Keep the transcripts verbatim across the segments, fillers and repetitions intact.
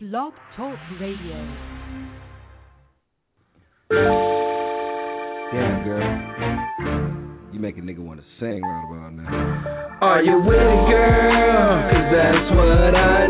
Blog Talk Radio. Yeah, girl. You make a nigga want to sing right about now. Are you with it, girl? Cause that's what I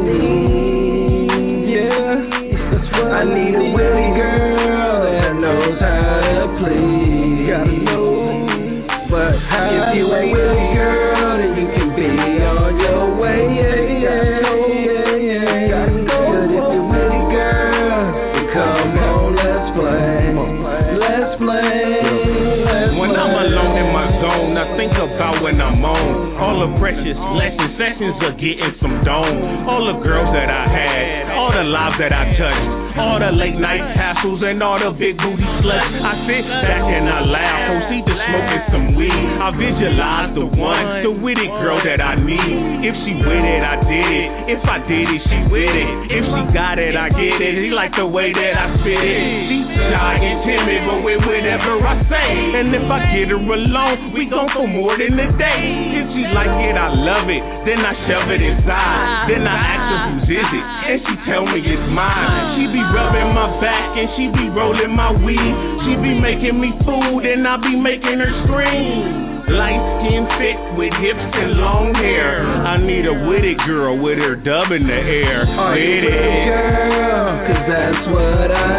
need. Yeah, that's what I need. A witty girl that knows how to please. Gotta know, but if you ain't with it, girl, then you can be on your way. Yeah, yeah, yeah, yeah. Gotta go. But if you're with it, girl, then come on, let's play. Let's play. Let's when play. I'm alone in my zone, I think about when I'm on. All the precious lessons, sessions of getting some dome. All the girls that I had, all the lives that I touched, all the late night tassels and all the big booty sluts. I sit back and I laugh, proceed to smoking some weed. I visualize the one, the witty girl that I need. If she with it, I did it. If I did it, she with it. If she got it, I get it. She like the way that I spit it. She's shy and timid, but with whatever I say. And if I get her alone, we gon' for more than a day. If she like it, I love it. Then I shove it inside. Then I ask her whose is it, and she tell me it's mine. She be rubbing my back and she be rolling my weed. She be making me food and I be making her scream. Light skin, thick with hips and long hair. I need a witty girl with her dub in the air. Are you With with it, it. girl? Cause that's what I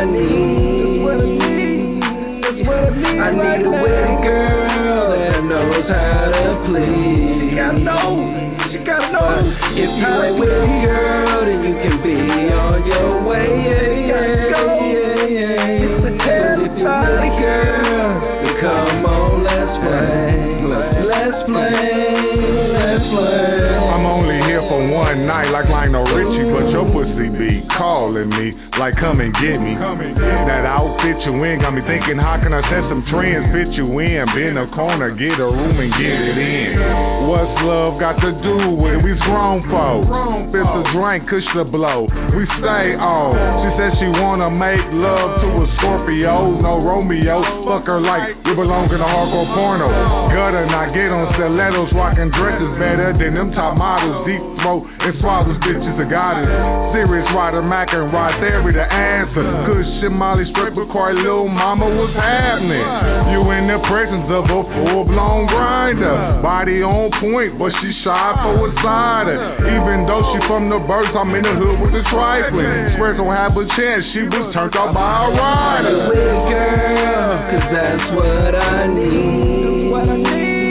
need. That's what I need. I need a witty girl that knows how to please. She gotta know. She gotta know. But if you ain't with it, girl, then you can be on your way. Yeah, yeah, yeah, yeah. But if you're with it, girl, then come on, let's play. Let's play. Let's play. I'm only here for one night like Lionel Richie, but your pussy be calling me like come and get me. That outfit you in got me thinking, how can I set some trends? Fit you in, bend a corner, get a room and get it in. What's love got to do with it? We's grown folk. Fifth a drink, kush the blow. We stay on. She said she wanna make love to a Scorpio, no Romeo. Fuck her like we belong in a hardcore porno. Gutter, not get on stilettos, rocking dresses better than them top models. Deep throat and swallows, bitches a goddess. Serious rider, Mac and ride therapy the answer. Good shit, Molly straight with Corey, little mama, what's happening? You in the presence of a full-blown grinder. Body on point, but she shy for a cider. Even though she from the birds, I'm in the hood with the trifling. Swears don't have a chance, she was turned out by a rider. With it, girl, cause that's what I need. What I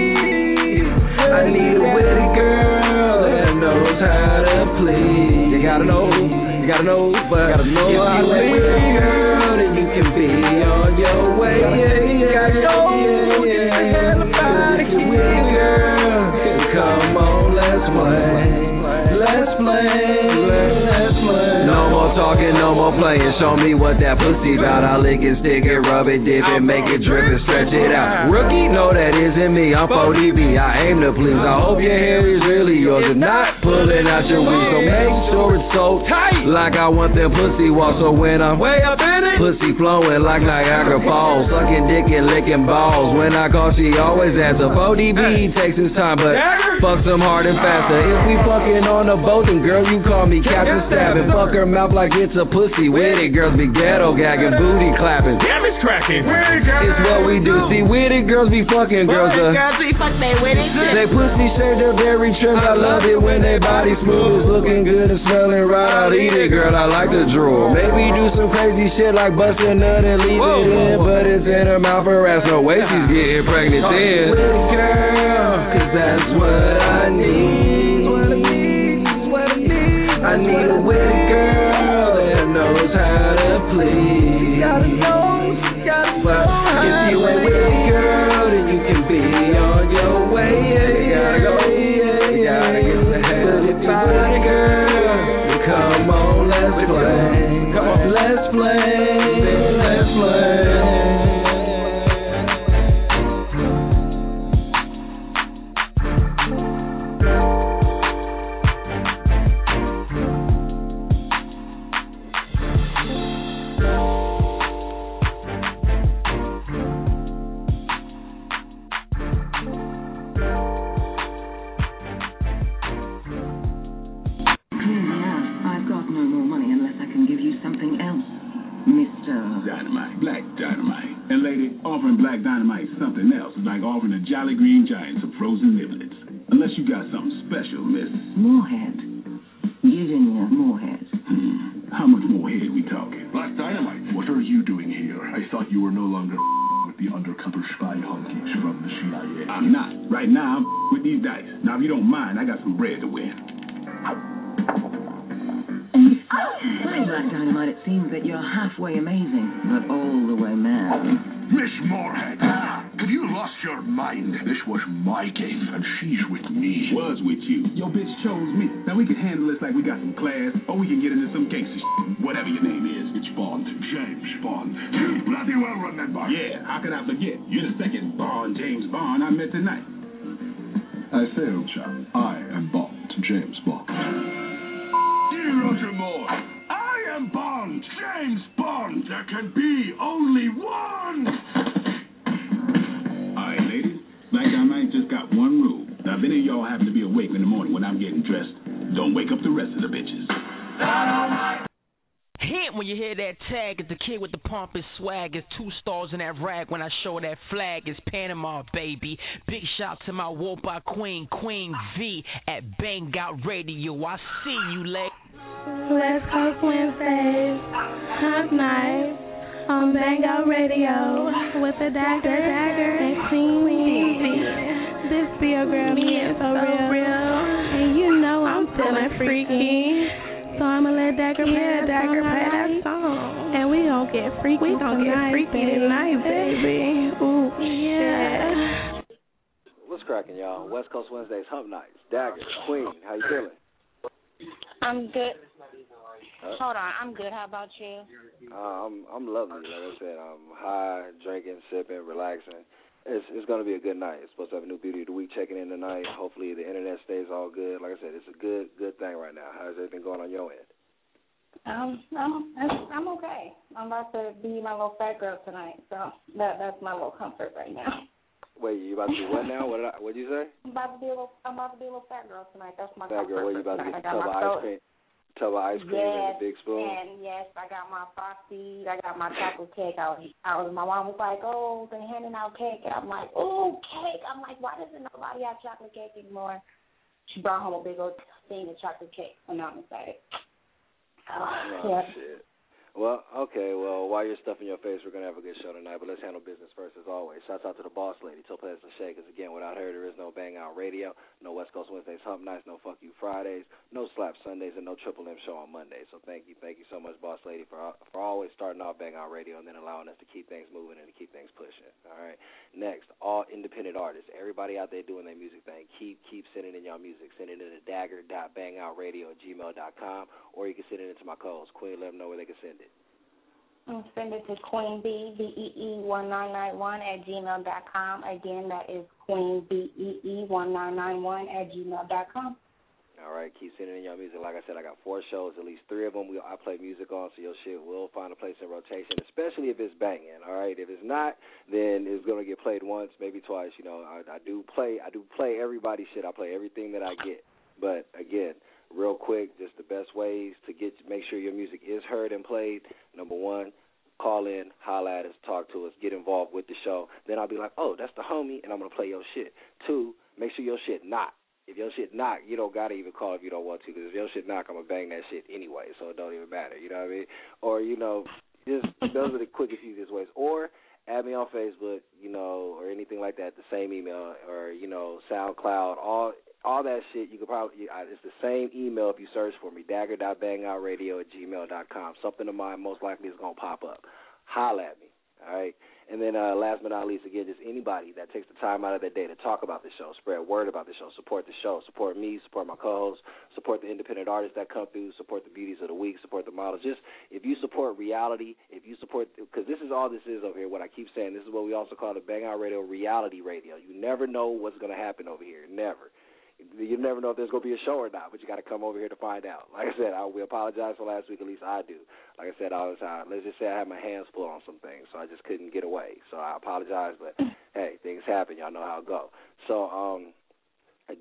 need. I need a witty girl that knows how to please. You gotta know, you gotta know, but gotta know if you ain't with it, girl, then you can be on your way. Yeah, you gotta know, yeah, yeah. But if you're with it, girl, then come on, let's play. Let's play, let's play. No more talking, no more playing. Show me what that pussy bout. I lick it, stick it, rub it, dip it, make it drip and stretch it out. Rookie, no, that isn't me. I'm four D B. I aim to please. I hope your hair is really yours and not pulling out your weave. So make sure it's so tight, like I want them pussy walks. So when I'm way up in it, pussy flowing like Niagara Falls, sucking dick and licking balls. When I call, she always answer. four D B takes his time, but fuck some hard and faster. If we fucking on the boat, then girl, you call me Captain Stabbing. Fuck her mouth like it's a pussy. With it, girls be ghetto gagging, booty clapping. Damn, it's cracking. It's what we do. See, with it, girls be fucking girls. Uh, Girls, we fuck they with it. they pussy shaped, they're very trim. I love it when they body smooth, looking good and smelling right. I'll eat it, girl. I like the drool. Maybe do some crazy shit like bust a nut and leave it in, but it's in her mouth her ass. No way she's getting pregnant then. With it, girl, cause that's what I need. I need a witty girl that knows how to please. Gotta know, gotta know. If you ain't with it, girl, then you can be on your way. Yeah, you gotta go, yeah, you gotta get the hell. But if you're with it, girl, then come on, let's play. Come on, let's play, let's play. Clearly now, I've got no more money unless I can Black Dynamite's something else. It's like offering a Jolly Green Giant some frozen niblets. Unless you got something special, Miss Moorhead. Give in your Moorhead. Hmm. How much more head we talking? Black Dynamite, what are you doing here? I thought you were no longer with the undercover spy hunkies from the C I A. I'm not. Right now, I'm with these dice. Now, if you don't mind, I got some bread to win. Well, Black Dynamite, it seems that you're halfway amazing, but all the way mad. Miss Moorhead, have you lost your mind? This was my game, and she's with me. Was with you. Your bitch chose me. Now, we can handle this like we got some class, or we can get into some gangster shit, whatever your name is. It's Bond, James Bond. You bloody well remember. Yeah, how could I forget? You're the second Bond, James Bond I met tonight. I failed, chap. I am Bond, James Bond. Dear Roger Moore, I am Bond, James Bond. There can be only one. All right, ladies. Black Dynamite just got one rule. Now, if any of y'all happen to be awake in the morning when I'm getting dressed, don't wake up the rest of the bitches. Hit when you hear that tag, it's the kid with the pompous swag. It's two stars in that rag when I show that flag. It's Panama, baby. Big shout to my Wobot Queen, Queen V at Bang Out Radio. I see you, leg. West Coast Wednesdays, Hump Night on Bang Out Radio with the Dagger, Dagger and Queen V. This be your girl, me, it's so real. real. And you know I'm feeling freaky. So I'ma let Dagger play yeah, that Dagger song, play that song. And we gon' get freaky, we gon' get freaky tonight, baby. Ooh, yeah. What's cracking, y'all? West Coast Wednesdays, Hump Nights. Dagger, Queen, how you feeling? I'm good. Huh? Hold on, I'm good. How about you? Uh, I'm I'm lovely. Like I said, I'm high, drinking, sipping, relaxing. It's it's going to be a good night. It's supposed to have a new Beauty of the Week checking in tonight. Hopefully the internet stays all good. Like I said, it's a good good thing right now. How's everything going on your end? Um, I'm I'm okay. I'm about to be my little fat girl tonight, so that that's my little comfort right now. Wait, you about to be what now? What did I, what did you say? I'm about to be a little I'm about to be a little fat girl tonight. That's my fat comfort. girl, what you about to get? A tub of ice cream? Tub of ice cream yes, and a big spoon. And yes, I got my frosty. I got my chocolate cake. I was, I was. My mom was like, "Oh, they're handing out cake." And I'm like, "Oh, cake!" I'm like, "Why doesn't nobody have chocolate cake anymore?" She brought home a big old thing of chocolate cake, and now I'm excited. Oh, oh yeah. shit. Well, okay, well, while you're stuffing your face, we're going to have a good show tonight, but let's handle business first as always. Shouts out to the boss lady, Topaz Lachey, because, again, without her, there is no Bang Out Radio, no West Coast Wednesdays Hump Nights, no Fuck You Fridays, no Slap Sundays, and no Triple M Show on Mondays. So thank you, thank you so much, boss lady, for for always starting off Bang Out Radio and then allowing us to keep things moving and to keep things pushing. All right. Next, all independent artists, everybody out there doing their music thing, keep keep sending in your music. Send it in to dagger dot bang out radio at gmail dot com, or you can send it into my codes. Queen, let them know where they can send it. And send it to Queen B, B E E one nine nine one at gmail dot com. Again, that is Queen B E E one nine nine one at gmail dot com. All right, keep sending in your music. Like I said, I got four shows, at least three of them we, I play music on, so your shit will find a place in rotation, especially if it's banging, all right? If it's not, then it's going to get played once, maybe twice. You know, I, I do play I do play everybody's shit. I play everything that I get. But, again, real quick, just the best ways to get make sure your music is heard and played. Number one, call in, holla at us, talk to us, get involved with the show. Then I'll be like, oh, that's the homie, and I'm going to play your shit. Two, make sure your shit not. If your shit knock, you don't got to even call if you don't want to, because if your shit knock, I'm going to bang that shit anyway, so it don't even matter, you know what I mean? Or, you know, just those are the quickest, easiest ways. Or add me on Facebook, you know, or anything like that, the same email, or, you know, SoundCloud, all all that shit, you could probably, it's the same email if you search for me, dagger dot bang out radio at gmail dot com. Something of mine most likely is going to pop up. Holla at me, all right? And then uh, last but not least, again, just anybody that takes the time out of their day to talk about the show, spread word about the show, support the show, support me, support my co-hosts, support the independent artists that come through, support the beauties of the week, support the models. Just if you support reality, if you support, because this is all this is over here, what I keep saying, this is what we also call the Bang Out Radio reality radio. You never know what's going to happen over here, never. You never know if there's going to be a show or not, but you got to come over here to find out. Like I said, I, we apologize for last week, at least I do. Like I said, I was, uh, let's just say I had my hands full on some things, so I just couldn't get away. So I apologize, but, hey, things happen. Y'all know how it go. So, um, again,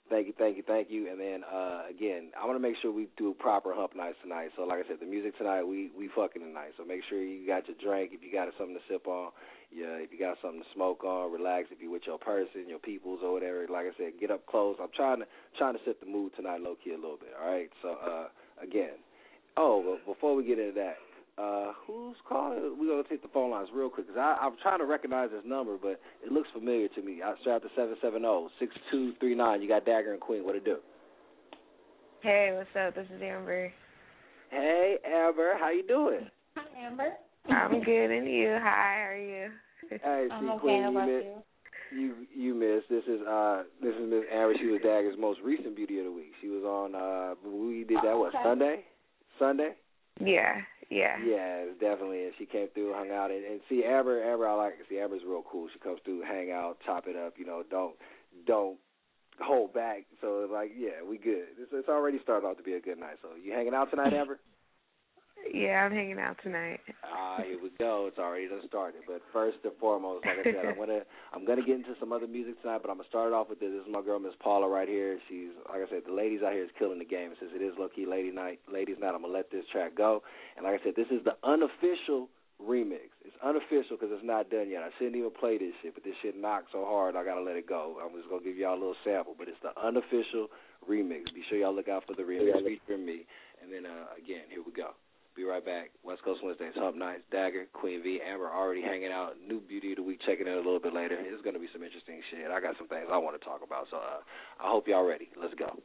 Thank you, thank you, thank you. And then, uh, again, I want to make sure we do proper hump nights tonight. So, like I said, the music tonight, we, we fucking tonight. So make sure you got your drink. If you got something to sip on, yeah, if you got something to smoke on, relax. If you're with your person, your peoples or whatever, like I said, get up close. I'm trying to trying to set the mood tonight low-key a little bit, all right? So, uh, again, oh, but before we get into that, Uh, who's calling? We're going to take the phone lines real quick because I'm trying to recognize this number, but it looks familiar to me. I straight out to seven seven zero, six two three nine. You got Dagger and Queen. What it do? Hey, what's up? This is Amber. Hey, Amber. How you doing? Hi, Amber. I'm good, and you? Hi, how are you? Hey, I'm see, okay. Queen, How about you, miss, you? You missed. This is uh, this is Miss Amber. She was Dagger's most recent Beauty of the Week. She was on. Uh, we did that. Oh, what okay. Sunday? Sunday. Yeah, yeah. Yeah, definitely. And she came through, hung out, and, and see Amber. Amber, I like. See, Amber's real cool. She comes through, hang out, chop it up. You know, don't don't hold back. So like, yeah, we good. It's, it's already started off to be a good night. So you hanging out tonight, Amber? Yeah, I'm hanging out tonight. Ah, here we go. It's already done started. But first and foremost, like I said, I'm gonna I'm gonna get into some other music tonight. But I'm gonna start it off with this. This is my girl, Miss Paula, right here. She's like I said, the ladies out here is killing the game. Since it is low key lady night, ladies night, I'm gonna let this track go. And like I said, this is the unofficial remix. It's unofficial because it's not done yet. I shouldn't even play this shit, but this shit knocked so hard I gotta let it go. I'm just gonna give y'all a little sample, but it's the unofficial remix. Be sure y'all look out for the remix featuring me. And then uh, again, here we go. Be right back. West Coast Wednesdays, Hump Nights, Dagger, Queen V, Amber already hanging out. New Beauty of the Week, checking in a little bit later. It's going to be some interesting shit. I got some things I want to talk about, so uh, I hope y'all ready. Let's go.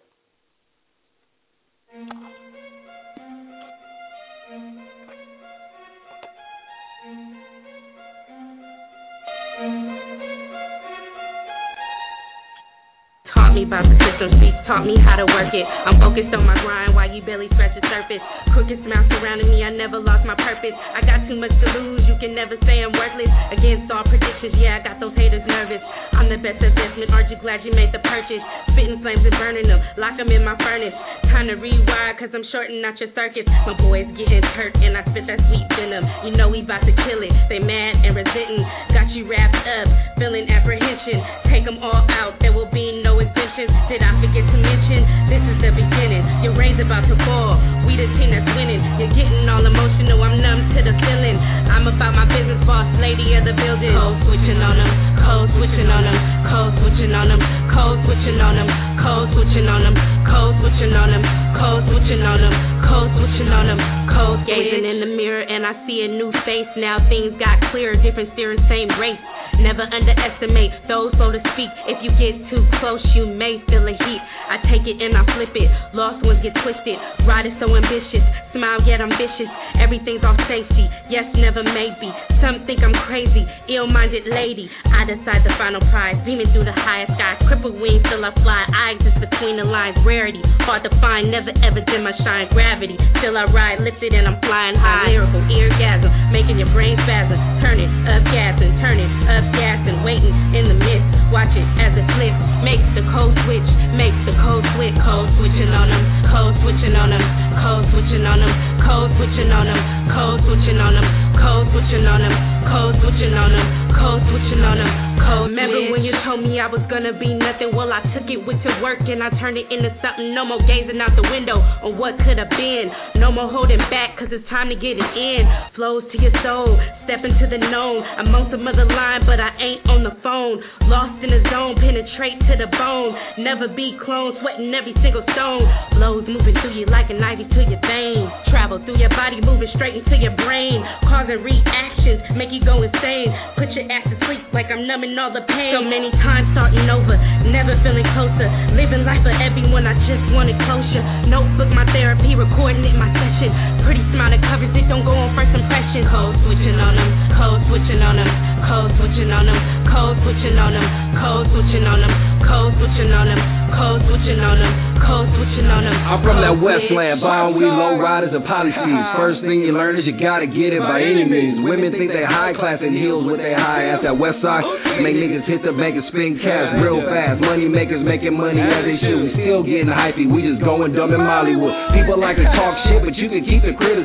Taught me about the system, streets taught me how to work it. I'm focused on my grind while you barely scratch the surface. Crooked mouth surrounding me, I never lost my purpose. I got too much to lose, you can never say I'm worthless. Against all predictions, yeah, I got those haters nervous. I'm the best investment, aren't you glad you made the purchase? Spitting flames and burning them, lock them in my furnace. Time to rewire, cause I'm shorting out your circuits. My boys getting hurt, and I spit that sweet venom. You know we about to kill it, they mad and resenting. Got you wrapped up, feeling apprehension. Take them all out, there will be no exemptions. Did I forget to mention, this is the beginning. Your rain's about to fall, we the team that's winning. You're getting all emotional, I'm numb to the feeling. I'm about my business, boss lady of the building. Code switching on them, code switching on them, code switching on them, code switching on them, code switching on them, code switching on them, code switching on them, code switching on them, code gazing in the mirror and I see a new face. Now things got clearer, different steering, same race. Never underestimate those slow to speak. If you get too close, you may feel a heat. I take it and I flip it. Lost ones get twisted. Ride is so ambitious. Smile yet ambitious. Everything's all safety. Yes, never maybe. Some think I'm crazy. Ill-minded lady. I decide the final prize. Beaming through the highest skies. Crippled wings till I fly. I exist between the lines. Rarity. Hard to find. Never ever dim my shine. Gravity. Still I ride. Lifted and I'm flying high. Lyrical eargasm. Making your brain spasm. Turn it up gas and turn it up gas and waiting in the mist. Watch it as it flips. Makes the code switch. Makes the code switch. Code switching on them. Code switching on them. Code switching on them. Code switching on them. Code switching on them. Code switching on them. Code switching on them. Code switching on them. Code. Remember when you told me I was gonna be nothing? Well, I took it with to work and I turned it into something. No more gazing out the window on what could have been. No more holding back, cause it's time to get it in. Flows to your soul. Step into the known. I'm on some other line, but I ain't on the phone. Lost in the zone, penetrate to the bone. Never be cloned, sweating every single stone. Flows moving through you like an ivy to your veins. Travel through your body, moving straight into your brain. Causing reactions, make you go insane. Put your ass to sleep like I'm numbing all the pain. So many times starting over, never feeling closer. Living life for everyone, I just wanted closure. Notebook my therapy, recording it my session. Pretty smile that covers it, don't go on first impression. Code switching on them, code switching on them, code switching on them, code switching on them, code switching on them, code switching on them, code switching on them, code switching on them. I'm from that Westland, buying we low riders and policies. First thing you learn is you gotta get it by any means. Women think they high class in heels with their high ass. That West Side make niggas hit the bank and spin cash real fast. Money makers making money as they should. We still getting hypey, we just going dumb in Mollywood. People like to talk shit, but you can keep the criticism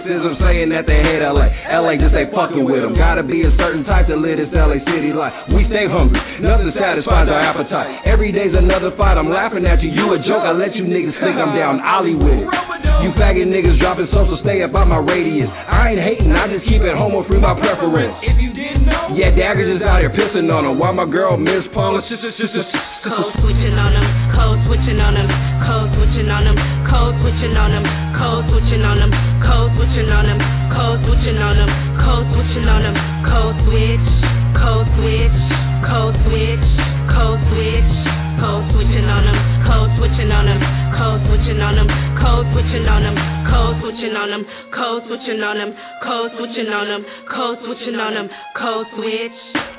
criticism saying that they hate L A. L A just ain't fucking with them. Gotta be a certain type to live this L A city life. We stay hungry, nothing satisfies our appetite. Every day's another fight, I'm laughing at you. You a joke, I let you niggas think I'm down Ollie with it. You faggot niggas dropping social, stay up by my radius. I ain't hating, I just keep it homo free my preference. If you didn't know, yeah, Dagger just out here pissing on her. While my girl Miss Paula, code switching on them, code switching on them, code switching on them, code switching on them, code switching on them, code switching on them, code switching on them, code switching on them, code switch, code switch, code switch, code switch, code switching on them, code switching on them, code switching on them, code switching on them, code switching on them, code switching on them, code switching on them, code switching on them, code switch.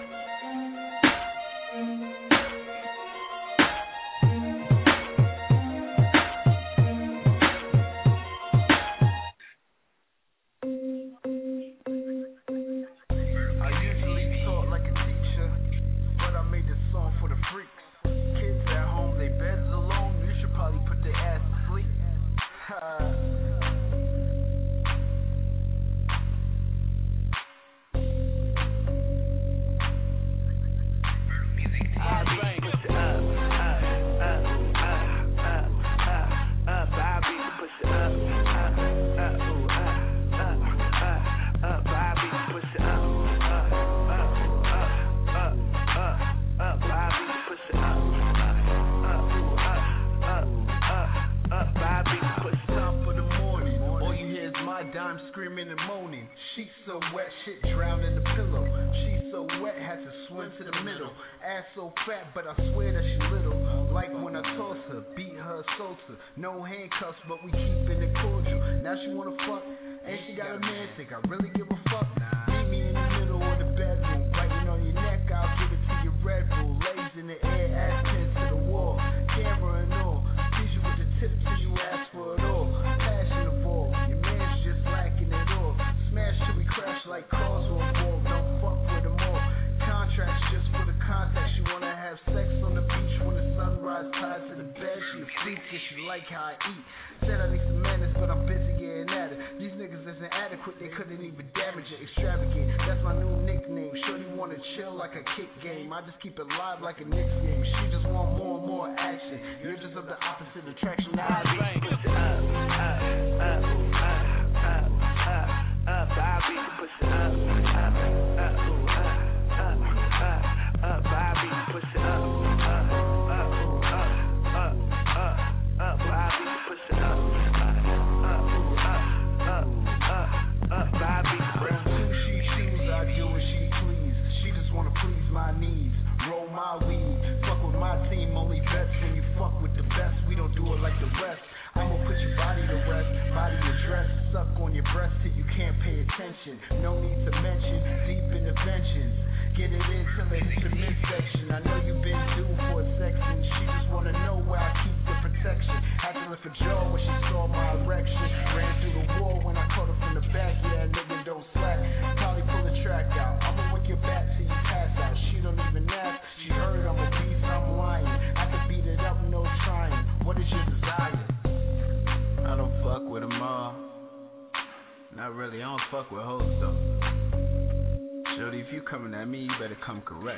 Come correct.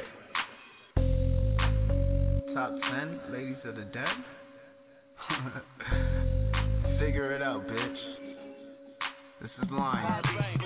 Top ten, ladies of the den. Figure it out, bitch. This is Lion.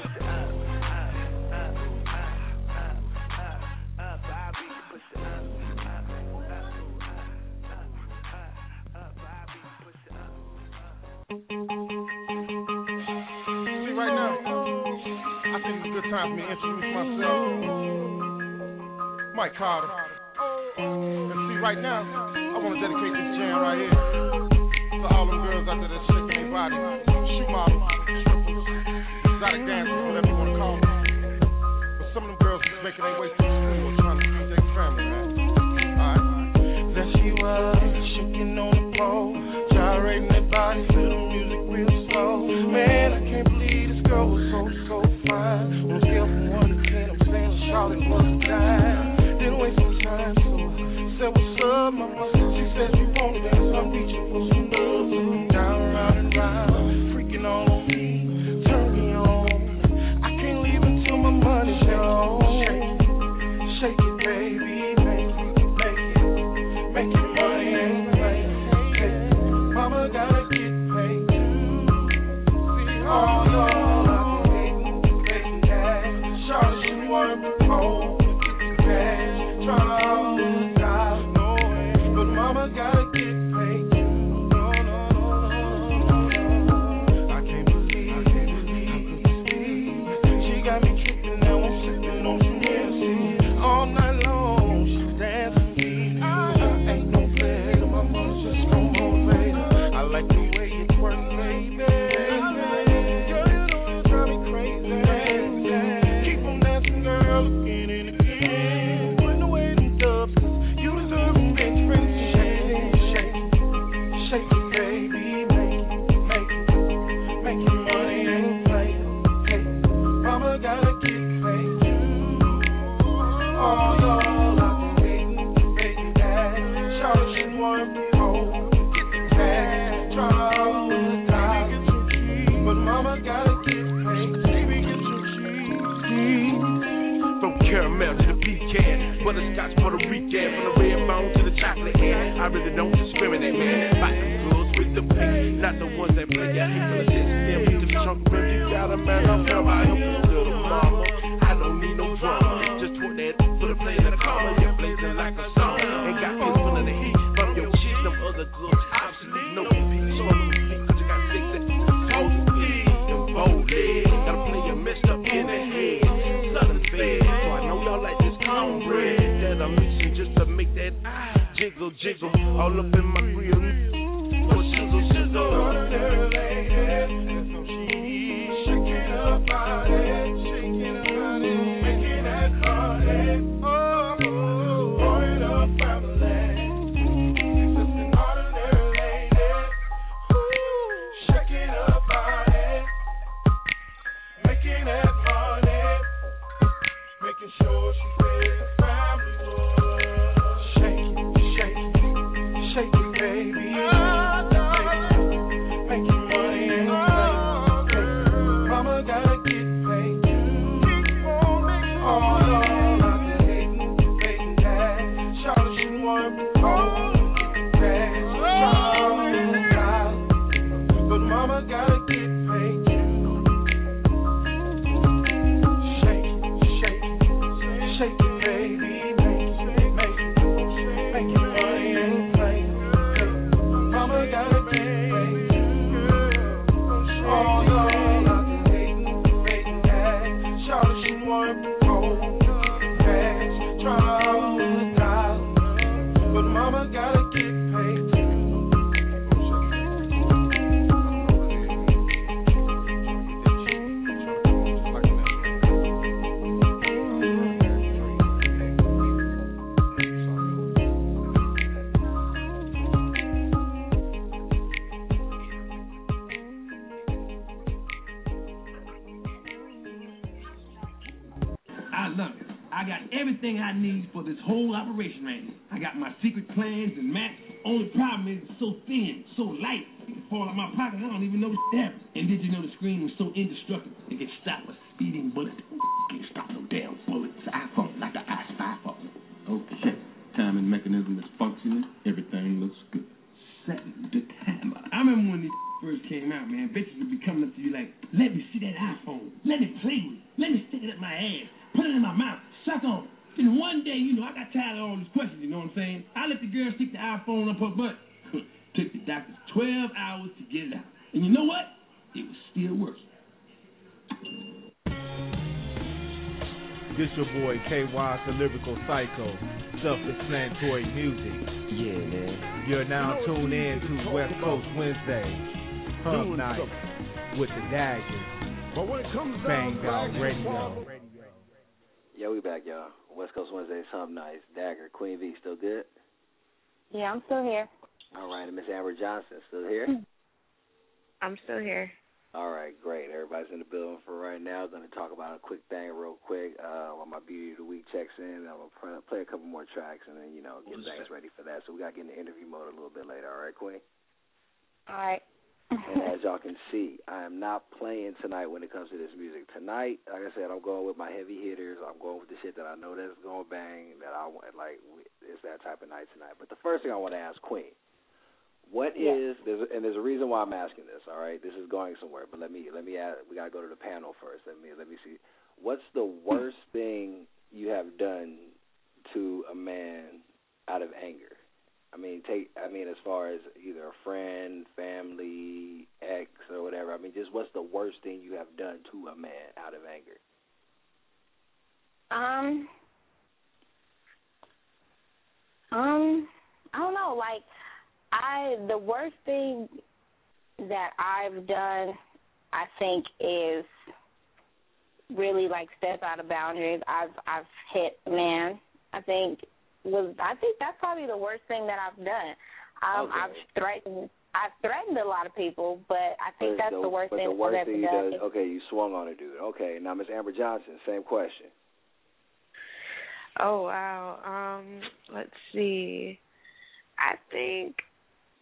See, right now, I think it's a good time for me to introduce myself. Mike Carter. And see, right now, I want to dedicate this jam right here to all them girls out there that shaking their body, shoe models, strippers, exotic dancers, whatever you want to call them. But some of them girls is making their way to the school trying to feed their family, man. Alright. There she was, shaking on the pole, gyrating that body to the music real slow. Man, I can't believe this girl was so, so fine. On a scale from one to ten, I'm saying Charlotte was a dime. Didn't waste some time, so I said, what's up, mama? She said she wanted it, so I'm reaching for some love. So I'm down, round and round, freaking on me. Turn me caramel to the pecan, butterscotch Puerto Rican, from the red bone to the chocolate hair. I really don't discriminate, man. Buy them girls with the pink, not the ones that play your hate for the distance. Them to the trunk rim, you got a man, I'm proud by him, little mama. I don't need no drama, just twerk that for the play in the car. You're blazing like a song, ain't got me feeling the heat from your shit. Them other girls, absolutely no compete. So I'm gonna speak, cause you got six that toes to feet. Them bold legs, gotta play you messed up in the head. Southern fed, so I know y'all like this cornbread that I'm mixing just to make that jiggle jiggle all up in my grill. For shizzle shizzle. Ordinary lady, so she shaking her body, shaking her body, making that party. Oh, point of family. Just an ordinary lady, shaking her body, making that party, making sure she says the family was. Shake, shake, shake it, baby. Making money in the place. Mama gotta get paid too. All out there hating, hating that. Charlotte, she wanna be cold. Cash, dollar, but mama gotta get paid too. Shake, shake, shake it, baby. Make, make, making money in the place. Mama gotta get paid too. All out there hating, hating that. Charlotte, she wanna be cold. Cash, dollar, but mama gotta get paid too. I love it. I got everything I need for this whole operation right here. I got my secret plans and maps. Only problem is it's so thin, so light, it can fall out my pocket. I don't even know what's happening. And did you know the screen was so indestructible it can stop a speeding bullet? Can't stop no damn bullet. It's an iPhone, like the iPhone. Okay. Timing mechanism is functioning. Everything looks good. Setting the timer. I remember when these first came out, man. Bitches would be coming up to you like, let me see that iPhone. Let me play with it. Let me stick it up my ass. Put it in my mouth. Suck on it. And one day, you know, I got tired of all these questions, you know what I'm saying? I let the girl stick the iPhone up her butt. Took the doctors twelve hours to get it out. And you know what? It was still working. This your boy K Y, the lyrical psycho, self-explanatory music. Yeah, man. You're now tuned in to West Coast Wednesday, Hump Night, with the Daggers. But when it comes Bang Out Radio. Yeah, we back, y'all. West Coast Wednesdays, Hump Nights, Dagger, Queen V, still good? Yeah, I'm still here. All right, and Miss Amber Johnson, still here? I'm still here. All right, great. Everybody's in the building for right now. Going to talk about a quick thing real quick uh, while my Beauty of the Week checks in. I'm going to play a couple more tracks and then, you know, get things ready for that. So we got to get in the interview mode a little bit later. All right, Queen? All right. And as y'all can see, I am not playing tonight when it comes to this music. Tonight, like I said, I'm going with my heavy hitters. I'm going with the shit that I know that's going to bang, that I want, like, it's that type of night tonight. But the first thing I want to ask Queen, what yeah. is, there's, and there's a reason why I'm asking this, all right? This is going somewhere, but let me, let me add, we got to go to the panel first. Let me, let me see. What's the worst thing you have done to a man out of anger? I mean, take. I mean, as far as either a friend, family, ex, or whatever. I mean, just what's the worst thing you have done to a man out of anger? Um, um, I don't know. Like, I the worst thing that I've done, I think, is really like step out of boundaries. I've I've hit a man. I think. Was I think that's probably the worst thing that I've done. Um, okay. I've threatened I've threatened a lot of people, but I think that's the, the worst but thing the worst I've thing ever you done. does, okay, you swung on a dude. Okay, now Miss Amber Johnson, same question. Oh wow. Um, let's see. I think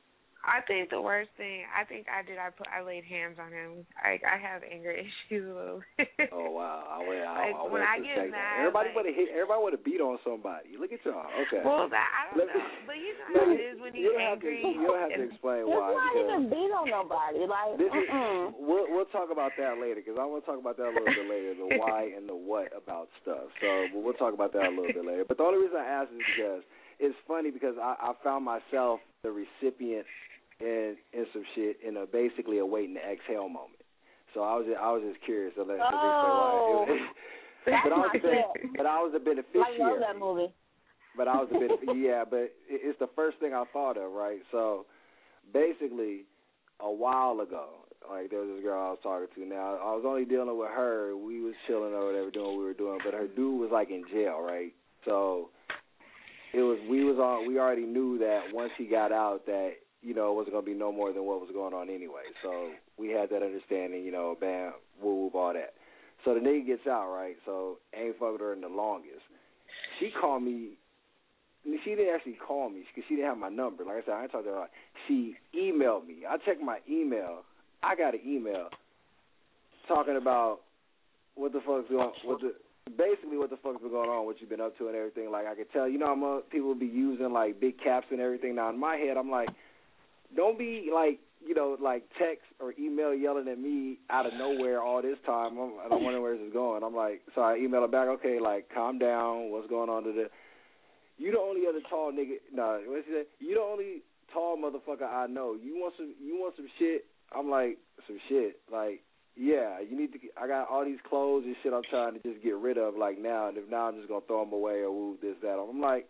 I think the worst thing, I think I did, I put, I laid hands on him. Like, I have anger issues a little bit. Oh, wow. I went, I, like, I when went I to get say mad, everybody like, would have hit, everybody would have beat on somebody. Look at y'all. Okay. Well, that, I don't Let know. me, But you know no, how it is when you you're don't have angry. To, you don't have to explain It's why. not even beat on nobody. Like, this is, mm-mm. we'll, we'll talk about that later, because I want to talk about that a little bit later, the why and the what about stuff. So we'll talk about that a little bit later. But the only reason I asked is because it's funny because I, I found myself the recipient in in some shit in a basically a waiting to exhale moment. So I was just, I was just curious. So let, oh, let that's but I was my the, shit. But I was the beneficiary. I love that movie. But I was the beneficiary. Yeah, but it, it's the first thing I thought of, right? So basically, a while ago, like there was this girl I was talking to. Now I was only dealing with her. We was chilling or whatever, doing what we were doing. But her dude was like in jail, right? So it was we was on. We already knew that once he got out, that you know it wasn't gonna be no more than what was going on anyway. So we had that understanding, you know, bam, woo woo, all that. So the nigga gets out, right? So ain't fucked her in the longest. She called me. She didn't actually call me because she didn't have my number. Like I said, I ain't talked to her. She emailed me. I checked my email. I got an email talking about what the fuck's going, what the basically what the fuck's been going on, what you've been up to and everything. Like I could tell, you know, I'm a, people be using like big caps and everything. Now in my head, I'm like, don't be like, you know, like text or email yelling at me out of nowhere all this time. I'm, and I'm wondering where this is going. I'm like, so I email her back, okay, like calm down. What's going on today? You the only other tall nigga. No, what she said? You the only tall motherfucker I know. You want some? You want some shit? I'm like, some shit. Like, yeah, you need to. I got all these clothes and shit. I'm trying to just get rid of. Like now, and if now I'm just gonna throw them away or woo this that. I'm like,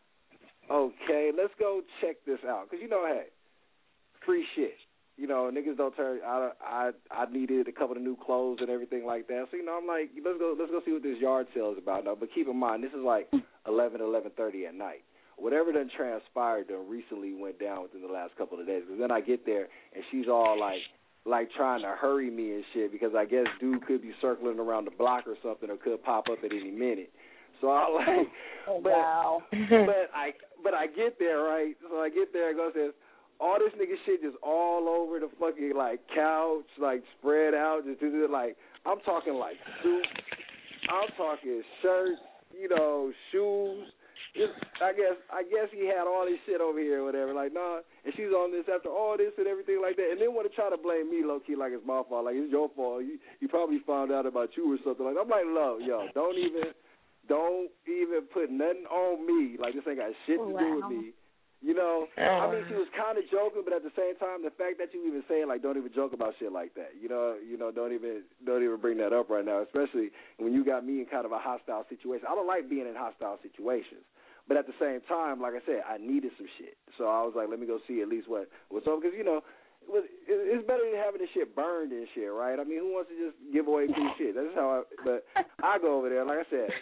okay, let's go check this out. Cause you know, hey, free shit. You know, niggas don't turn. I I I needed a couple of new clothes and everything like that. So you know, I'm like, let's go let's go see what this yard sale is about now. But keep in mind, this is like eleven, eleven thirty at night. Whatever done transpired done recently went down within the last couple of days. Because then I get there and she's all like, like trying to hurry me and shit because I guess dude could be circling around the block or something or could pop up at any minute. So I like, oh, but wow. but I but I get there right. So I get there and go says. All this nigga shit just all over the fucking, like, couch, like, spread out. Just, just like, I'm talking, like, suits. I'm talking shirts, you know, shoes. Just, I guess I guess he had all this shit over here or whatever. Like, nah. And she's on this after all this and everything like that. And then want to try to blame me low-key like it's my fault. Like, it's your fault. You, you probably found out about you or something. Like, I'm like, low, yo, don't even, don't even put nothing on me. Like, this ain't got shit to wow. do with me. You know, I mean, she was kind of joking, but at the same time, the fact that you even say like, don't even joke about shit like that. You know, you know, don't even, don't even bring that up right now, especially when you got me in kind of a hostile situation. I don't like being in hostile situations, but at the same time, like I said, I needed some shit, so I was like, let me go see at least what what's up, because you know, it was, it's better than having this shit burned and shit, right? I mean, who wants to just give away free shit? That's how I. But I go over there, like I said.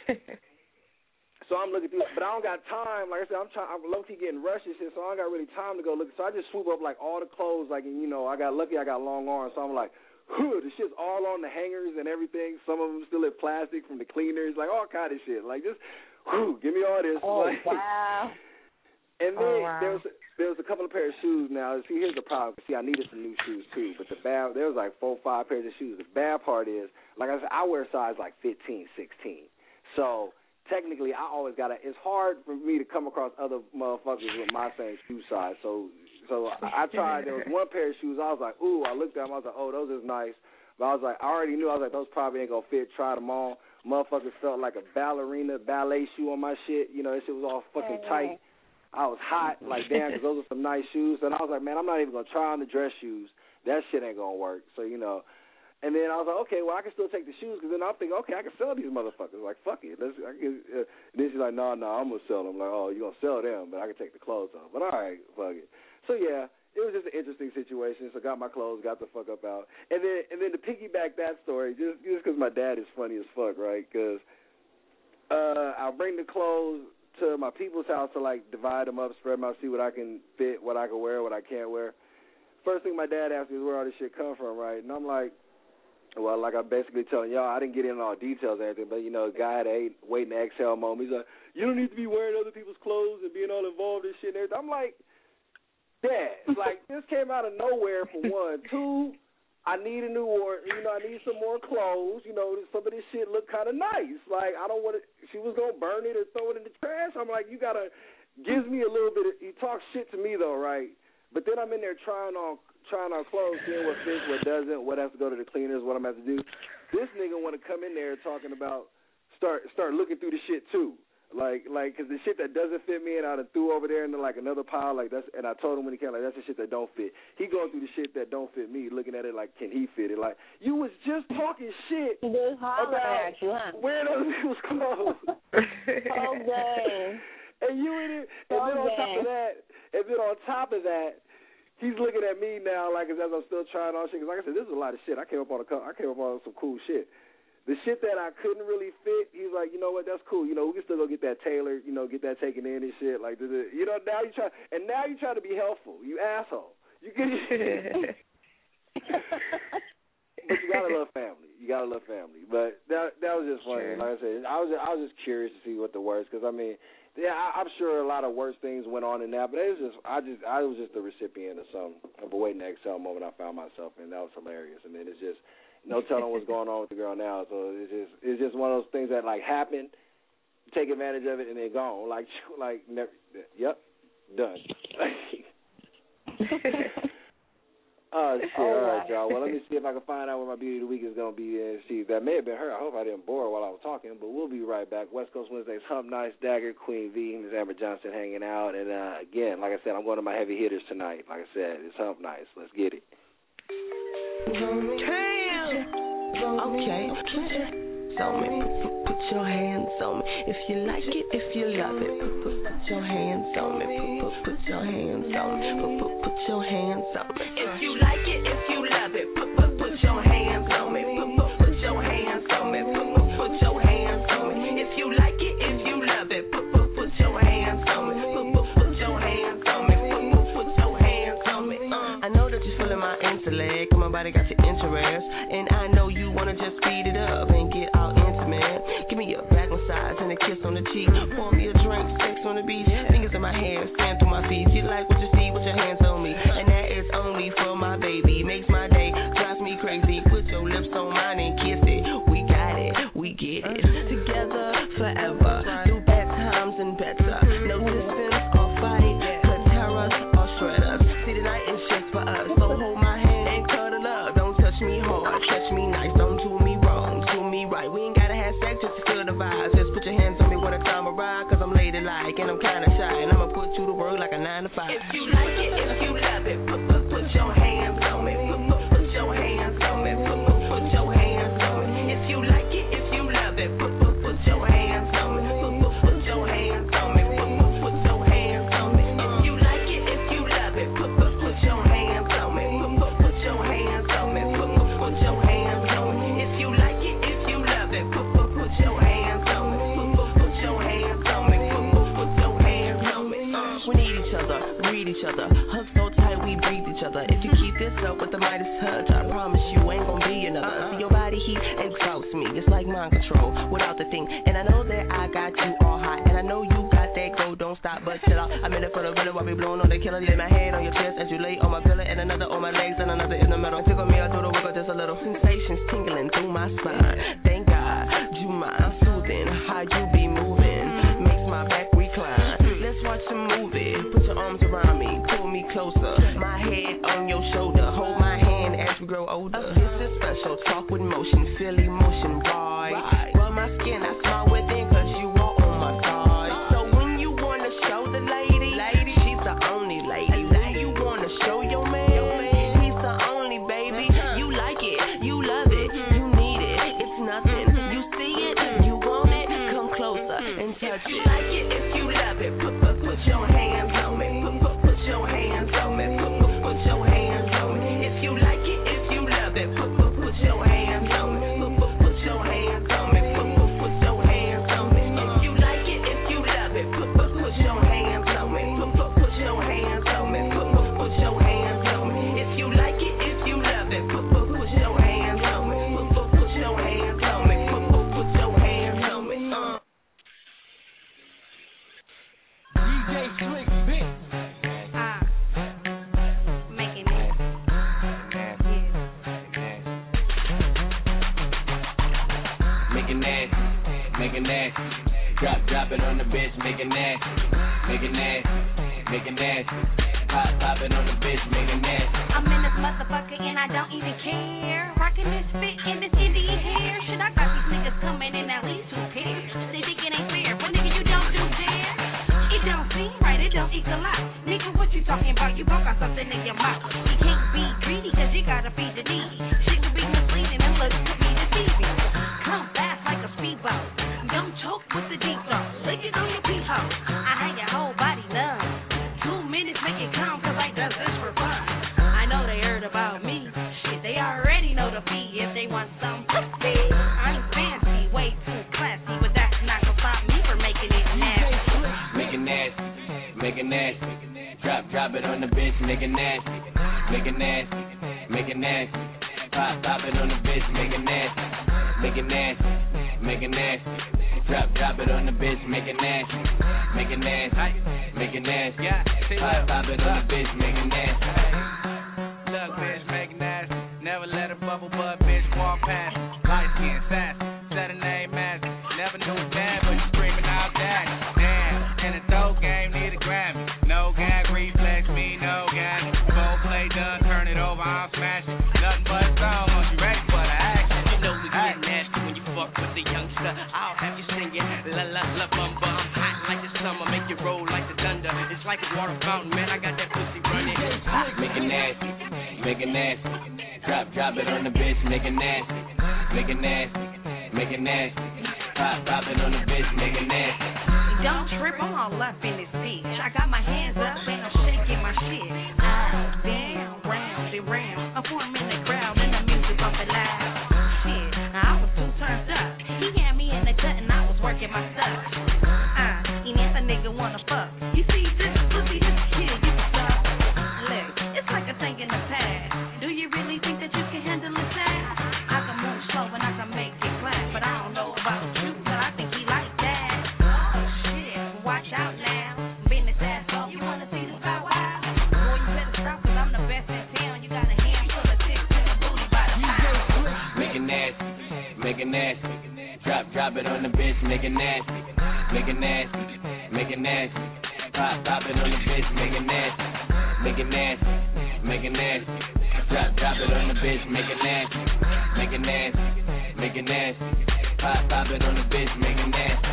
So I'm looking through, but I don't got time. Like I said, I'm trying. I'm low key getting rushed and shit, so I don't got really time to go look. So I just swoop up like all the clothes, like and, you know, I got lucky. I got long arms, so I'm like, whew, the shit's all on the hangers and everything. Some of them still in plastic from the cleaners, like all kind of shit. Like just, whew, give me all this. Oh like, wow. And then oh, wow. there was there was a couple of pairs of shoes. Now, see, here's the problem. See, I needed some new shoes too, but the bad there was like four, five pairs of shoes. The bad part is, like I said, I wear size like fifteen, sixteen, so. Technically, I always got to, it's hard for me to come across other motherfuckers with my same shoe size. So so I tried, there was one pair of shoes, I was like, ooh, I looked at them, I was like, oh, those is nice. But I was like, I already knew, I was like, those probably ain't going to fit, tried them on. Motherfuckers felt like a ballerina ballet shoe on my shit. You know, that shit was all fucking tight. I was hot, like, damn, because those are some nice shoes. And I was like, man, I'm not even going to try on the dress shoes. That shit ain't going to work. So, you know. And then I was like, okay, well, I can still take the shoes, because then I'm thinking, okay, I can sell these motherfuckers. Like, fuck it. Let's, I can, uh, and then she's like, no, no, I'm going to sell them. I'm like, oh, you're going to sell them, but I can take the clothes off. But all right, fuck it. So, yeah, it was just an interesting situation. So got my clothes, got the fuck up out. And then and then to piggyback that story, just just because my dad is funny as fuck, right? Because uh, I'll bring the clothes to my people's house to, like, divide them up, spread them out, see what I can fit, what I can wear, what I can't wear. First thing my dad asked me is where all this shit come from, right? And I'm like, well, like I'm basically telling y'all, I didn't get into all details or anything, but, you know, a guy had a waiting to exhale moment. He's like, you don't need to be wearing other people's clothes and being all involved in shit and everything. I'm like, that. Like, this came out of nowhere, for one. Two, I need a new ward. You know, I need some more clothes. You know, some of this shit look kind of nice. Like, I don't want to, she was going to burn it or throw it in the trash. I'm like, you got to, gives me a little bit of, he talks shit to me, though, right? But then I'm in there trying on trying on clothes, seeing what fits, what doesn't, what has to go to the cleaners, what I'm going to have to do. This nigga want to come in there talking about, start start looking through the shit, too. Like, like, cause the shit that doesn't fit me and I done threw over there into like another pile, like that's, and I told him when he came, like that's the shit that don't fit. He going through the shit that don't fit me, looking at it like, can he fit it? Like, you was just talking shit about at you, huh? wearing those people's clothes. Okay. And you in it, and then on top of that, and then on top of that, he's looking at me now like as I'm still trying on shit. Cause like I said, this is a lot of shit. I came up on a, I came up on some cool shit. The shit that I couldn't really fit, he's like, you know what, that's cool. You know, we can still go get that tailored, you know, get that taken in and shit. Like, you know, now you try, and now you try to be helpful. You asshole. You get But you gotta love family. You gotta love family. But that that was just funny. Sure. Like I said, I was just, I was just curious to see what the worst, because I mean, yeah, I, I'm sure a lot of worse things went on in that, but it was just, I just, I was just the recipient of some of a waiting to exhale moment I found myself in. That was hilarious. I mean, it's just. No telling what's going on with the girl now, so it's just it's just one of those things that like happen, take advantage of it, and then gone. Like like never. Yep, done. Oh shit! All right, y'all. Well, let me see if I can find out where my beauty of the week is gonna be. And see, that may have been her. I hope I didn't bore her while I was talking, but we'll be right back. West Coast Wednesdays, Hump Nice, Dagger, Queen V, Miz Amber Johnson hanging out, and uh, again, like I said, I'm going to my heavy hitters tonight. Like I said, it's Hump Nice. Let's get it. Okay, so me, put, put your hands on me. If you like it, if you love it, put, put, put your hands on me. Put, put, put your hands on me. Put, put, put your hands on me. If you like it, if you love it, put, put, put your hands on me. Put, put, put your hands on me. Put, put, put your hands on me. If you like it, if you love it, put, put, put your hands on me. Put, put, put your hands on me. Put, put, put your hands on me. I know that you're feeling my intellect. My body got your interest, and I know you wanna just speed it up and get all intimate. Give me a back massage and a kiss on the cheek. Pour me a drink, sex on the beach. Fingers in my hair, stand through my feet. You like what you see with your hands on me, and that is only for my baby. Makes my day, drives me crazy. Put your lips on mine and kiss it. We got it, we get it. Together forever, through bad times and better. No distance or fight, could tear us or shred us. See, tonight is just for us, so hold my hand and cuddle up. Don't touch me hard, touch me nice. Don't do me wrong, do me right. We ain't gotta have sex just to feel the vibes. Just put your hands on me when I time a ride, cause I'm ladylike and I'm kinda shy, and I'ma put you to work like a nine to five. If you like it, if you love it, put, put, put your hands on me. Put, put, put your hands on me. Put, put, put your hands on me. If you like it, if you love it, put, put, put your hands on me. Put, put, put your hands on me. Put, put, put your hands on me. If you like it, if you love it, put, put, put your hands on me. Put, put, put your hands on me. Put, put, put your hands on me. If you like it, if you love it, put, put, put your hands on me. Put, put, put your hands on me. Put, put, put your hands on me. We need each other, read each other, hug so tight we breathe each other. If you keep this up with the Midas touch, I promise you ain't gonna be another. See, your body heat exhausts me, it's like mind control without the thing. And I know that I got you all hot, and I know you got that go, don't stop, but chill out. I'm in it for the rhythm while we blowing on the killer. Lay my head on your chest as you lay on my pillow, and another on my legs, and another in the middle. Tickle me, I do the wiggle just a little. Sensations tingling through my spine. Thank God, you mind soothing how you be moving. Makes my back recline. Let's watch a movie. Put your arms around me, pull me closer. My head on your shoulder, hold my hand as we grow older. This is special, talk with motion, feel emotion, right? Rub my skin, I smile within, cause you are on my side. So when you wanna show the lady, lady, she's the only lady. nasty, make it nasty. Drop, drop it on the bitch, make it nasty, make it nasty, make it nasty. Pop, pop it on the bitch, make it nasty. I'm in this motherfucker and I don't even care. Rocking this fit in this Indian hair. Shit, I got these niggas coming in at least two pairs. They think it ain't fair, but nigga, you don't do dare. It don't seem right, it don't equal out. Nigga, what you talking about? You both got something in your mouth. You can't be greedy cause you gotta feed the needy. Shit will be misleading and look to be deceiving. Come fast like a speedboat. Don't choke with the deep throat. Lick it on your pee hole. I had your whole body numb. Two minutes make it count cause I does this for fun. I know they heard about me. Shit, they already know the fee if they want some pussy. I'm fancy, way too classy, but that's not gonna stop me from making it nasty. Make it nasty, make it nasty. Drop, drop it on the bitch, make it nasty, make it nasty, make it nasty. Pop, pop it on the bitch, make it nasty, make it nasty, make it nasty. Drop, drop it on the bitch, make it nasty, make it nasty, make it nasty. Pop, pop it on the bitch, make it nasty. Look, bitch, make it nasty. Never let a bubble butt bitch walk past. Light skin sass, said her name Magic. Never knew a dad, but you screaming out that. Damn, in the dope game, need a Grammy. No gag reflex, me no gag. Full play done, turn it over, I'm smashing. Nothing but song, you ready for the action? You know we get nasty when you fuck with the youngster. I'll have you singing la la la bum bum. Hot like the summer, make it roll like the thunder. It's like a water fountain, man. I got that pussy running. Make it nasty, make it nasty. Drop, drop it on the bitch, make it nasty, make it nasty, make it nasty. Pop, pop it on the bitch, make it nasty. Don't trip, I'm all up in this bitch. I got my hands up and I'm shaking my shit. Up, down, round and round. I'm forming the crowd and the music bumping loud. Shit, I was too turned up. He had me in the cut and I was working my stuff. Uh, and if a nigga wanna fuck, you see this pussy, this kid, you suck. Look, it's like a thing in the past. Do you really think that you can handle it fast? I can move slow and I can make it clap, but I don't know about you, but I think he like that. Oh shit, watch out now. Business ass off, you wanna see this power out? Boy, you better stop cause I'm the best in town. You got a handful of tits and a booty by the pound. Make it nasty, make it nasty. Drop, drop it on the bitch, make it nasty, make it nasty, make it nasty. Pop, pop it on the bitch, make it nasty, make it nasty, make it nasty. Drop, drop it on the bitch, make it nasty, make it nasty, make it nasty. Pop, pop it on the bitch, make it nasty.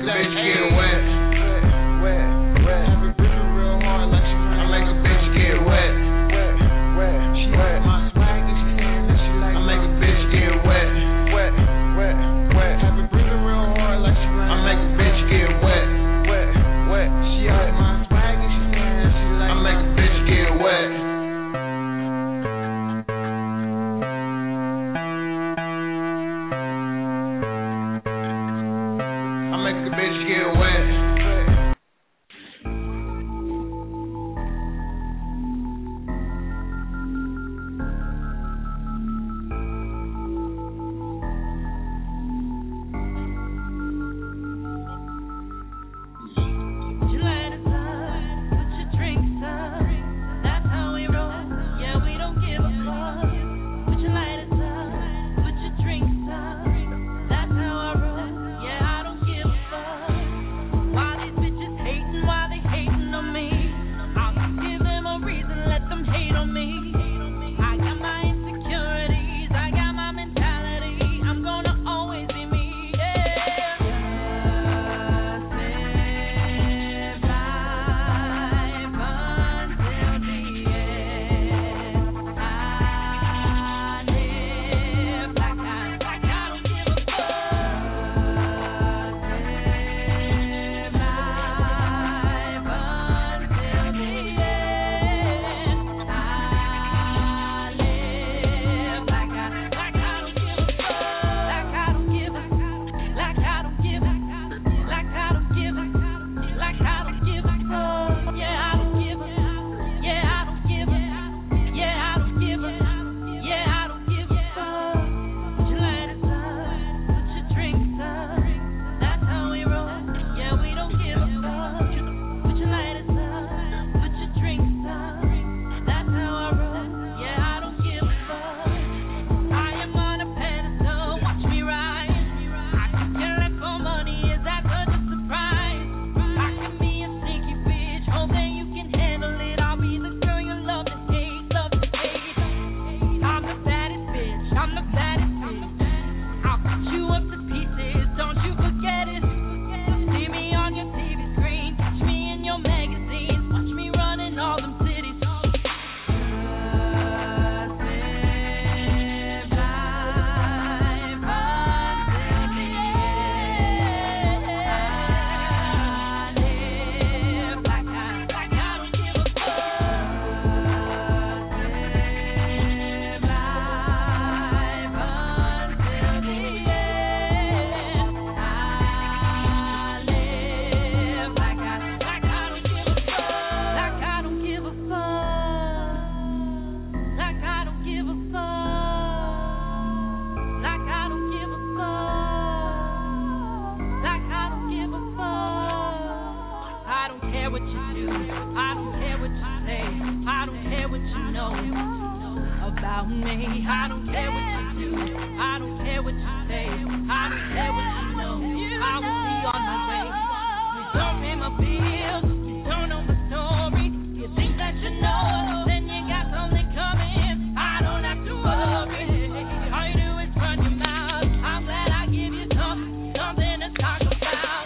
Get wet. about me. I don't care what you do. I don't care what you say. I don't care what you know. I will be on my way. You don't pay my bills. You don't know my story. You think that you know, then you got something coming. I don't have to worry. All you do is run your mouth. I'm glad I give you something, something to talk about.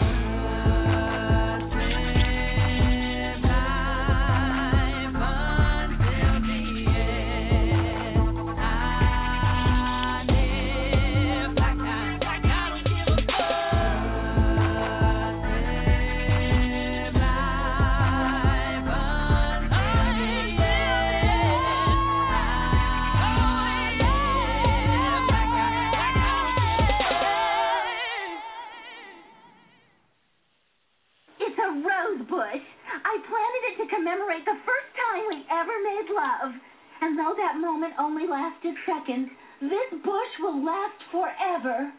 Commemorate the first time we ever made love. And though that moment only lasted seconds, this bush will last forever.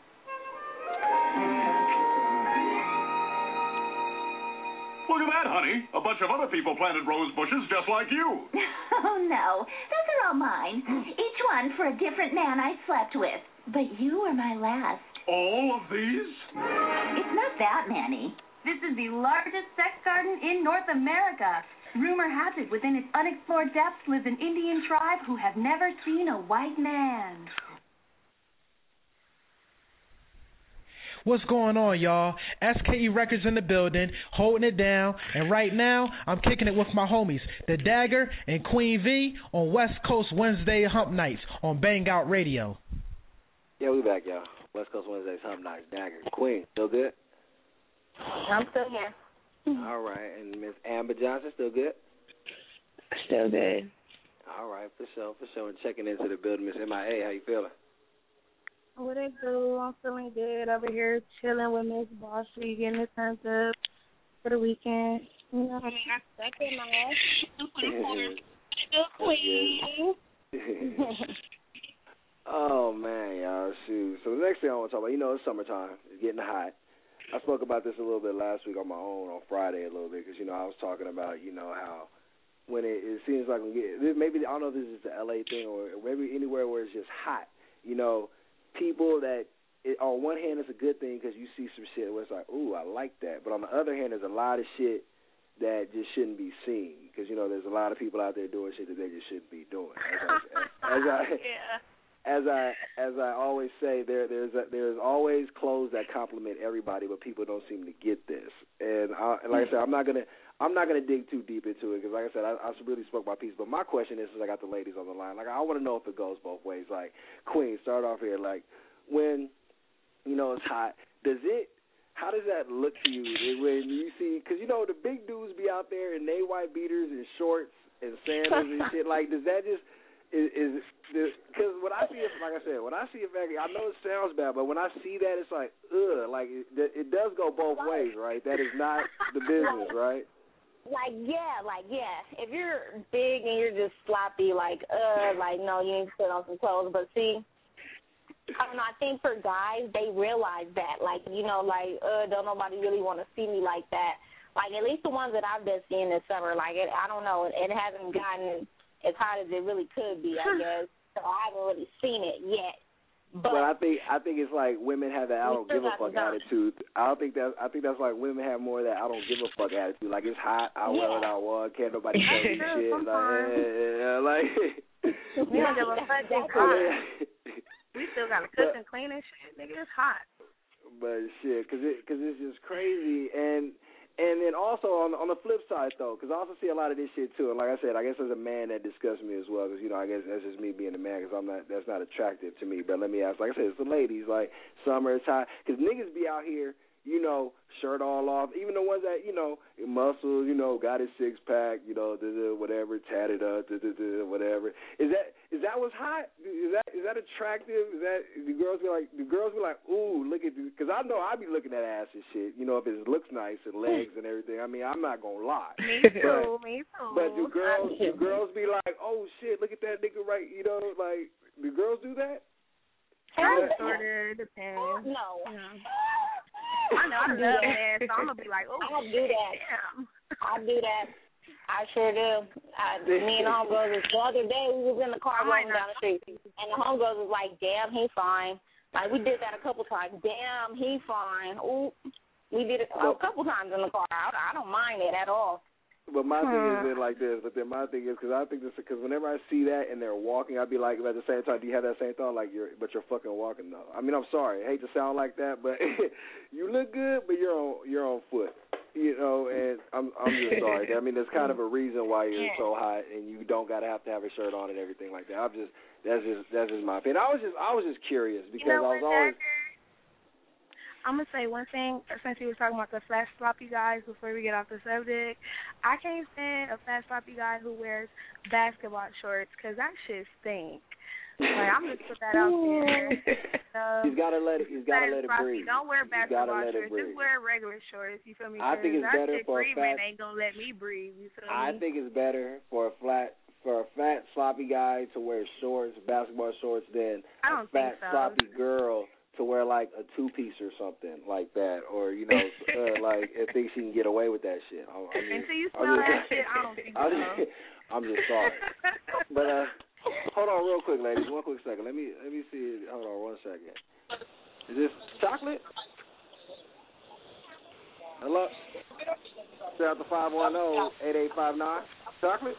Look at that, honey. A bunch of other people planted rose bushes just like you. Oh, no. Those are all mine. Each one for a different man I slept with. But you were my last. All of these? It's not that many. This is the largest sex garden in North America. Rumor has it within its unexplored depths lives an Indian tribe who have never seen a white man. What's going on, y'all? S K E Records in the building, holding it down, and right now, I'm kicking it with my homies, The Dagger and Queen V, on West Coast Wednesday Hump Nights on Bang Out Radio. Yeah, we back, y'all. West Coast Wednesdays Hump Nights, Dagger. Queen, still good? I'm still here. All right, and Miss Amber Johnson, still good? Still good. All right, for sure, for sure. And checking into the building, Miss M I A, how you feeling? What it do? I'm feeling good over here, chilling with Miss Bossy, getting it turned up for the weekend. You know, I mean, I stuck in my ass. Queen. Oh man, y'all, shoot. So the next thing I want to talk about, you know, it's summertime. It's getting hot. I spoke about this a little bit last week on my own on Friday a little bit because, you know, I was talking about, you know, how when it, it seems like we get, maybe, I don't know if this is the L A thing or maybe anywhere where it's just hot, you know, people that, it, on one hand, it's a good thing because you see some shit where it's like, ooh, I like that. But on the other hand, there's a lot of shit that just shouldn't be seen because, you know, there's a lot of people out there doing shit that they just shouldn't be doing. As I, as, as I, yeah. As I as I always say, there there's a, there's always clothes that compliment everybody, but people don't seem to get this. And, I, and like I said, I'm not gonna I'm not gonna dig too deep into it because, like I said, I, I really spoke my piece. But my question is, since I got the ladies on the line, like I want to know if it goes both ways. Like Queen, start off here. Like when you know it's hot, does it? How does that look to you when you see? Because you know the big dudes be out there in they white beaters and shorts and sandals and shit. Like, does that just Is because when I see it, like I said, when I see it back, I know it sounds bad, but when I see that, it's like, ugh, like it, it does go both ways, right? That is not the business, right? Like, yeah, like, yeah. If you're big and you're just sloppy, like, uh, like, no, you need to put on some clothes. But see, I don't know, I think for guys, they realize that. Like, you know, like, uh, don't nobody really want to see me like that. Like, at least the ones that I've been seeing this summer, like, it, I don't know, it, it hasn't gotten as hot as it really could be, I guess. So I haven't really seen it yet. But, but I think I think it's like women have that I don't give a fuck attitude. I don't think that I think that's like women have more of that I don't give a fuck attitude. Like it's hot, I yeah. wear what I want, can't nobody tell me shit. Like, yeah, like we don't give a fuck. It's hot. We still gotta cook and clean and shit. Nigga, it's hot. But shit, cause it cause it's just crazy. And And then also on on the flip side though, because I also see a lot of this shit too. And like I said, I guess as a man that disgusts me as well, because you know I guess that's just me being a man, because I'm not that's not attractive to me. But let me ask, like I said, it's the ladies. Like summer is hot, because niggas be out here, you know, shirt all off. Even the ones that you know muscles, you know, got his six pack, you know, whatever, tatted up, whatever. Is that is that what's hot? Is that is that attractive? Is that the girls be like the girls be like, ooh, look at this? Because I know I be looking at ass and shit. You know, if it looks nice and legs and everything. I mean, I'm not gonna lie. Me too. But, me too. But do girls do girls be like, oh shit, look at that nigga right? You know, like do girls do that? It sort of depends. No. Yeah. I know I love that, so I'm gonna be like, oh, I do that. Damn. I do that. I sure do. I, me and the homegirls, the other day we was in the car rolling down the street, and the homegirls was like, damn, he fine. Like, we did that a couple times. Damn, he fine. Ooh, we did it a couple times in the car. I, I don't mind it at all. But my hmm. thing is then like this. But then my thing is, because I think this, because whenever I see that and they're walking, I'd be like, at the same time, do you have that same thought? Like, you're, but you're fucking walking though. I mean, I'm sorry, I hate to sound like that, but you look good, but you're on, you're on foot. You know, and I'm, I'm just sorry. I mean, there's kind of a reason why you're so hot, and you don't gotta have to have a shirt on and everything like that. I'm just, that's just, that's just my opinion. I was just, I was just curious because you know I was always. I'm going to say one thing, since you were talking about the fat, sloppy guys before we get off the subject. I can't stand a fat, sloppy guy who wears basketball shorts because that shit stink. Like, I'm just put that out there. So, he's got to let it, he's got to let it breathe. Don't wear basketball shorts. Just wear regular shorts, you feel me? I think it's that better shit for a breathing fat. ain't going to let me breathe, you feel I me? think it's better for a flat, for a fat, sloppy guy to wear shorts, basketball shorts, than I don't a fat, think so. sloppy girl to wear like a two-piece or something like that, or you know, uh, like I think she can get away with that shit. I'm, I'm just, Until you smell just, that shit, I don't think I'm so. Just, I'm just sorry. But uh, hold on, real quick, ladies. One quick second. Let me let me see. Hold on, one second. Is this chocolate? Hello. Shout out to five one zero eight eight five nine. Chocolate.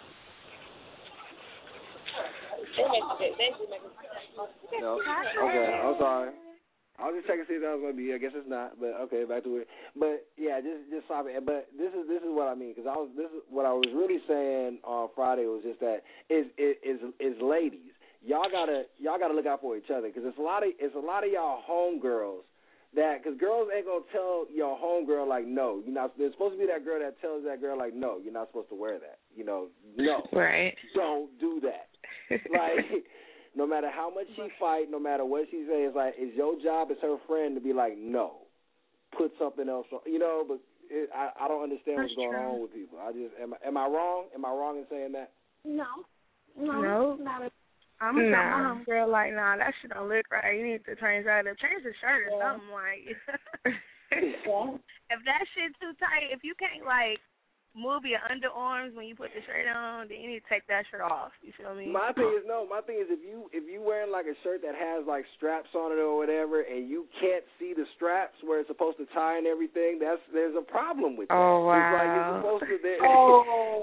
No. Okay, I'm sorry. I was just checking to see if that was gonna be. I guess it's not, but okay, back to it. But yeah, just just stop it. But this is this is what I mean, because I was this is what I was really saying on Friday was just that is is is ladies, y'all gotta y'all gotta look out for each other, because it's a lot of it's a lot of y'all homegirls that, because girls ain't gonna tell your homegirl like no, you're not. There's supposed to be that girl that tells that girl like no, you're not supposed to wear that. You know, no, right? Don't do that. Like. No matter how much she fight, no matter what she says, it's like, it's your job as her friend to be like, no, put something else on. You know, but it, I, I don't understand That's what's going true. on with people. I just, am, am I wrong? Am I wrong in saying that? No. No. No. Not a, I'm going to tell Nah. my homegirl, like, nah, that shit don't look right. You need to change that up. Change the shirt or Yeah. something, like. yeah. If that shit too tight, if you can't, like, move your underarms when you put the shirt on, then you need to take that shirt off. You feel me? My thing is no. My thing is if you if you wearing like a shirt that has like straps on it or whatever, and you can't see the straps where it's supposed to tie and everything, that's there's a problem with that. Oh, It's like you're wow. supposed to. There, Oh.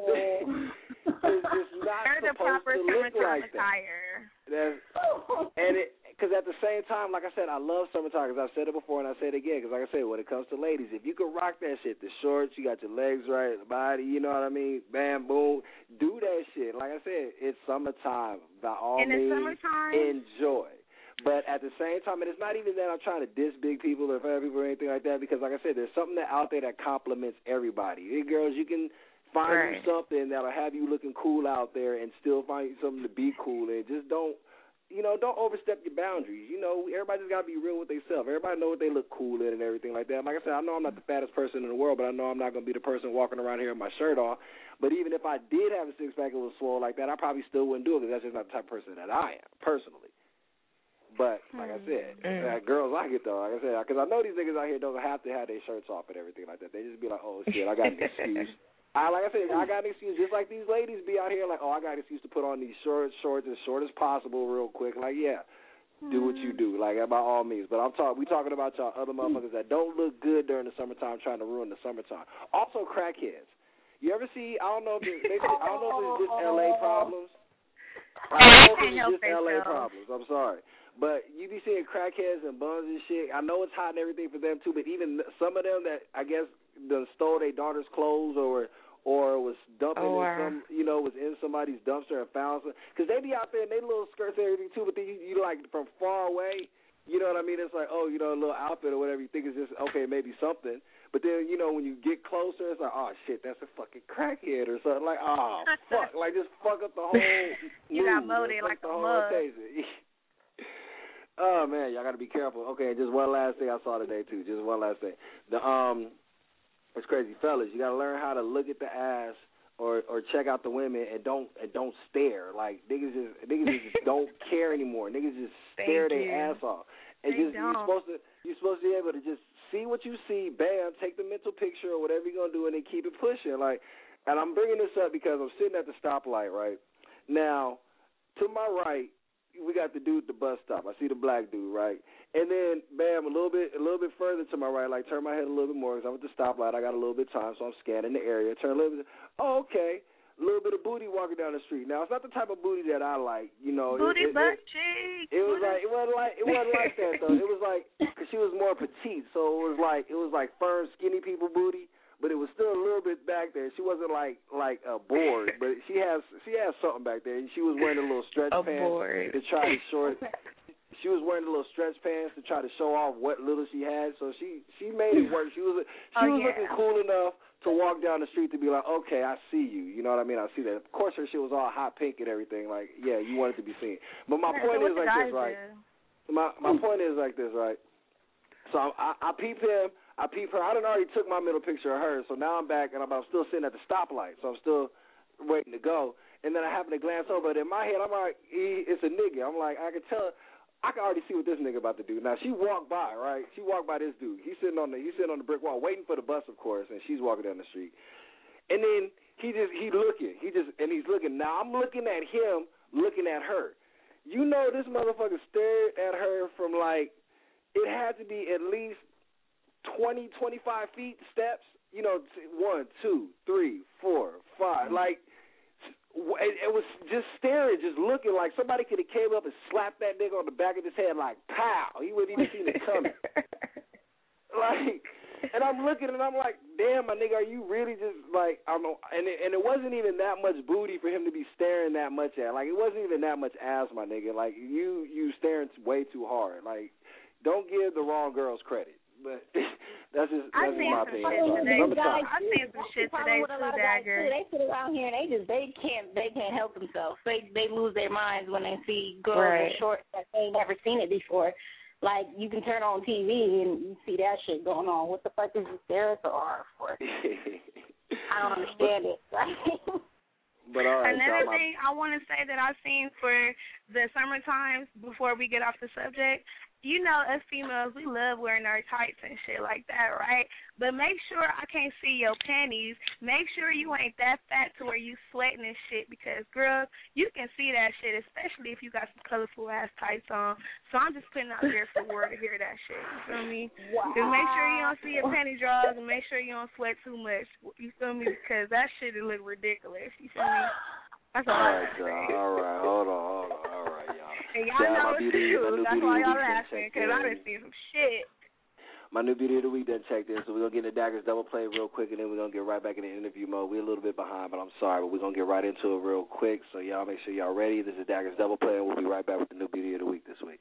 it's just not Wear the supposed proper to look summertime like that. attire. That's, and it, because at the same time, like I said, I love summertime, because I've said it before and I say it again, because like I said, when it comes to ladies, if you can rock that shit, the shorts, you got your legs right, the body, you know what I mean, bam, boom, do that shit. Like I said, it's summertime. By all In the means, summertime? enjoy. But at the same time, and it's not even that I'm trying to diss big people or fat people or anything like that, because like I said, there's something that out there that compliments everybody. Hey, girls, you can find Right. you something that'll have you looking cool out there and still find you something to be cool in. Just don't, you know, don't overstep your boundaries. You know, everybody just got to be real with themselves. Everybody know what they look cool in and everything like that. Like I said, I know I'm not the fattest person in the world, but I know I'm not going to be the person walking around here with my shirt off. But even if I did have a six-pack that was swole like that, I probably still wouldn't do it, because that's just not the type of person that I am, personally. But, like I said, Mm. uh, girls like it, though. Like I said, because I know these niggas out here don't have to have their shirts off and everything like that. They just be like, oh, shit, I got an excuse. I like I said, I got an excuse. Just like these ladies be out here like, oh, I got an excuse to put on these shorts, shorts as short as possible, real quick. Like, yeah, do what you do, like by all means. But I'm talking, we talking about y'all other motherfuckers that don't look good during the summertime, trying to ruin the summertime. Also, crackheads. You ever see? I don't know if it's, they, I don't know if it's just L A problems. I don't know if it's just L A problems. I'm sorry. But you be seeing crackheads and bums and shit. I know it's hot and everything for them too, but even some of them that I guess done stole their daughter's clothes or or was dumping Oh, in wow. some, you know, was in somebody's dumpster and found some. Because they be out there in their little skirts and everything too, but then you, you like from far away, you know what I mean? It's like, oh, you know, a little outfit or whatever. You think it's just, okay, maybe something. But then, you know, when you get closer, it's like, oh, shit, that's a fucking crackhead or something. Like, oh, fuck. Like, just fuck up the whole You got mood. molded Fuck like the a whole mug. rotation. Oh, man, y'all got to be careful. Okay, just one last thing I saw today, too. Just one last thing. The um, It's crazy. Fellas, you got to learn how to look at the ass or or check out the women and don't and don't stare. Like, niggas just niggas just don't care anymore. Niggas just stare Thank their you. ass off. And They just you're don't. supposed to you're supposed to be able to just see what you see, bam, take the mental picture or whatever you're gonna do, and then keep it pushing. Like, and I'm bringing this up because I'm sitting at the stoplight, right? Now, to my right, we got the dude at the bus stop. I see the black dude, right? And then, bam, a little bit a little bit further to my right, like turn my head a little bit more because I'm at the stoplight. I got a little bit of time, so I'm scanning the area. Turn a little bit. Oh, okay. A little bit of booty walking down the street. Now, it's not the type of booty that I like, you know. Booty it, it, butt it, cheek. It was like it wasn't like it wasn't like that though. It was like because she was more petite, so it was like it was like firm, skinny people booty. But it was still a little bit back there. She wasn't like like a board, but she has she has something back there. And she was wearing a little stretch a pants board. to try to short. She was wearing a little stretch pants to try to show off what little she had. So she she made it work. She was she oh, was yeah. looking cool enough to walk down the street to be like, okay, I see you. You know what I mean? I see that. Of course, her shit was all hot pink and everything. Like, yeah, you wanted to be seen. But my yeah, point so is like this, right? My my point is like this, right? So I, I, I peep him. I peep her. I done already took my middle picture of her, so now I'm back, and I'm, I'm still sitting at the stoplight, so I'm still waiting to go. And then I happen to glance over, but in my head, I'm like, he, it's a nigga. I'm like, I can tell, I can already see what this nigga about to do. Now, she walked by, right? She walked by this dude. He's sitting on the he's sitting on the brick wall, waiting for the bus, of course, and she's walking down the street. And then he just, he looking. He just, and he's looking. Now, I'm looking at him, looking at her. You know this motherfucker stared at her from, like, it had to be at least twenty, twenty-five feet steps, you know, one, two, three, four, five. Like, it, it was just staring, just looking like somebody could have came up and slapped that nigga on the back of his head like, pow. He wouldn't even seen it coming. Like, and I'm looking and I'm like, damn, my nigga, are you really just like, I don't know. And it, and it wasn't even that much booty for him to be staring that much at. Like, it wasn't even that much ass, my nigga. Like, you, you staring way too hard. Like, don't give the wrong girls credit. But that's just that's just my opinion. I seen some shit today too, Dagger. They sit around here and they just they can't they can't help themselves. They they lose their minds when they see girls right. in shorts that they ain't never seen it before. Like you can turn on T V and you see that shit going on. What the fuck is you staring so hard for? I don't understand it. Right? But all right, another so thing I want to say that I've seen for the summertime before we get off the subject. You know, us females, we love wearing our tights and shit like that, right? But make sure I can't see your panties. Make sure you ain't that fat to where you sweating and shit because, girls, you can see that shit, especially if you got some colorful-ass tights on. So I'm just putting out there for word to hear that shit. You feel me? Wow. Just make sure you don't see your panty draws and make sure you don't sweat too much. You feel me? Because that shit will look ridiculous. You feel me? That's all, all right, y'all. All right, hold on, hold on. All right, y'all. And y'all yeah, know it's true. That's why y'all laughing, because I done in. seen some shit. My new beauty of the week done checked in, so we're going to get into Daggers Double Play real quick, and then we're going to get right back in the interview mode. We're a little bit behind, but I'm sorry, but we're going to get right into it real quick. So y'all make sure y'all ready. This is Daggers Double Play, and we'll be right back with the new beauty of the week this week.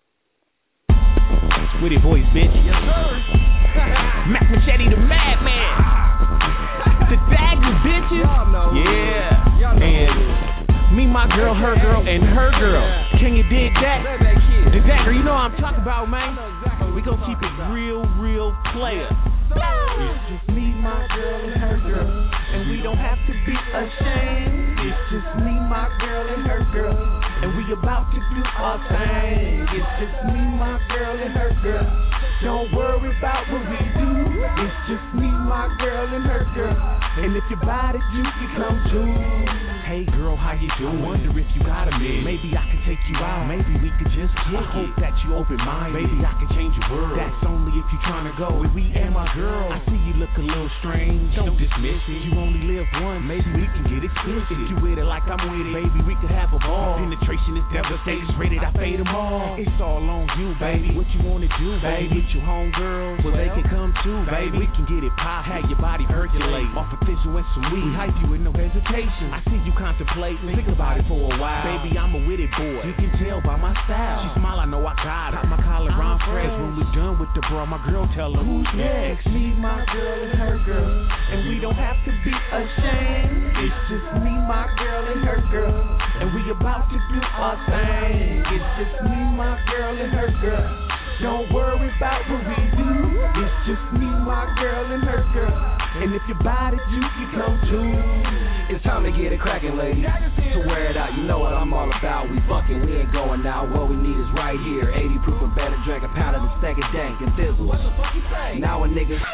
With it, boys, bitch. Yes, sir. Mac Machete the Madman. The Dagger, bitches. Y'all know. Yeah. Y'all know. And me, my girl, her girl, and her girl. Yeah. Can you dig that? The Dagger, you know what I'm talking about, man. Exactly we gonna keep it real, real player. It's just me, my girl, and her girl. And we don't have to be ashamed. It's just me, my girl, and her girl. And we about to do our thing. It's just me, my girl, and her girl. Don't worry about what we do. It's just me, my girl, and her girl. And if you buy it, you can come too. Hey girl, how you doing? Wonder if you got a minute. Maybe I can take you out. Maybe we could just kick I hope it. That you open minded. Maybe I can change your world. That's only if you trying to go with me and my girl. I see you look a little strange. Don't dismiss it. You only live once. Maybe we can get explicit. If you with it like I'm with it, baby, we could have a ball. Penetration is devastating. Rated, I fade them all. It's all on you, baby. What you wanna do, baby? Get your homegirls where well, they can come too, baby. We can get it pop. Have your body percolate. Off a thistle and some weed. We hype you with no hesitation. I see you contemplating. Think about it for a while. Baby, I'm a witty boy. You can tell by my style. She smile, I know I got her. Got my collar on fresh. When we done with the bro, my girl tell her who's next. Me, my girl, and her girl. And we don't have to be ashamed. It's just me, my girl, and her girl. And we about to do our thing. It's just me, my girl, and her girl. Don't worry about what we do. It's just me, my girl, and her girl. And if you buy it, you can come too. It's time to get it crackin', lady. To wear it out, you know what I'm all about. We fucking, we ain't going out. What we need is right here. eighty proof and better, drink a pound of the second dank and thizzle. What the fuck you say? Now a nigga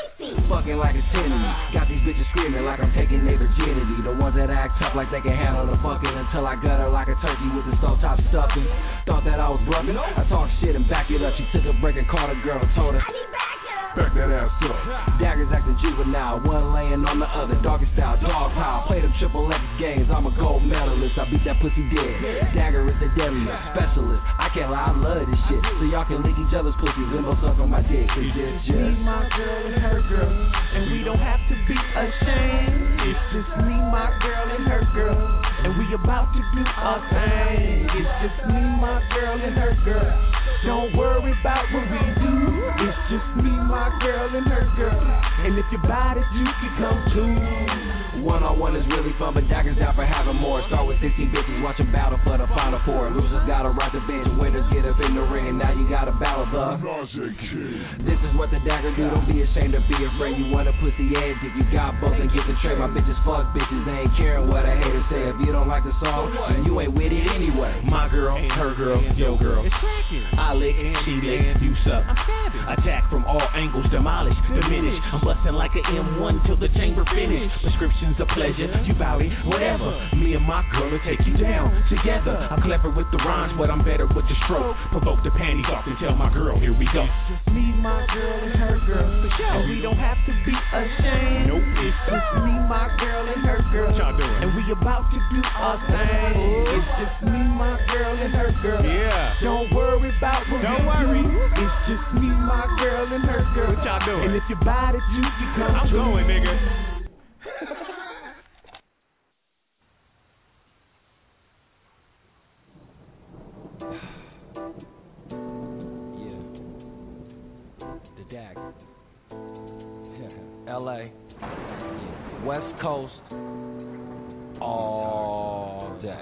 fucking like it's enemy. Got these bitches screaming like I'm taking their virginity. The ones that act tough like they can handle the fucking until I gut her like a turkey with the stove top stuffing. Thought that I was bluffing. I talk shit and back it up. She took a break and called a girl, told her, back that ass up. Daggers acting juvenile, one laying on the other, doggy style, dog pile. Play them triple X games, I'm a gold medalist. I beat that pussy dead. Dagger is the deadliest specialist. I can't lie, I love this shit. So y'all can lick each other's pussies and go suck on my dick. Cause it's just me, my girl, and her girl, and we don't have to be ashamed. It's just me, my girl, and her girl, and we about to do our thing. It's just me, my girl, and her girl. Don't worry about what we do. It's just me, my girl, and her girl. And if you buy it, you can come too. One on one is really fun, but Dagger's down for having more. Start with fifteen bitches, watching battle for the final four. Losers gotta ride the bench, winners get up in the ring, and now you gotta battle the. This is what the Dagger do. Don't be ashamed to be afraid. You want a pussy edge if you got both and get the trade. My bitches fuck bitches, they ain't caring what a hater say. If you don't like the song, then you ain't with it anyway. My girl, her girl, your girl. I lick, she lick, you suck. Attack from all angles, demolish, diminish. I'm busting like an M one till the chamber finish. Prescriptions of pleasure, you bout it, whatever. Me and my girl will take you down together. I'm clever with the rhymes, but I'm better with the stroke. Provoke the panties off and tell my girl, here we go. Just me, my girl, and her girl. And we don't have to be ashamed. Nope. It's just me, my girl, and her girl. What y'all doing? And we about to do our thing. It's just me, my girl, and her girl. Yeah. Don't worry about what don't we worry. do. It's just me, my girl, and her girl. What y'all doing? And if you buy it, you can come I'm too. going, nigga. Dagger. L A. West Coast. All day.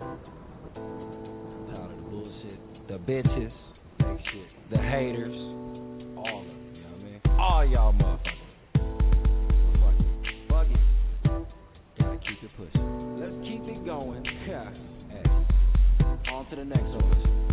Tired of the bullshit. The bitches. Shit. The haters. All of them, you know what I mean? All y'all motherfuckers. Fuck it. Fuck it. Gotta keep it pushing. Let's keep it going. Yeah. Hey. On to the next one.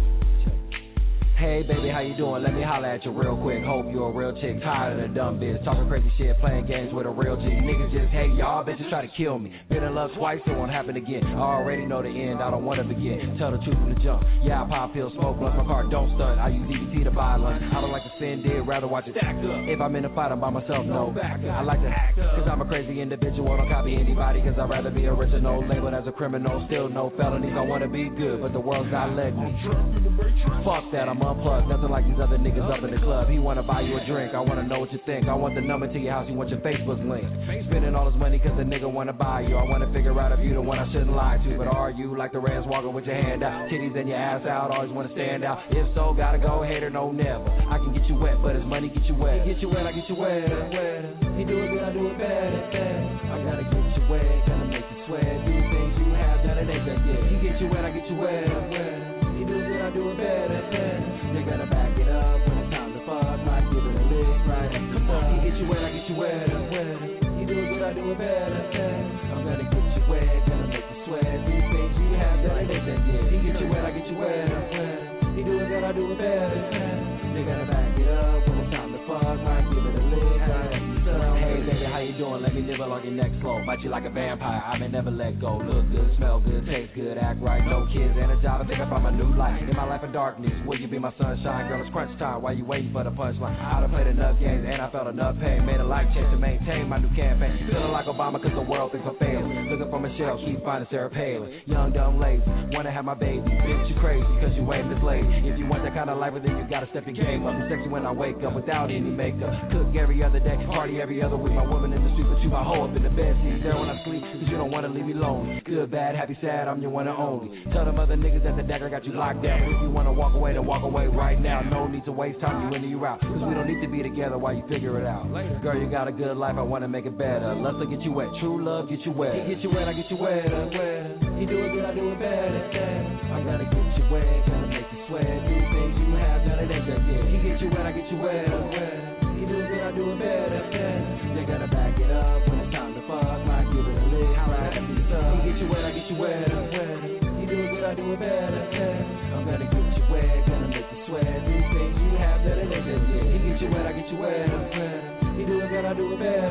Hey baby, how you doing? Let me holler at you real quick. Hope you're a real chick, tired of the dumb bitch. Talking crazy shit, playing games with a real G. Niggas just hate y'all bitches try to kill me. Been in love twice, it won't happen again. I already know the end, I don't wanna begin. Tell the truth from the jump. Yeah, I pop pills, smoke blunt, my car don't stunt. I use D D T to buy lunch. I don't like to spend it, rather watch it stack up. If I'm in a fight, I'm by myself, no. I like to act up, cause I'm a crazy individual. Don't copy anybody, cause I'd rather be original. Labeled as a criminal, still no felonies. I wanna be good, but the world's not letting me. Fuck that, I'm unplugged. Nothing like these other niggas up in the club. He wanna buy you a drink, I wanna know what you think. I want the number to your house, you want your Facebook link. Spending all this money cause the nigga wanna buy you. I wanna figure out if you the one I shouldn't lie to. But are you like the Rams walking with your hand out? Titties and your ass out, always wanna stand out. If so, gotta go, hater, no never. I can get you wet, but his money get you wet. He get you wet, I get you wetter, wetter. He do it good, I do it better, better. I gotta get you wet, gotta make you sweat. Do things you have done, it ain't that good. He get you wet, I get you wetter, wetter. He do it good, I do it better, better. You gotta back it up when it's time to fuck. Might give it a lick right at the top. He get you wet, I get you wetter, wetter. He do it good, I do it better, better. I'm gonna get you wet, gonna make you sweat. Do things you have done, it ain't that good. He get you wet, I get you wetter, wetter. He do it good, I do it better, better. You gotta back it up when it's time to fuck. Might give it a lick right at the top. Hey baby, how you doing? Let me nibble on your neck slow. Bite you like a vampire, I may never let go. Look good, smell good, taste good, act right. No kids and a job, I think I found my new life. In my life of darkness, will you be my sunshine? Girl, it's crunch time, why you waiting for the punchline? I done played enough games and I felt enough pain. Made a life change to maintain my new campaign. Feeling like Obama cause the world thinks I'm failing. Looking for Michelle, keep finding Sarah Palin. Young, dumb, lazy, wanna have my baby. Bitch, you crazy cause you ain't this lady. If you want that kind of life, then you gotta step your game up. I'm sexy when I wake up without any makeup. Cook every other day, party every other week. My woman in the street, but you my hoe up in the bed. See there when I sleep, cause you don't wanna leave me lonely. Good, bad, happy, sad, I'm your one and only. Tell them other niggas that the Dagger got you locked down. If you wanna walk away, then walk away right now. No need to waste time, you in and you out. Cause we don't need to be together while you figure it out. Girl, you got a good life, I wanna make it better. Lust will get you wet, true love get you wet. He get you wet, I get you wetter, wetter. He do it good, I do it better, better. I gotta get you wet, gotta make you sweat. Do things you have done, it ain't that good. He get you wet, I get you wetter, wetter. He do it good, I do it better, better. You gotta back it up when it's time to fuck. Might give it a lick right at the top. He get you wet, I get you wetter, wetter. He do it good, I do it better, better. I'm gonna get you wet, gonna make you sweat. Do things you have that it ain't that good. He get you wet, I get you wetter, wetter. He do it good, I do it better.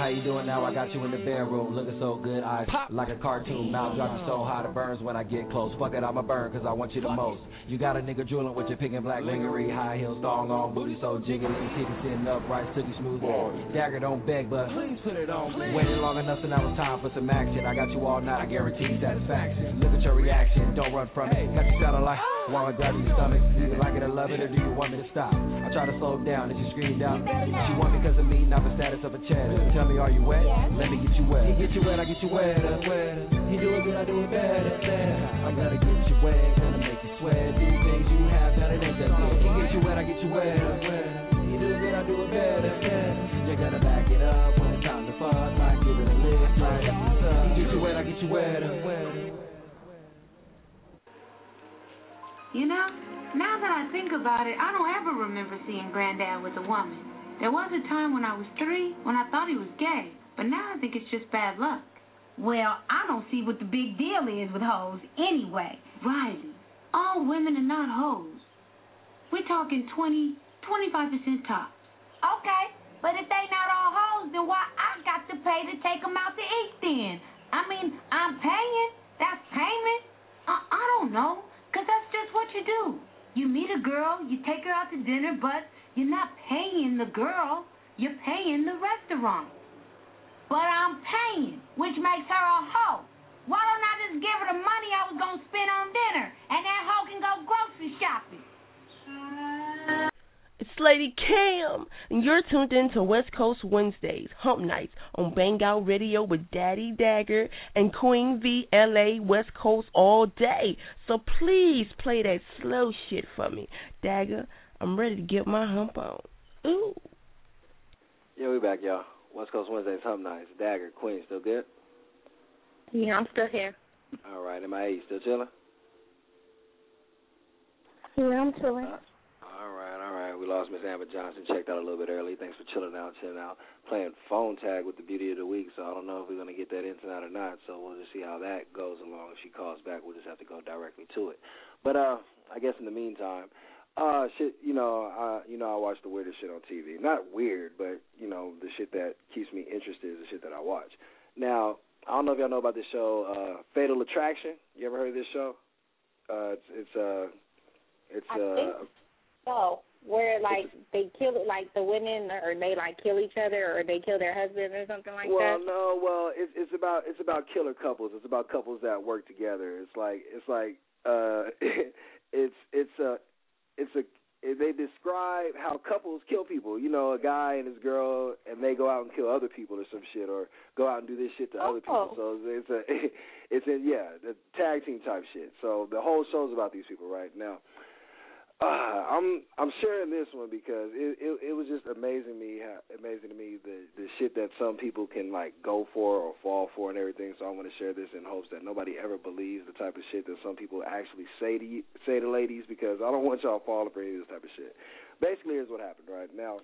how you doing now? I got you in the bedroom, looking so good, eyes like a cartoon. Mouth dropping so hot it burns when I get close. Fuck it, I'ma burn, cause I want you the most. You got a nigga drooling with your pink and black lingerie, high heels, thong on, booty so jiggly, titty sitting upright, silky smooth. Dagger don't beg, but please put it on. Waited long enough, so now it's time for some action. I got you all night, I guarantee satisfaction. Look at your reaction, don't run from it. Got you sounding like wanna grab your stomach. Do you like it or love it, or do you want me to stop? I try to slow down, and she screamed out. She want me because of me, not the status of a cheddar. Tell me, are you wet? Let me get you wet. He get you wet, I get you wetter, wetter. He do it good, I do it better, better. I'm gonna get you wet, gonna make you sweat. Do things you have that it ain't that good. He get you wet, I get you wetter, wetter. He do it good, I do it better, better. You gotta back it up when it's time to fuck. Like give it a lift, like he get you wet, I get you wetter, wetter. You know, now that I think about it, I don't ever remember seeing Granddad with a woman. There was a time when I was three when I thought he was gay, but now I think it's just bad luck. Well, I don't see what the big deal is with hoes anyway. Riley, all women are not hoes. We're talking twenty, twenty-five percent tops. Okay, but if they not all hoes, then why I got to pay to take them out to eat then? I mean, I'm paying. That's payment. I, I don't know. Because that's just what you do. You meet a girl, you take her out to dinner, but you're not paying the girl. You're paying the restaurant. But I'm paying, which makes her a hoe. Why don't I just give her the money I was going to spend on dinner, and that hoe can go grocery shopping? It's Lady Cam, and you're tuned in to West Coast Wednesdays, Hump Nights, on Bang Out Radio with Daddy Dagger and Queen V, L A, West Coast all day. So please play that slow shit for me. Dagger, I'm ready to get my hump on. Ooh. Yeah, we back, y'all. West Coast Wednesdays, Hump Nights. Dagger, Queen, still good? Yeah, I'm still here. All right, M I A, you still chilling? Yeah, I'm chilling. Uh, all right, all right. We lost Miss Amber Johnson. Checked out a little bit early. Thanks for chilling out, chilling out. Playing phone tag with the beauty of the week, so I don't know if we're going to get that in tonight or not, so we'll just see how that goes along. If she calls back, we'll just have to go directly to it. But uh, I guess in the meantime, uh, shit, you know, uh, you know, I watch the weirdest shit on T V. Not weird, but, you know, the shit that keeps me interested is the shit that I watch. Now, I don't know if y'all know about this show, uh, Fatal Attraction. You ever heard of this show? Uh, it's, it's, uh, it's, I uh, think so. Where, like, they kill, like, the women, or they, like, kill each other, or they kill their husband or something like well, that? Well, no, well, it's it's about it's about killer couples. It's about couples that work together. It's like it's like uh, it's it's a it's a they describe how couples kill people. You know, a guy and his girl, and they go out and kill other people or some shit, or go out and do this shit to oh. other people. So it's a it's a yeah, the tag team type shit. So the whole show's about these people right now. Uh, I'm I'm sharing this one because it, it it was just amazing me how, amazing to me the the shit that some people can like go for or fall for and everything. So I want to share this in hopes that nobody ever believes the type of shit that some people actually say to you, say to ladies, because I don't want y'all falling for any of this type of shit. Basically, here's what happened right now.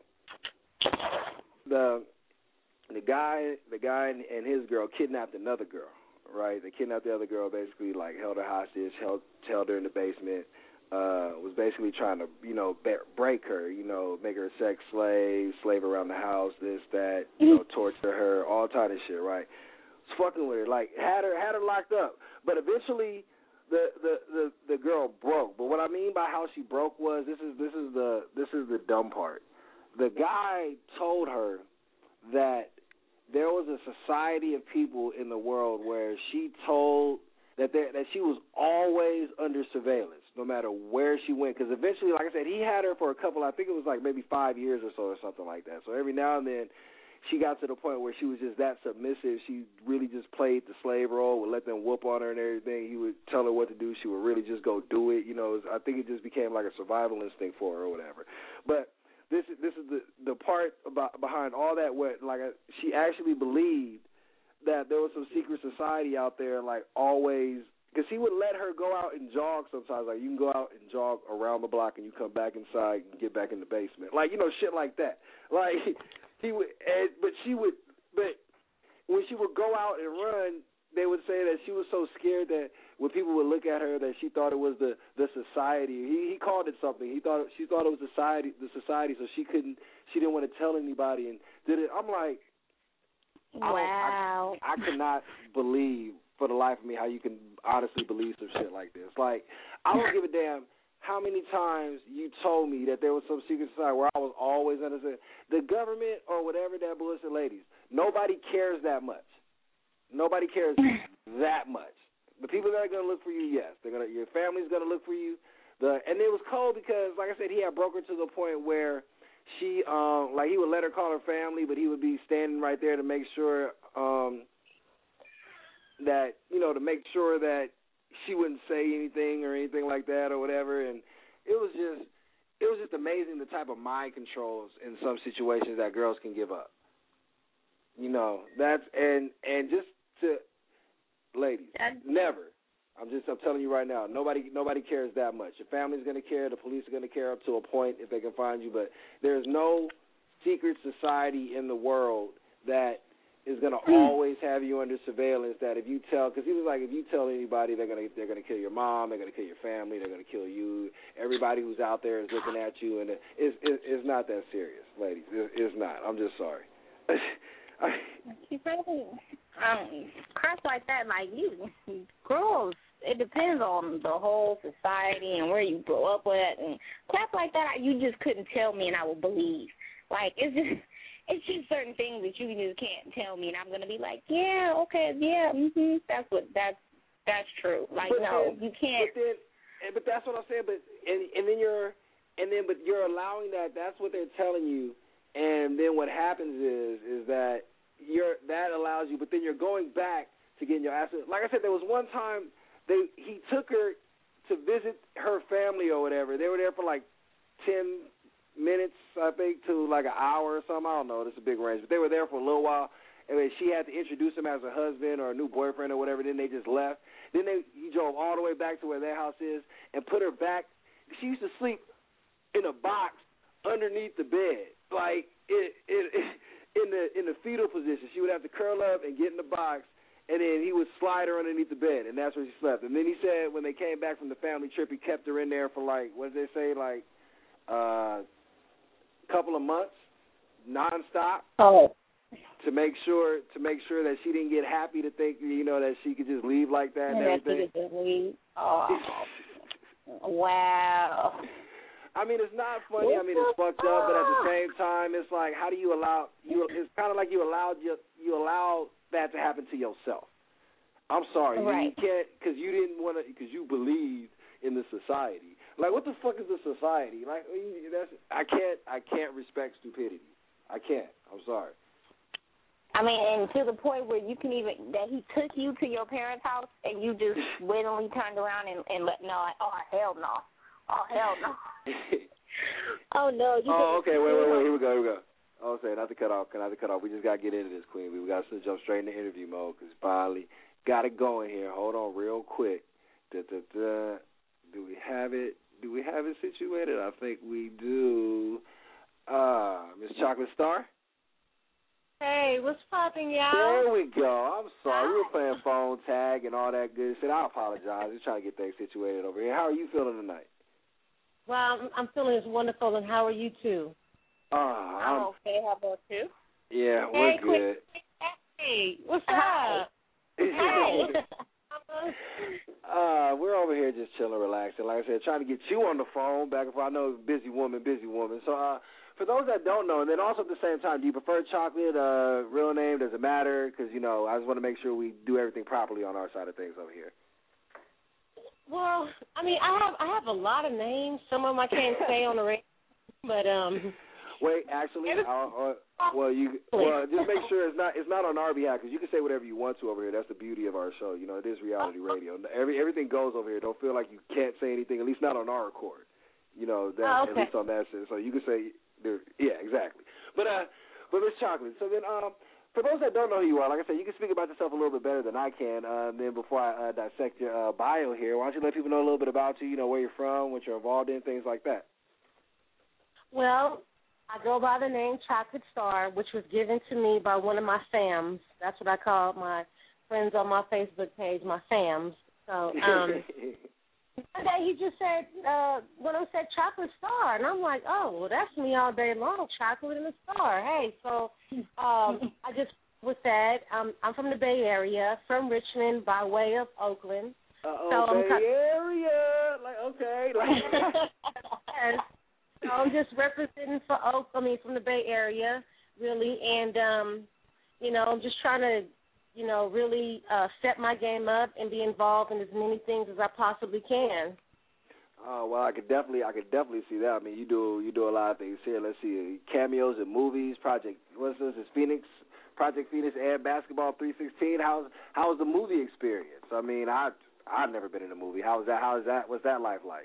The the guy the guy and his girl kidnapped another girl. Right, they kidnapped the other girl. Basically, like held her hostage, held held her in the basement. Uh, was basically trying to, you know, be- break her, you know, make her a sex slave, slave around the house, this, that, you know, torture her, all kind of shit, right? Was fucking with her, like had her had her locked up. But eventually, the, the, the, the girl broke. But what I mean by how she broke was this is this is the this is the dumb part. The guy told her that there was a society of people in the world where she told that there, that she was always under surveillance, no matter where she went. Because eventually, like I said, he had her for a couple, I think it was like maybe five years or so or something like that. So every now and then, she got to the point where she was just that submissive. She really just played the slave role, would let them whoop on her and everything. He would tell her what to do. She would really just go do it. You know, I think it just became like a survival instinct for her or whatever. But this is this is the the part about behind all that. What like I, she actually believed that there was some secret society out there, like always, because he would let her go out and jog sometimes. Like, you can go out and jog around the block and you come back inside and get back in the basement. Like, you know, shit like that. Like, he would, and, but she would, but when she would go out and run, they would say that she was so scared that when people would look at her that she thought it was the, the society. He he called it something. He thought she thought it was society, the society, so she couldn't, she didn't want to tell anybody and did it. I'm like, Wow. I, I, I could not believe for the life of me how you can honestly believe some shit like this. Like, I don't give a damn how many times you told me that there was some secret society where I was always understood. The government or whatever that bullshit, ladies, nobody cares that much. Nobody cares that much. The people that are going to look for you, yes. They're gonna. Your family's going to look for you. The And it was cold because, like I said, he had broke her to the point where she, um, like he would let her call her family, but he would be standing right there to make sure um, that, you know, to make sure that she wouldn't say anything or anything like that or whatever. And it was just, it was just amazing the type of mind controls in some situations that girls can give up. You know, that's, and, and just to, ladies, never. I'm just, I'm telling you right now, nobody, nobody cares that much. Your family's going to care, the police are going to care up to a point if they can find you, but there's no secret society in the world that is going to always have you under surveillance. That if you tell, because he was like, if you tell anybody, they're going to, they're going to kill your mom, they're going to kill your family, they're going to kill you. Everybody who's out there is looking at you, and it's, it's, it's not that serious, ladies. It, it's not. I'm just sorry. You really, um, crap like that, like you, girls, it depends on the whole society and where you grow up with, and crap like that, you just couldn't tell me and I would believe. Like, it's just, it's just certain things that you just can't tell me, and I'm gonna be like, yeah, okay, yeah, mhm, that's what, that's, that's true. Like, but no, then, you can't. But, then, but that's what I'm saying. But and and then you're, and then but you're allowing that. That's what they're telling you. And then what happens is is that you're that allows you, but then you're going back to getting your ass. Like I said, there was one time they he took her to visit her family or whatever. They were there for like ten minutes, I think, to like an hour or something. I don't know. It's a big range, but they were there for a little while. And she had to introduce him as a husband or a new boyfriend or whatever. Then they just left. Then they he drove all the way back to where their house is and put her back. She used to sleep in a box underneath the bed. Like it, it, it, in the in the fetal position, she would have to curl up and get in the box, and then he would slide her underneath the bed, and that's where she slept. And then he said when they came back from the family trip, he kept her in there for like what did they say, like a uh, couple of months, nonstop, oh. to make sure to make sure that she didn't get happy to think you know that she could just leave like that and, and everything. That she could just leave. Oh, wow. I mean, it's not funny. I mean, it's fucked up, but at the same time, it's like, how do you allow? You, it's kind of like you allowed you, you allow that to happen to yourself. I'm sorry, right. you can't because you didn't want to because you believed in the society. Like, what the fuck is the society? Like, that's I can't I can't respect stupidity. I can't. I'm sorry. I mean, and to the point where you can even that he took you to your parents' house and you just willingly turned around and, and let no. Oh hell no. Oh, hell no. oh, no. You oh, okay. Wait, wait, wait. Here we go. Here we go. Oh, say, not to cut off. Not to cut off. We just got to get into this, Queen. We got to jump straight into interview mode because finally got it going here. Hold on real quick. Da, da, da. Do we have it? Do we have it situated? I think we do. Uh, Miss Chocolate Star? Hey, what's popping, y'all? There we go. I'm sorry. We were playing phone tag and all that good shit. I apologize. We're trying to get things situated over here. How are you feeling tonight? Well, I'm, I'm feeling as wonderful, and how are you, too? Uh, I'm okay. How about you? Yeah, hey, we're good. Hey, what's up? Hey. uh, we're over here just chilling, relaxing. Like I said, trying to get you on the phone back and forth. I know busy woman, busy woman. So uh, for those that don't know, and then also at the same time, do you prefer chocolate, uh, real name? Does it matter? Because, you know, I just want to make sure we do everything properly on our side of things over here. Well, I mean, I have I have a lot of names. Some of them I can't say on the radio, but um. Wait, actually, I'll, uh, well, you well just make sure it's not it's not on our behalf because you can say whatever you want to over here. That's the beauty of our show. You know, it is reality radio. Every everything goes over here. Don't feel like you can't say anything. At least not on our record. You know, that, oh, okay. At least on that shit. So you can say, yeah, exactly. But uh, but Miss Chocolate. So then, um. For those that don't know who you are, like I said, you can speak about yourself a little bit better than I can. Uh, then before I uh, dissect your uh, bio here, why don't you let people know a little bit about you, you know, where you're from, what you're involved in, things like that. Well, I go by the name Chocolate Star, which was given to me by one of my fams. That's what I call my friends on my Facebook page, my fams. So um, one day he just said, uh, one of them said Chocolate Star, and I'm like, oh, well, that's me all day long, chocolate and a star. Hey, so um, I just with that, um, I'm from the Bay Area, from Richmond by way of Oakland. Uh-oh, so Bay I'm Area. Like, okay. Like. Yes. So I'm just representing for Oak, I mean, from the Bay Area, really. And, um, you know, I'm just trying to, you know, really uh, step my game up and be involved in as many things as I possibly can. Oh well, I could definitely, I could definitely see that. I mean, you do, you do a lot of things here. Let's see, cameos in movies, Project, what's this? Is Phoenix, Project Phoenix, and Basketball three sixteen. How's, how's the movie experience? I mean, I, I've never been in a movie. How was that? How is that? What's that life like?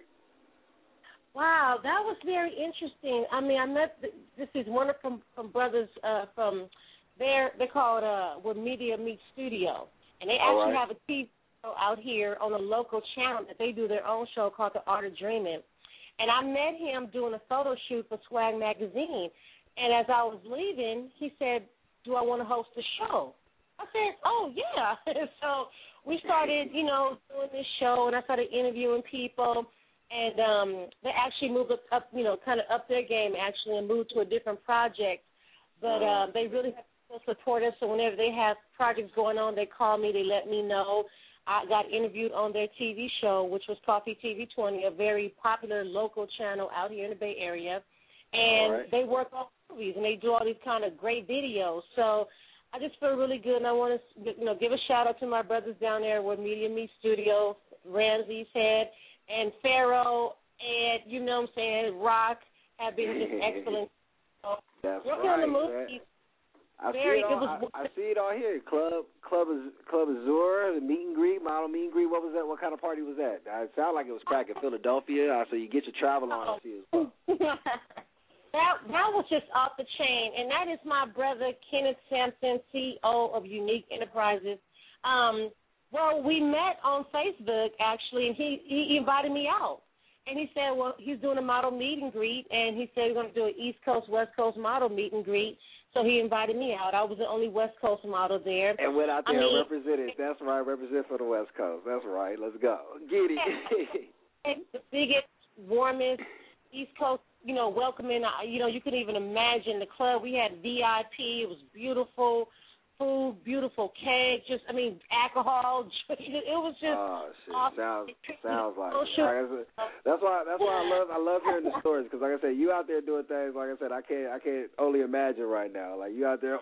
Wow, that was very interesting. I mean, I met the, this is one of from, from brothers uh, from there. They're called uh, Where Media Meets Studio, and they All actually right. have a T V out here on a local channel that they do their own show called The Art of Dreaming. And I met him doing a photo shoot for Swag Magazine. And as I was leaving, he said, do I want to host the show? I said, oh, yeah. So we started, you know, doing this show, and I started interviewing people. And um, they actually moved up, up, you know, kind of up their game, actually, and moved to a different project. But uh, they really have to support us. So whenever they have projects going on, they call me, they let me know. I got interviewed on their T V show, which was Coffee T V twenty, a very popular local channel out here in the Bay Area. And right. they work on movies, and they do all these kind of great videos. So I just feel really good, and I want to, you know, give a shout-out to my brothers down there with Media Meet Studio, Ramsey's Head, and Pharaoh, and, you know what I'm saying, Rock have been just excellent. So That's working right, on the movies. man. I see, Very, it all, it was, I, I see it all here. Club Club Club Azure, the meet and greet, model meet and greet. What was that? What kind of party was that? It sounded like it was back in Philadelphia. Uh, so you get your travel on. I see as well. that that was just off the chain, and that is my brother Kenneth Sampson, C E O of Unique Enterprises. Um, well, we met on Facebook actually, and he he invited me out. And he said, well, he's doing a model meet and greet, and he said he's going to do an East Coast, West Coast model meet and greet. So he invited me out. I was the only West Coast model there. And went out there I mean, and represented. That's right, represent for the West Coast. That's right. Let's go. Get it. The biggest, warmest East Coast, you know, welcoming. You know, you couldn't even imagine the club. We had V I P. It was beautiful. Food, beautiful cake, just, I mean, alcohol. It was just oh, shit. awesome. Sounds, sounds like Oh, it. sure. Like I said, that's why that's why I love I love hearing the stories, because like I said, you out there doing things, like I said, I can't I can't only imagine right now. Like, you out there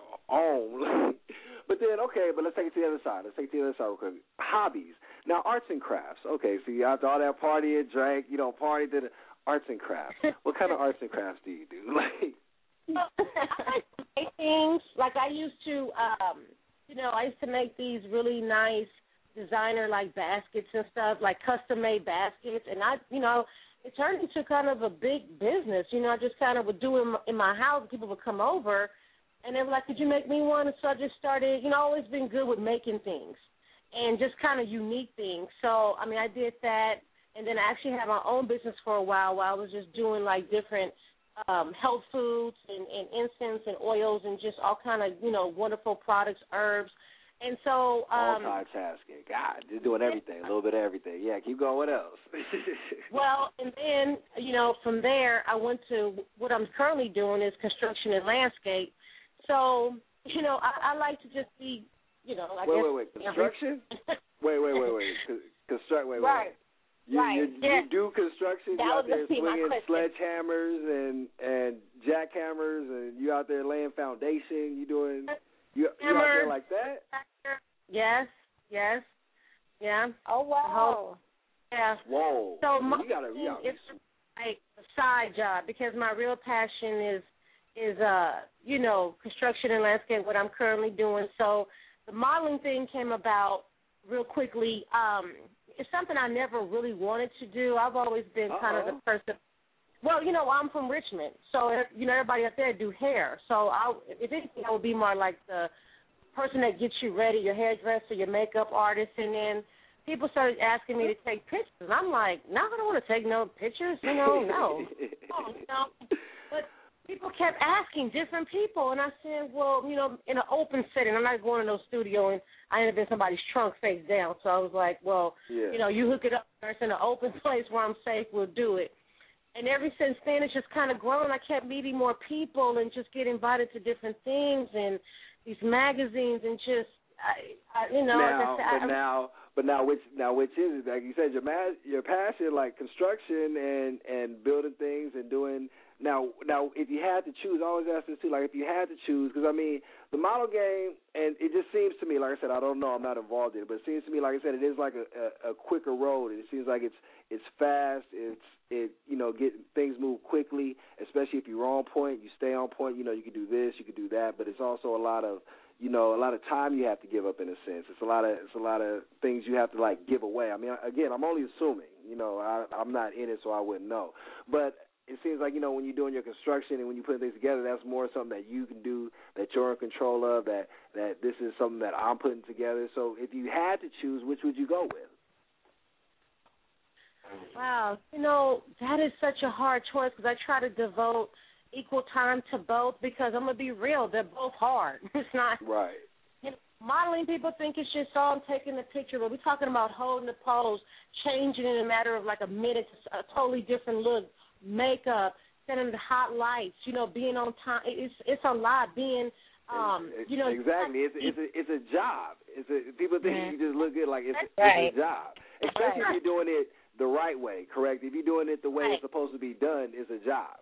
on. But then, okay, but let's take it to the other side. Let's take it to the other side real quick. Hobbies. Now, arts and crafts. Okay, so you after all that partying, drank, you know, party, did arts and crafts. What kind of arts and crafts do you do? Like, I like to make things. Like I used to, um, you know, I used to make these really nice designer-like baskets and stuff, like custom-made baskets. And I, you know, it turned into kind of a big business. You know, I just kind of would do it in my house. People would come over, and they were like, could you make me one? And so I just started, you know, always been good with making things and just kind of unique things. So, I mean, I did that. And then I actually had my own business for a while where I was just doing, like, different Um, health foods and, and incense and oils and just all kind of, you know, wonderful products, herbs. And so... Um, multitasking. God, just doing everything, a little bit of everything. Yeah, keep going. What else? Well, and then, you know, from there, I went to what I'm currently doing is construction and landscape. So, you know, I, I like to just be, you know, I wait, guess... Wait, wait, wait. Construction? wait, wait, wait, wait. Construct, wait, wait. Right. You, right. you, yeah. you do construction, that you out there was swinging sledgehammers and, and jackhammers, and you out there laying foundation, you doing, you, you out there like that? Yes, yes, yeah. Oh, wow. Yeah. Whoa. So you gotta, you gotta it's like a side job, because my real passion is, is uh, you know, construction and landscape, what I'm currently doing. So the modeling thing came about real quickly. Um, It's something I never really wanted to do. I've always been Uh-oh. kind of the person. Well, you know, I'm from Richmond, so you know everybody up there do hair. So I, if anything, I would be more like the person that gets you ready, your hairdresser, your makeup artist, and then people started asking me to take pictures. And I'm like, no, I don't want to take no pictures. You know, no, oh, no. But people kept asking different people, and I said, well, you know, in an open setting, I'm not going to no studio and I ended up in somebody's trunk face down. So I was like, well, yeah. you know, you hook it up first in an open place where I'm safe, we'll do it. And ever since then, it's just kind of grown. I kept meeting more people and just get invited to different things. And, these magazines and just, I, I, you know, now, I, but now, but now, which now, which is it? Like you said, your ma- your passion, like construction and and building things and doing. Now, now, if you had to choose, I always ask this too. Like, if you had to choose, because I mean, the model game, and it just seems to me, like I said, I don't know, I'm not involved in it, but it seems to me, like I said, it is like a, a, a quicker road. It seems like it's it's fast. It's it you know, get things move quickly, especially if you're on point. You stay on point. You know, you can do this, you can do that, but it's also a lot of you know, a lot of time you have to give up in a sense. It's a lot of it's a lot of things you have to like give away. I mean, again, I'm only assuming. You know, I, I'm not in it, so I wouldn't know. But it seems like, you know, when you're doing your construction and when you're putting things together, that's more something that you can do, that you're in control of, that, that this is something that I'm putting together. So if you had to choose, which would you go with? Wow. You know, that is such a hard choice because I try to devote equal time to both because I'm going to be real, they're both hard. It's not. Right. You know, modeling, people think it's just all taking a picture, but we're talking about holding the pose, changing in a matter of like a minute, a totally different look, makeup, setting the hot lights, you know, being on time. It's it's a lot. Being, um, you know, exactly. It's it's a it's a job. It's a people think yeah. you just look good like it's, right. it's a job, especially right. if you're doing it the right way. Correct. If you're doing it the way right. it's supposed to be done, it's a job.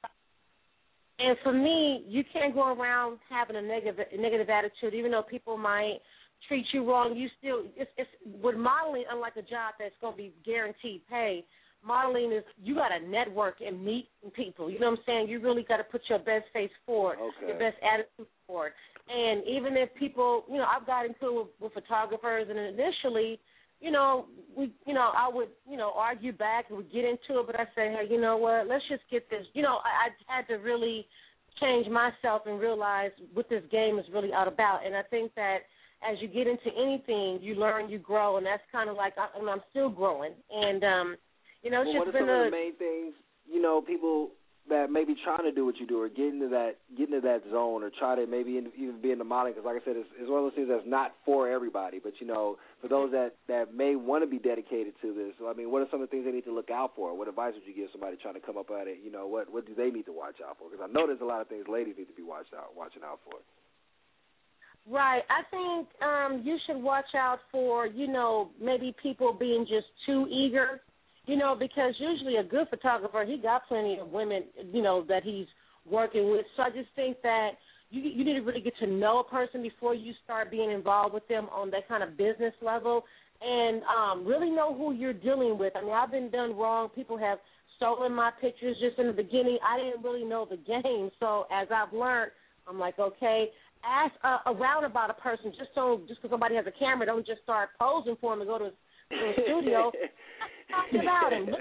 And for me, you can't go around having a negative a negative attitude, even though people might treat you wrong. You still it's, it's with modeling, unlike a job that's going to be guaranteed pay. Modeling is you got to network and meet people. You know what I'm saying? You really got to put your best face forward, okay. your best attitude forward. And even if people, you know, I've got into it with, with photographers, and initially, you know, we, you know, I would, you know, argue back and we'd get into it, but I say, hey, you know what? Let's just get this. You know, I, I had to really change myself and realize what this game is really all about. And I think that as you get into anything, you learn, you grow, and that's kind of like I, I mean, I'm still growing. And um, you know, it's well, just what are been some a, of the main things, you know, people that may be trying to do what you do or get into that get into that zone or try to maybe even be in the modeling, because like I said, it's, it's one of those things that's not for everybody, but, you know, for those that, that may want to be dedicated to this, I mean, what are some of the things they need to look out for? What advice would you give somebody trying to come up at it? You know, what, what do they need to watch out for? Because I know there's a lot of things ladies need to be watched out, watching out for. Right. I think um, you should watch out for, you know, maybe people being just too eager. You know, because usually a good photographer, he got plenty of women, you know, that he's working with. So I just think that you you need to really get to know a person before you start being involved with them on that kind of business level, and um, really know who you're dealing with. I mean, I've been done wrong. People have stolen my pictures just in the beginning. I didn't really know the game. So as I've learned, I'm like, okay, ask uh, around about a person. Just don't, just because somebody has a camera, don't just start posing for him and go to to a studio. Talk about him.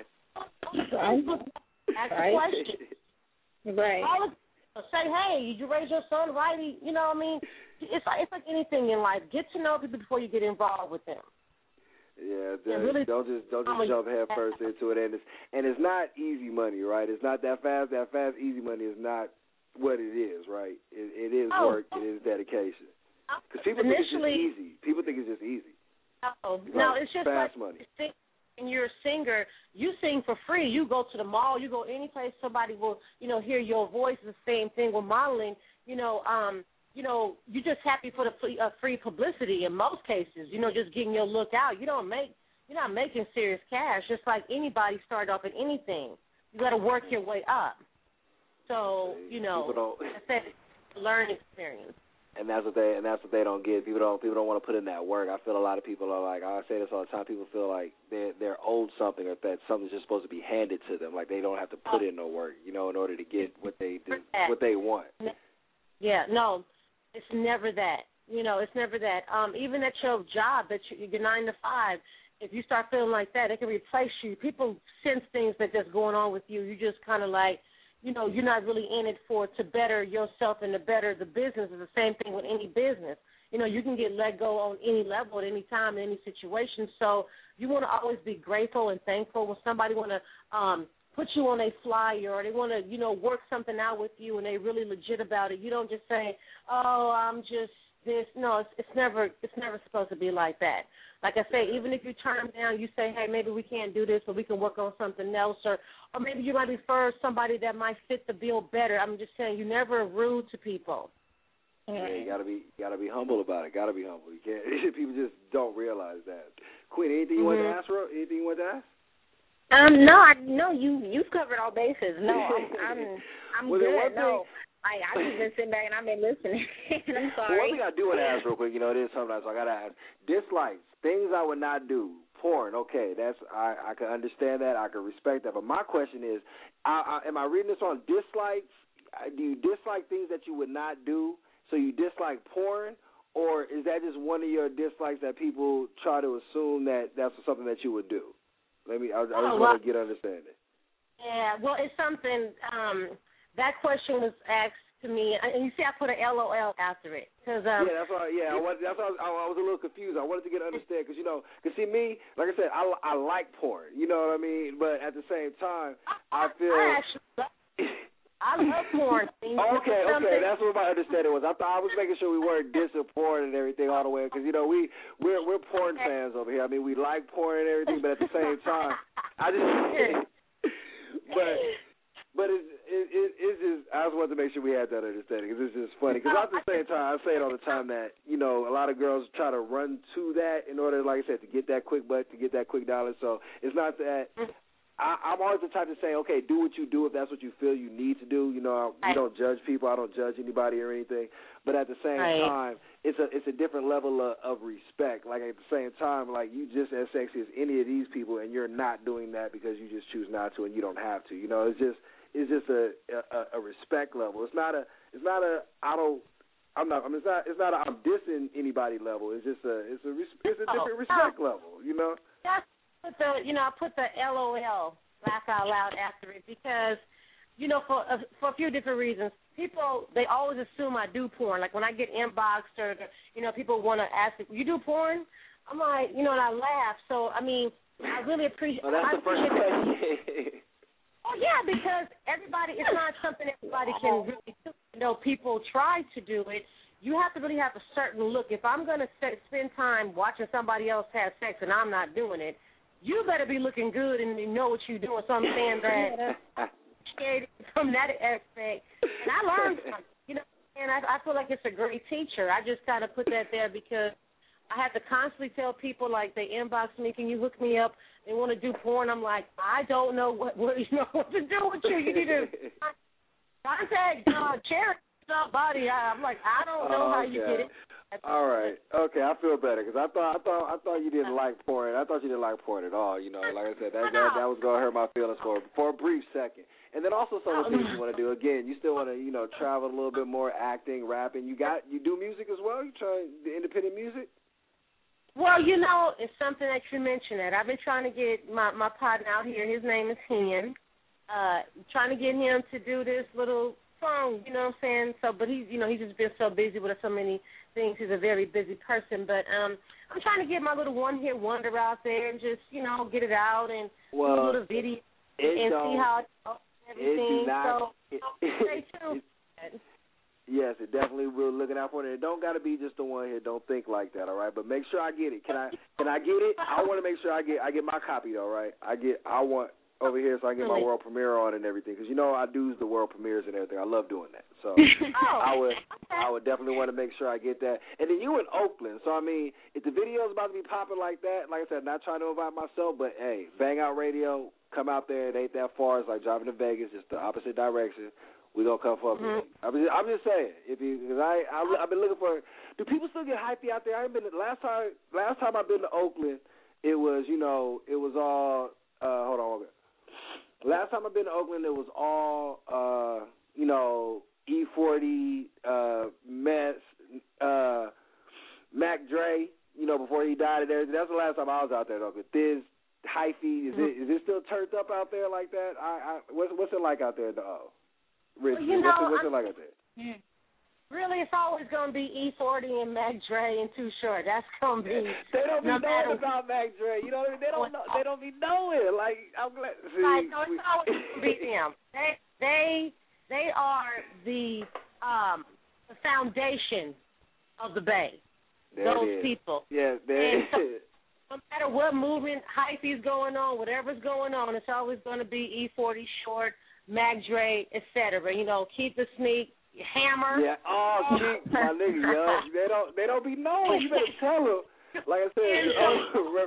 Ask a question. Right. Say, hey, did you raise your son right? You know what I mean? It's like, it's like anything in life. Get to know people before you get involved with them. Yeah, yeah really, don't just don't just jump head first into it, and it's and it's not easy money, right? It's not that fast. That fast, easy money is not what it is, right? It, it is oh, work. It is dedication. Because people think it's just easy. People think it's just easy. No, it's no, like it's just fast like money. And you're a singer, you sing for free. You go to the mall, you go any place somebody will, you know, hear your voice. The same thing with modeling. You know, um, you know, you're just happy for the free, uh, free publicity in most cases. You know, just getting your look out. You don't make, you're not making serious cash. Just like anybody start off at anything, you got to work your way up. So, you know, I said, learn experience. And that's what they and that's what they don't get. People don't people don't want to put in that work. I feel a lot of people are like, I say this all the time. People feel like they're they're owed something, or that something's just supposed to be handed to them. Like they don't have to put in no work, you know, in order to get what they do, what they want. Yeah, no, it's never that. You know, it's never that. Um, even at your job, that you, you're nine to five, if you start feeling like that, it can replace you. People sense things that just going on with you. You just kind of like, you know, you're not really in it for to better yourself and to better the business. It's the same thing with any business. You know, you can get let go on any level at any time in any situation. So you want to always be grateful and thankful when somebody want to um, put you on a flyer or they want to, you know, work something out with you and they really legit about it. You don't just say, oh, I'm just this. No, it's, it's never it's never supposed to be like that. Like I say, even if you turn them down, you say, hey, maybe we can't do this, but we can work on something else, or or maybe you might refer somebody that might fit the bill better. I'm just saying, you're never rude to people. Yeah, you gotta be, you gotta be humble about it. Gotta be humble. You can't. People just don't realize that. Queen, anything you mm-hmm. want to ask, Ro? Anything you want to ask? Um, no, I no, you you've covered all bases. No, I'm I'm, I'm well, good. Thing, no, I I just been sitting back and I've been listening. I'm sorry. Well, one thing I do want to ask real quick, you know, it is sometimes so I gotta ask. Dislikes, things I would not do. Porn, okay, that's I I can understand that, I can respect that. But my question is, I, I, am I reading this on dislikes? Do you dislike things that you would not do? So you dislike porn, or is that just one of your dislikes that people try to assume that that's something that you would do? Let me. I, I just oh, want to get understanding. Yeah, well, it's something. Um, that question was asked to me, and you see, I put an L O L after it because. Um, yeah, that's why. Yeah, I wanted, that's why I was, I was a little confused. I wanted to get understand because you know, because see me, like I said, I, I like porn. You know what I mean? But at the same time, I, I feel. I actually. I love porn. okay, okay, that's what my understanding was. I thought I was making sure we weren't dissing porn and everything all the way, because you know we we're we're porn fans over here. I mean, we like porn and everything, but at the same time, I just. but but it's it, it, it's just I just wanted to make sure we had that understanding, because it's just funny. Because at the same time, I say it all the time that you know a lot of girls try to run to that in order, like I said, to get that quick butt, to get that quick dollar. So it's not that. I, I'm always the type to say, okay, do what you do if that's what you feel you need to do. You know, we don't judge people. I don't judge anybody or anything. But at the same right. time, it's a it's a different level of, of respect. Like at the same time, like you just as sexy as any of these people, and you're not doing that because you just choose not to, and you don't have to. You know, it's just it's just a a, a respect level. It's not a it's not a I don't. I'm not. I mean, it's not. It's not. A, I'm dissing anybody level. It's just a. It's a. It's a different respect level. You know. That's Put the, you know, I put the L O L, laugh out loud, after it because, you know, for uh, for a few different reasons. People, they always assume I do porn. Like when I get inboxed or, you know, people want to ask, you do porn? I'm like, you know, and I laugh. So, I mean, I really appreciate it. Oh, that's I the first question. Oh, yeah, because everybody, it's not something everybody can really do. You know, people try to do it. You have to really have a certain look. If I'm going to spend time watching somebody else have sex and I'm not doing it, you better be looking good and know what you're doing. So I'm saying that from that aspect. And I learned something, you know, and I, I feel like it's a great teacher. I just kind of put that there because I have to constantly tell people, like, they inbox me, can you hook me up? They want to do porn. I'm like, I don't know what, what you know what to do with you. You need to contact uh, charity. Body, I'm like, I don't know oh, how okay. you get it. All right, okay, I feel better because I thought I thought I thought you didn't like porn. I thought you didn't like porn at all. You know, like I said, that that, that was gonna hurt my feelings for for a brief second. And then also some of the things you want to do. Again, you still want to you know travel a little bit more, acting, rapping. You got you do music as well. You try the independent music. Well, you know, it's something that you mentioned. That I've been trying to get my my partner out here. His name is Hen. Uh, trying to get him to do this little song, you know what I'm saying? So, but he's, you know, he's just been so busy with so many things. He's a very busy person. But um, I'm trying to get my little one-hit wonder out there and just, you know, get it out and well, do a little video and see how it goes and everything. It not, so, it, stay tuned. It, yes, it definitely will. Looking out for it. It don't got to be just the one hit. Don't think like that, all right? But make sure I get it. Can I? Can I get it? I want to make sure I get. I get my copy though, right? I get. I want. Over here, so I can get my world premiere on and everything. Because you know I do the world premieres and everything. I love doing that. So oh, I would, okay. I would definitely want to make sure I get that. And then you in Oakland, so I mean, if the video is about to be popping like that, like I said, not trying to invite myself, but hey, Bang Out Radio, come out there. It ain't that far. It's like driving to Vegas. It's the opposite direction. We gonna come fuck with mm-hmm. it. I'm just, I'm just saying. If you, because I, I, I've been looking for. Do people still get hypey out there? I ain't been last time. Last time I've been to Oakland, it was you know, it was all. Uh, hold on, hold on. Last time I've been to Oakland, it was all, uh, you know, E forty, uh, Mess, uh, Mac Dre, you know, before he died and everything. That's the last time I was out there, though. But Thiz, Hyphy, is it is it still turned up out there like that? I, I what's what's it like out there, though? Rich, well, you what's, know, it, what's it like out there? Yeah. Really, it's always going to be E forty and Mac Dre and Too Short. That's going to be. They don't be no knowing matter. about Mac Dre. You know what I mean? They don't know. They don't be knowing. Like I'm glad. See, right. So it's always going to be them. They they they are the um the foundation of the Bay. There Those people. Yeah, there so, no matter what movement, hyphy's going on, whatever's going on, it's always going to be E forty, Short, Mac Dre, et cetera. You know, Keep the Sneak. Hammer. Yeah. Oh, keep my nigga, yo. They don't. They don't be knowing. You better tell them. Like I said. Oh,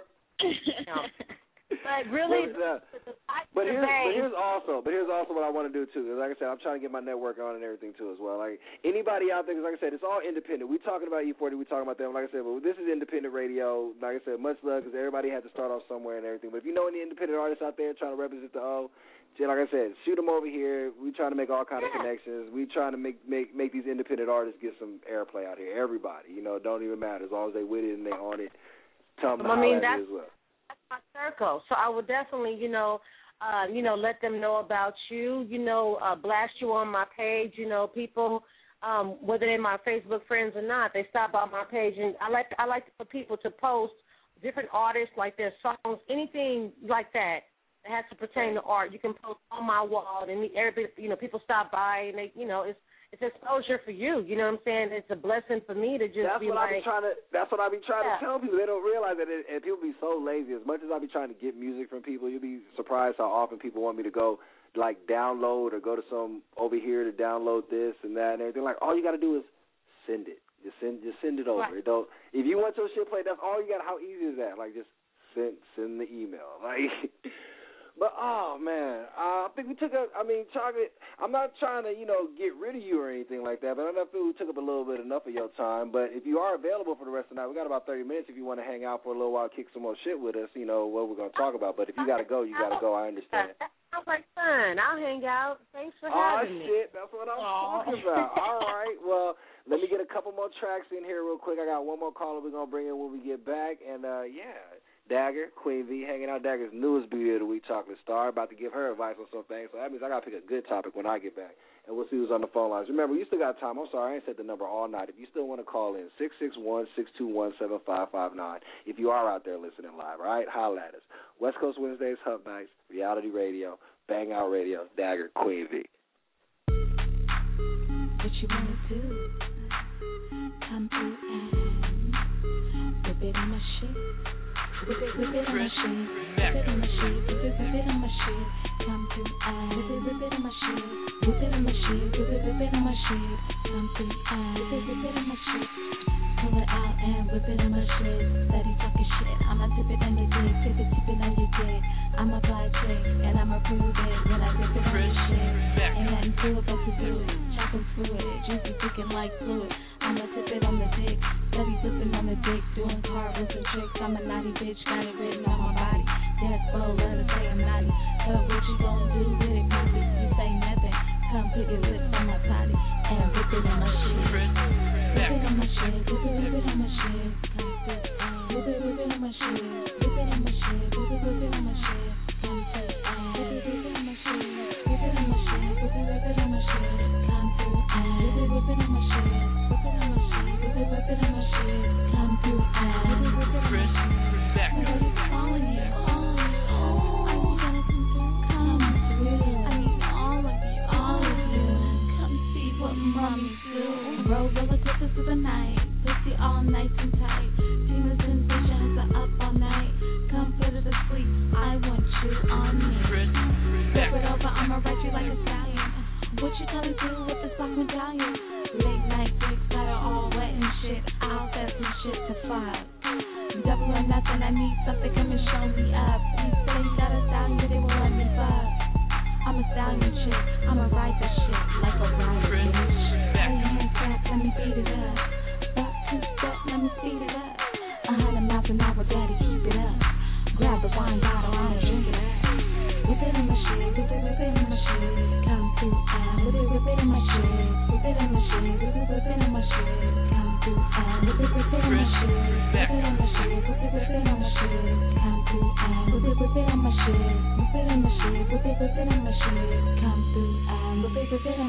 but really, but, uh, but here's but here's also but here's also what I want to do too. Because like I said, I'm trying to get my network on and everything too as well. Like anybody out there, because like I said, it's all independent. We talking about E forty, we talking about them. Like I said, but this is independent radio. Like I said, much love because everybody had to start off somewhere and everything. But if you know any independent artists out there trying to represent the O, like I said, shoot them over here. We trying to make all kind of connections. We trying to make make make these independent artists get some airplay out here. Everybody, you know, don't even matter as long as they with it and they on it. Tell them I mean, how that's, as well. That's my circle. So I would definitely, you know, uh, you know, let them know about you. You know, uh, blast you on my page. You know, people, um, whether they're my Facebook friends or not, they stop by my page, and I like I like for people to post different artists, like their songs, anything like that. It has to pertain to art. You can post on my wall, and everybody, you know, people stop by, and they, you know, it's it's exposure for you. You know what I'm saying? It's a blessing for me to just that's be what like. I be trying to. That's what I be trying yeah. to tell people. They don't realize that, it, and people be so lazy. As much as I be trying to get music from people, you'll be surprised how often people want me to go like download or go to some over here to download this and that and everything. Like all you got to do is send it. Just send, just send it over. Right. It don't. If you want your shit played, that's all you got. How easy is that? Like just send, send the email. Like. But, oh, man, uh, I think we took up, I mean, Chocolate, I'm not trying to, you know, get rid of you or anything like that, but I feel we took up a little bit enough of your time. But if you are available for the rest of the night, we got about thirty minutes if you want to hang out for a little while, kick some more shit with us, you know, what we're going to talk about. But if you got to go, you got to go. I understand. That sounds like fun. I'll hang out. Thanks for oh, having me. Oh, shit, that's what I'm Aww. talking about. All right, well, let me get a couple more tracks in here real quick. I got one more caller we're going to bring in when we get back. And, uh, yeah. Dagger, Queen V, hanging out. Dagger's newest Beauty of the Week, Chocolate Star, about to give her advice on some things. So that means I got to pick a good topic when I get back. And we'll see who's on the phone lines. Remember, you still got time. I'm sorry, I ain't said the number all night. If you still want to call in, six six one, six two one, seven five five nine. If you are out there listening live, all right? Holla at us. West Coast Wednesdays, Hub Nights, Reality Radio, Bang Out Radio, Dagger, Queen V. What you want to do? Come through and whip it on my shit. Whip it, whip it on my shit, whip it on my shit, whip it, whip it on my shit. Come to I, whip it, whip it on my shit, whip it on my shit, whip it, whip it on my shit. Come to I, whip it, whip it on my shit. Pull it out and whip it on my shit. Steady talking shit, I'ma tip it on your dick, tip it, tip it on your dick. I'ma fly chick and I'ma prove it when I whip it on your shit. Ain't nothing to it but to do it, chopping through it, juicy thicken like fluid. I'ma tip it on the dick, steady flipping on the dick, doing cartwheels and tricks. I'm a naughty bitch, got it written on my body. Yes, bro, let her say I'm naughty. But what you gonna do with it, cause if you say nothing, come put your lips on my body and whip it on my shit. Whip it on my shit, whip it, whip it on my shit. Come sit down, whip it, whip it on my shit. Whip it on my shit, whip it, whip it on my shit. Come sit down, whip it, whip it on my shit. Whip it on my shit, whip it, whip it on my shit. Come sit down, whip it, whip it on my shit. Whip it on my shit, whip it, whip it on my shit. Come sit down, whip it, whip it on my shit. Nobody's calling you. Oh, I need you to come through. I need all of you, all of you. Come see what mommy's doing. Roll roller coasters through the night, pussy all nice and tight. Demons and visions are up all night. Come put it to sleep. I want you on me. Flip it over, I'ma ride you like a stallion. What you gonna do with the soft medallion? Late night dicks that are all wet and shit. I'll set some shit to five. Double or nothing, I need something, come and show me up. You say you got a stallion, but they won't let me fuck. I'm a stallion chick, I'ma ride this shit like a rider, bitch. Lay your hands back, let me beat it up. Back two step, let me speed it up. A hundred miles an hour, daddy, keep it up. Grab the wine bottle, I'ma drink it up. Whip it on my shit, whip it, whip it on my shit. Come to I, whip it, whip it on my shit. Whip it on my shit, whip it, whip it on my shit. Come to I, whip it, whip it on my shit. Whip it on my shit, whip it, whip it on my shit. Come to I, whip it, whip it on my shit. Whip it on my shit, whip it, whip it on my shit. Come to I, whip it, whip it on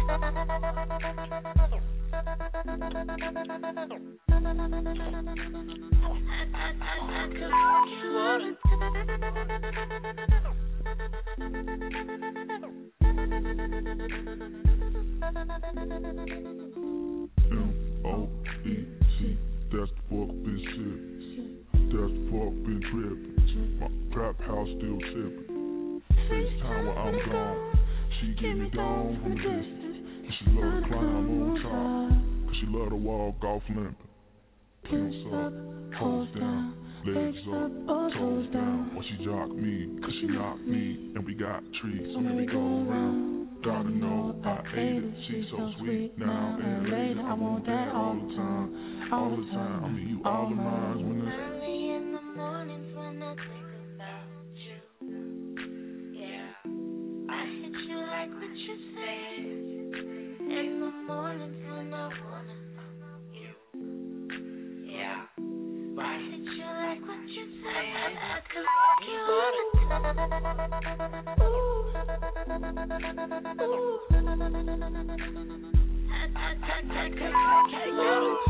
That's the fuck been shit. That's the fuck been trippin'. My trap house still tippin'. FaceTime while I'm gone. She give me down from a distance. And she love to climb on top. Cause she love to walk off limping. Pimps up, toes down, legs up, toes down. While she jock me, cause she knock me. And we got trees, so here we go around. Gotta know I ate it, she's so sweet. Now and later, I want that all the time. All the time, I mean you all of mine when it's early in the mornings when I think about you. Yeah, I hit you like what you said. In the mornings when I wanna know you. Yeah, I hit you like what you said. I could fuck you all the time. Ooh, ooh. I, I, I, I could fuck you all the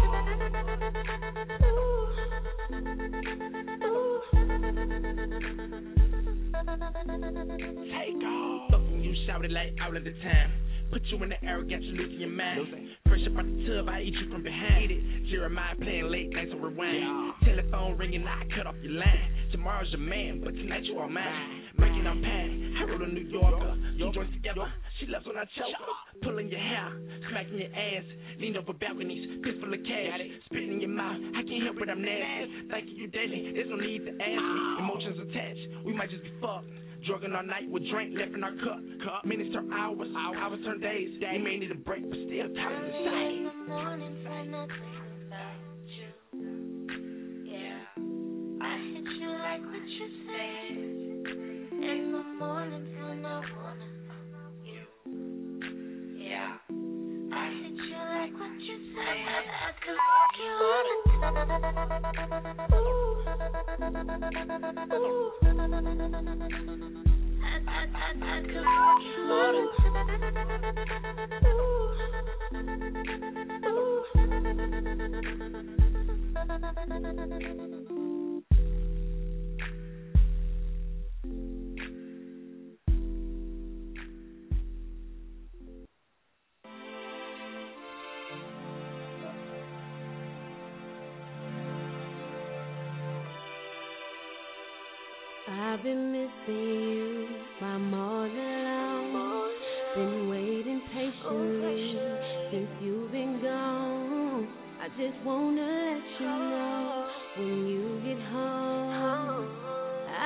Take off. Fucking you shouted like all of the time. Put you in the air, got you losing your mind. Fresh up out the tub, I eat you from behind. Jeremiah playing late nights on rewind. Yeah. Telephone ringing, I cut off your line. Tomorrow's your man, but tonight you are mine. Breaking on pan, I wrote a New Yorker. Two joints together, she loves when I choke her. Pulling your hair, smacking your ass. Leaned over balconies, fist full of cash. Spitting in your mouth, I can't help it, I'm nasty. Thanking you daily, there's no need to ask me. Emotions attached, we might just be fucked. Drugging all night with drink left in our cup. cup. Minutes turn hours, hours turn days. We may need a break, but still time to say. In the mornings when I think about you. Yeah, I hit you like what you said. In the mornings when I wanna know you. Yeah, I hit you like what you said. I could fuck you all the time. Ooh, ooh. I, I, I, I could fuck you all the I've been missing you by more than long. Been waiting patiently since you've been gone. I just wanna let you know when you get home. I,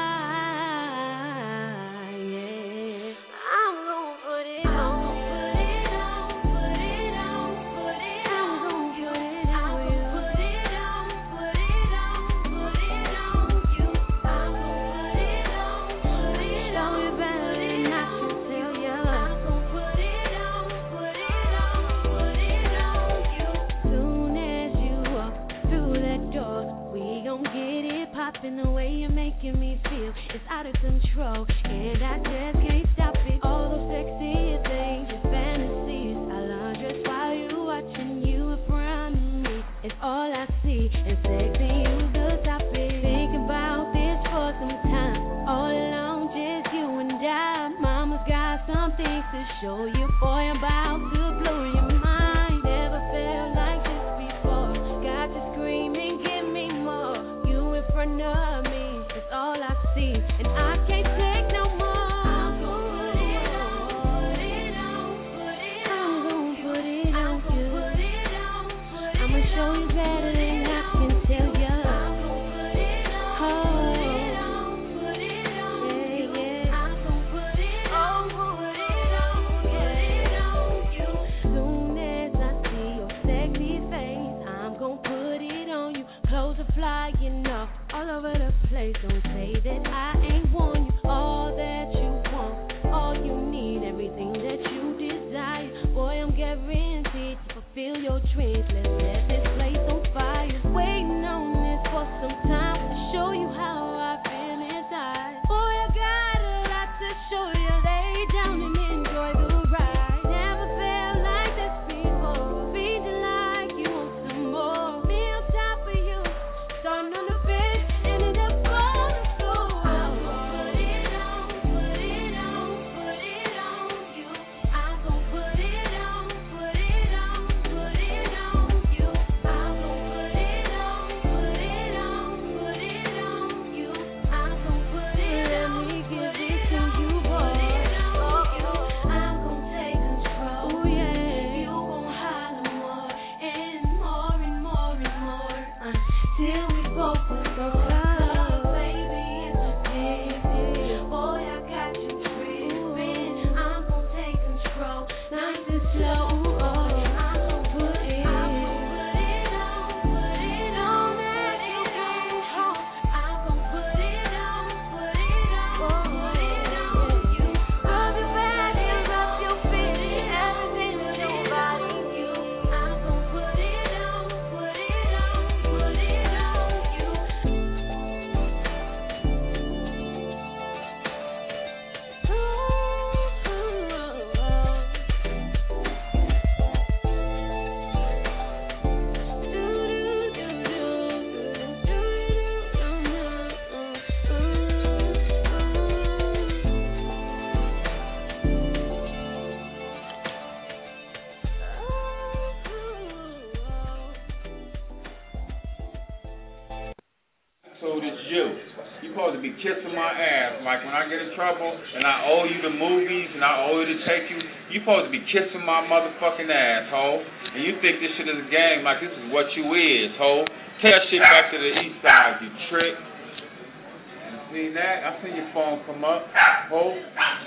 yeah, I'm gonna put it on, put it on, put it on, put it on. I'm gonna put it on you. Put it on, put it on, put it on you. I'm gonna put it on, put it on. You better than I should tell you. I'm gonna put it on, put it on, put it on you. Soon as you walk through that door, we gon' get it poppin'. The way you're making me feel, it's out of control, and I just can't stop it. All those sexy things, your fantasies, I love just while you watching you in front of me. It's all I see, and sexy you the topic. Think about this for some time, all alone, just you and I. Mama's got some things to show you, boy, I'm about to blow your mind. Never felt like this before, got you screaming, give me more. You in front of me, it's all I see, and I can't take no more. I'm gonna put it on, put it on, put it on. I'm gonna put it on you. Put it on, put it I'ma show you better than I can tell you. I'm gonna put it on, put it on, put it on. Yeah, yeah. I'm gonna put it on, put it on, put it on you. Soon as I see your sexy face, I'm gonna put it on you. Clothes are flying off all over the place. Don't say that I ain't warned you. All that you want, all you need, everything that you desire. Boy, I'm guaranteed to fulfill your dreams. Let's set this place on fire. Waiting on this for some time to show you how I feel inside. Boy, I got a lot to show you. Lay down and enjoy the ride. Never felt attitude is you. You supposed to be kissing my ass. Like when I get in trouble and I owe you the movies and I owe you to take you, you supposed to be kissing my motherfucking ass, ho. And you think this shit is a game, like this is what you is, ho. Take that shit back to the east side, you trick. You seen that? I seen your phone come up, ho.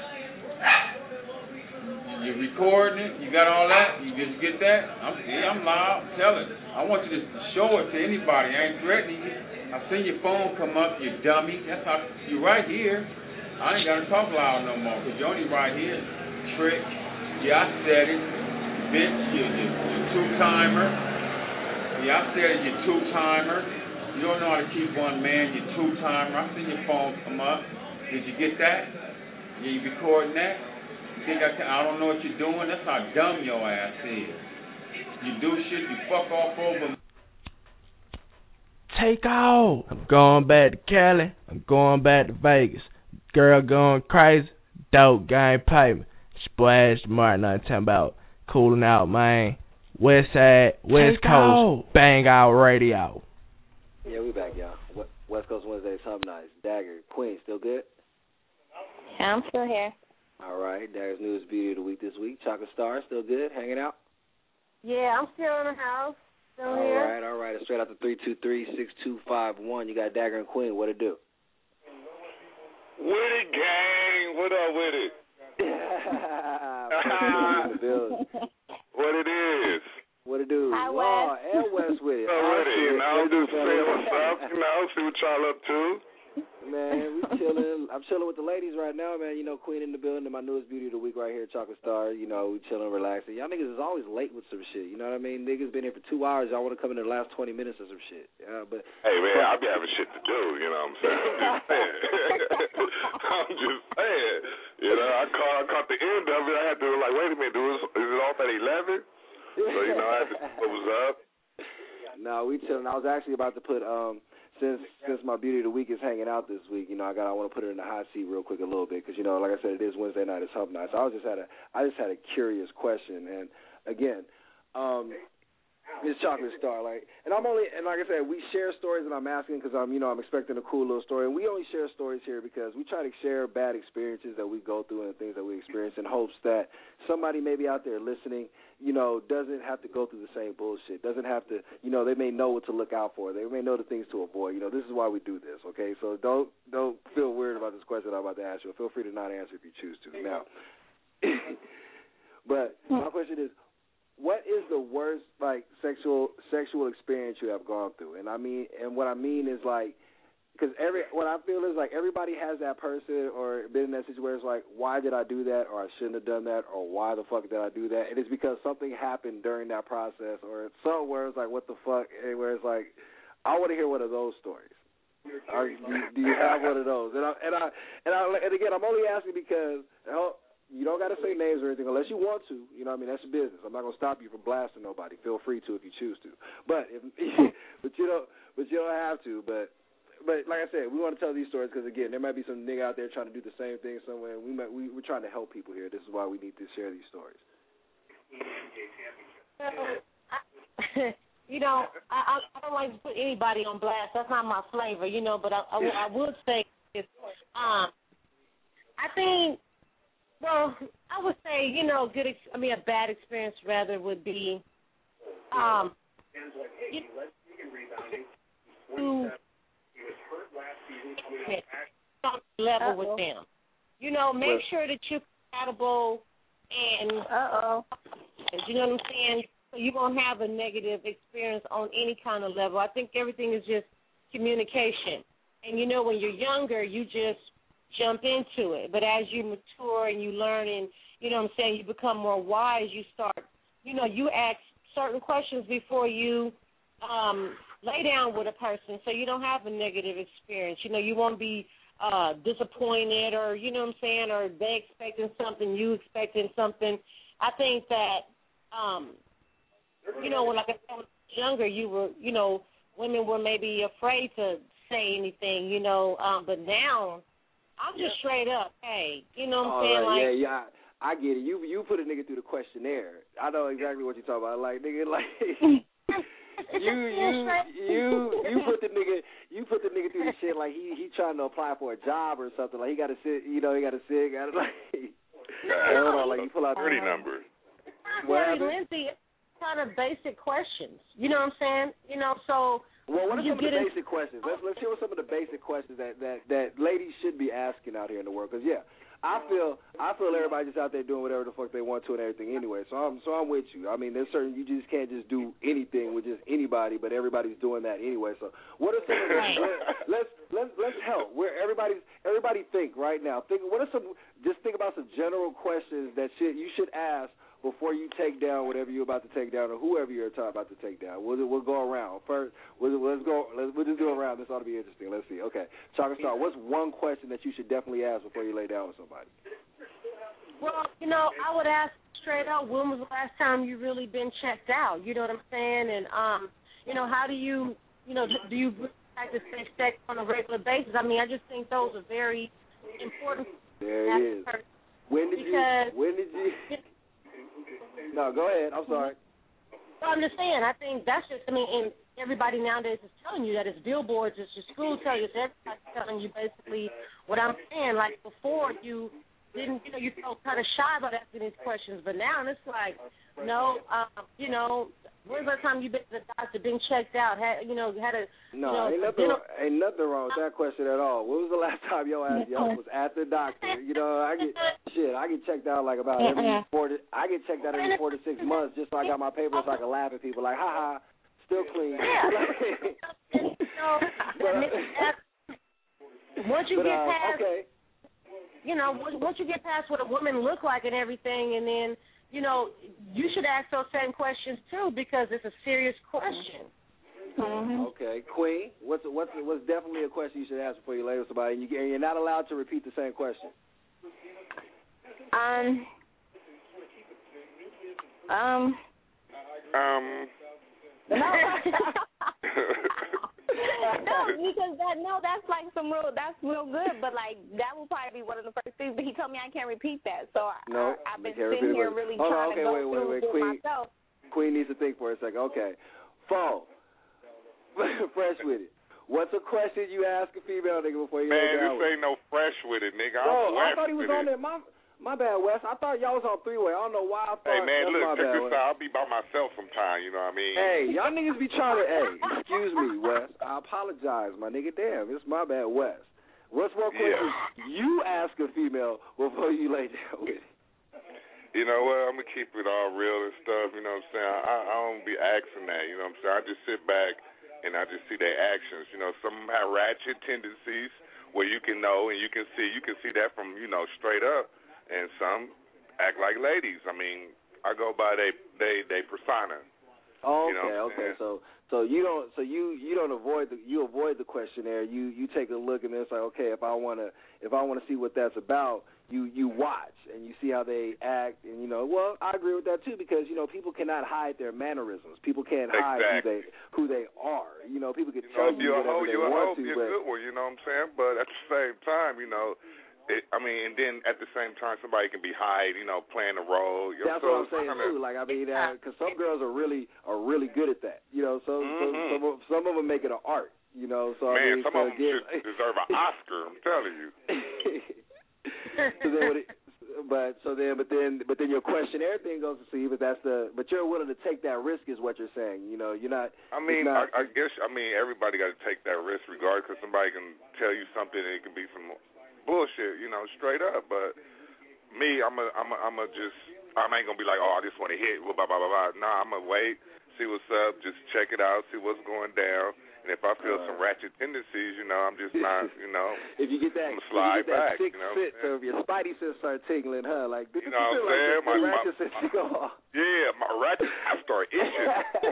You recording it? You got all that? You just get that? I'm yeah, I'm loud. Tell it. I want you to show it to anybody. I ain't threatening you. I seen your phone come up, you dummy. That's how you right here. I ain't gotta talk loud no more, cause you're only right here. Trick. Yeah, I said it. Bitch, you you you two timer. Yeah, I said it, you two timer. You don't know how to keep one man, you two timer. I seen your phone come up. Did you get that? Yeah, you recording that? Think I, can, I don't know what you're doing? That's how dumb your ass is. You do shit, you fuck off over. Take off. I'm going back to Cali. I'm going back to Vegas. Girl going crazy. Dope game payment. Splash Martin. I'm talking about cooling out, man. West side, West Take Coast, off. Bang Out Radio. Yeah, we back, y'all. West Coast Wednesday, something nice. Dagger, Queen, still good? Yeah, I'm still here. All right, Dagger's newest beauty of the week this week. Chocolate Star, still good? Hanging out? Yeah, I'm still in the house. Still all here. All right, all right. Straight out to three two three, six two five one. You got Dagger and Queen. What it do? With it, gang. What up with it? What it is? What it do? Hi, Law West. and West with it. What with it? You know, just saying what's up. You know, see what y'all up to. Man, we chilling. I'm chilling with the ladies right now, man. You know, Queen in the building, and my newest beauty of the week right here, Chocolate Star. You know, we chilling, relaxing. Y'all niggas is always late with some shit. You know what I mean? Niggas been here for two hours. Y'all want to come in the last twenty minutes or some shit. Yeah, but hey, man, I be having shit to do. You know what I'm saying? I'm just saying. I'm just saying. You know, I caught, I caught the end of it. I had to like, wait a minute, dude, is it off at eleven? So you know, I had to see what was up. No, we chilling. I was actually about to put um. Since since my beauty of the week is hanging out this week, you know, I got I want to put her in the hot seat real quick a little bit because you know, like I said, it is Wednesday night, it's Hump Night. So I was just had a I just had a curious question, and again, um, Miss Chocolate Star, like, and I'm only and like I said, we share stories, and I'm asking because I'm you know I'm expecting a cool little story, and we only share stories here because we try to share bad experiences that we go through and things that we experience in hopes that somebody maybe out there listening, you know, doesn't have to go through the same bullshit, doesn't have to, you know, they may know what to look out for. They may know the things to avoid. You know, this is why we do this, okay? So don't don't feel weird about this question I'm about to ask you. Feel free to not answer if you choose to. Now, but my question is, what is the worst, like, sexual sexual experience you have gone through? And I mean, and what I mean is, like, because every what I feel is like everybody has that person or been in that situation where it's like, why did I do that, or I shouldn't have done that, or why the fuck did I do that? And it's because something happened during that process, or it's somewhere it's like, what the fuck? And where it's like, I want to hear one of those stories. Or do, do you have one of those? And I and I and I and again, I'm only asking because you don't got to say names or anything unless you want to. You know what I mean? That's your business. I'm not gonna stop you from blasting nobody. Feel free to if you choose to. But if but you don't but you don't have to. But But like I said, we want to tell these stories because, again, there might be some nigga out there trying to do the same thing somewhere. And we might, we, we're trying to help people here. This is why we need to share these stories. You know, I, I don't like to put anybody on blast. That's not my flavor, you know. But I, I, I would say, this, um, I think, well, I would say, you know, good. Ex- I mean, a bad experience rather would be, um, you know, some level with them. You know, make sure that you're compatible and uh-oh. You know what I'm saying? So you won't have a negative experience on any kind of level. I think everything is just communication. And, you know, when you're younger, you just jump into it. But as you mature and you learn and, you know what I'm saying, you become more wise, you start, you know, you ask certain questions before you um, lay down with a person so you don't have a negative experience. You know, you won't be uh, disappointed or, you know what I'm saying, or they expecting something, you expecting something. I think that, um, you know, when like I said, when I was younger, you were, you know, women were maybe afraid to say anything, you know, um, but now I'm just yeah. straight up, hey, you know what I'm All saying? Right, like, yeah, yeah, I get it. You you put a nigga through the questionnaire. I know exactly what you're talking about. Like, nigga, like, you you you you put the nigga you put the nigga through the shit like he he trying to apply for a job or something. Like he got to sit, you know, he got to sit. Got to like, hold on, like you pull out pretty numbers. Well, Lindsay, kind of basic questions. You know what I'm saying? You know, so. Well, what are you some of the in- basic questions? Let's let's hear what some of the basic questions that, that, that ladies should be asking out here in the world. Because yeah, I feel I feel everybody just out there doing whatever the fuck they want to and everything anyway. So I'm so I'm with you. I mean, there's certain you just can't just do anything with just anybody, but everybody's doing that anyway. So what are some of the, let's let's let's help where everybody's everybody think right now. Think what are some just think about some general questions that should you should ask before you take down whatever you're about to take down or whoever you're about to take down. We'll we'll go around first. We'll, let's go. Let's, we'll just do a round. This ought to be interesting. Let's see. Okay, Chocolate Star. What's one question that you should definitely ask before you lay down with somebody? Well, you know, I would ask straight out, when was the last time you really been checked out? You know what I'm saying? And um, you know, how do you, you know, do you practice safe sex on a regular basis? I mean, I just think those are very important. There it is. When did because, you? When did you? No, go ahead. I'm sorry. Well, I'm just saying, I think that's just, I mean, and everybody nowadays is telling you that. It's billboards, it's your school telling you, it's everybody's telling you basically what I'm saying. Like before, you didn't, you know, you felt kind of shy about asking these questions, but now it's like, no, um, you know, when's the time you been to the doctor, been checked out, had, you know, had a, No, you know, ain't nothing, dinner- ain't nothing wrong with that question at all. When was the last time your ass yo was at the doctor? You know, I get shit. I get checked out like about every four. To, I get checked out every four to six months just so I got my papers so I can laugh at people like, ha ha, still clean. but, once you but, get uh, past, okay. you know, once once you get past what a woman look like and everything, and then, you know, you should ask those same questions too because it's a serious question. Mm-hmm. Okay, Queen, what's what's what's definitely a question you should ask before you lay with somebody, and you, you're not allowed to repeat the same question. Um. Um. Um. No. No, because that no, that's like some real, that's real good. But like that will probably be one of the first things. But he told me I can't repeat that, so no, I, I've been can't sitting repeat here it. really Hold trying on, okay, to go wait, through wait, wait, it Queen. myself. Queen needs to think for a second. Okay, phone. Fresh with it. What's a question you ask a female nigga before you Man, lay down this with? ain't no fresh with it, nigga. Bro, I'm I west thought he was with on it. there. My my bad, Wes. I thought y'all was on three way. I don't know why I thought. Hey man, that's look, my check bad, this Wes. out. I'll be by myself sometime. You know what I mean? Hey, y'all niggas be trying to. Hey, excuse me, Wes. I apologize, my nigga. Damn, it's my bad, Wes. What's one question Yeah. you ask a female before you lay down with it? You know what? I'm gonna keep it all real and stuff. You know what I'm saying? I, I don't be asking that. You know what I'm saying? I just sit back and I just see their actions. You know, some of them have ratchet tendencies where you can know and you can see. You can see that from, you know, straight up, and some act like ladies. I mean, I go by they they they persona. Oh, You know okay, what I'm okay. saying? So so you don't so you you don't avoid the you avoid the questionnaire. You you take a look and it's like, okay, if I wanna if I wanna see what that's about, you you watch and you see how they act, and you know, well, I agree with that too because you know people cannot hide their mannerisms. People can't hide Exactly. who they who they are. You know, people can You tell know, if you you're a whatever hoe, they you're a want hoe. to, You're but a good one. You know what I'm saying? But at the same time, you know. It, I mean, and then at the same time, somebody can be hide, you know, playing a role. You know, that's so what I'm saying kinda, too. Like I mean, because some girls are really are really good at that. You know, so, Mm-hmm. so some of, some of them make it an art. You know, so I Man, mean, some so of them again, should deserve an Oscar. I'm telling you. so then what it, but so then but then but then your questionnaire thing goes to see, but that's the but you're willing to take that risk is what you're saying. You know, you're not. I mean, it's not, I, I guess I mean everybody got to take that risk, regardless, because somebody can tell you something and it can be some bullshit, you know, straight up. But me, I'm a, I'm a, I'm a just, I ain't gonna be like, oh, I just want to hit, blah blah blah blah. Nah, I'm gonna wait, see what's up, just check it out, see what's going down, and if I feel uh, some ratchet tendencies, you know, I'm just not, you know, if you get that, I'm gonna slide if you get that back, sixth you know. sense, so if your spidey sense start tingling, huh? Like, You know what I'm saying? like, My, the my, ratchet sense my, go off. yeah, my ratchet, I start itching.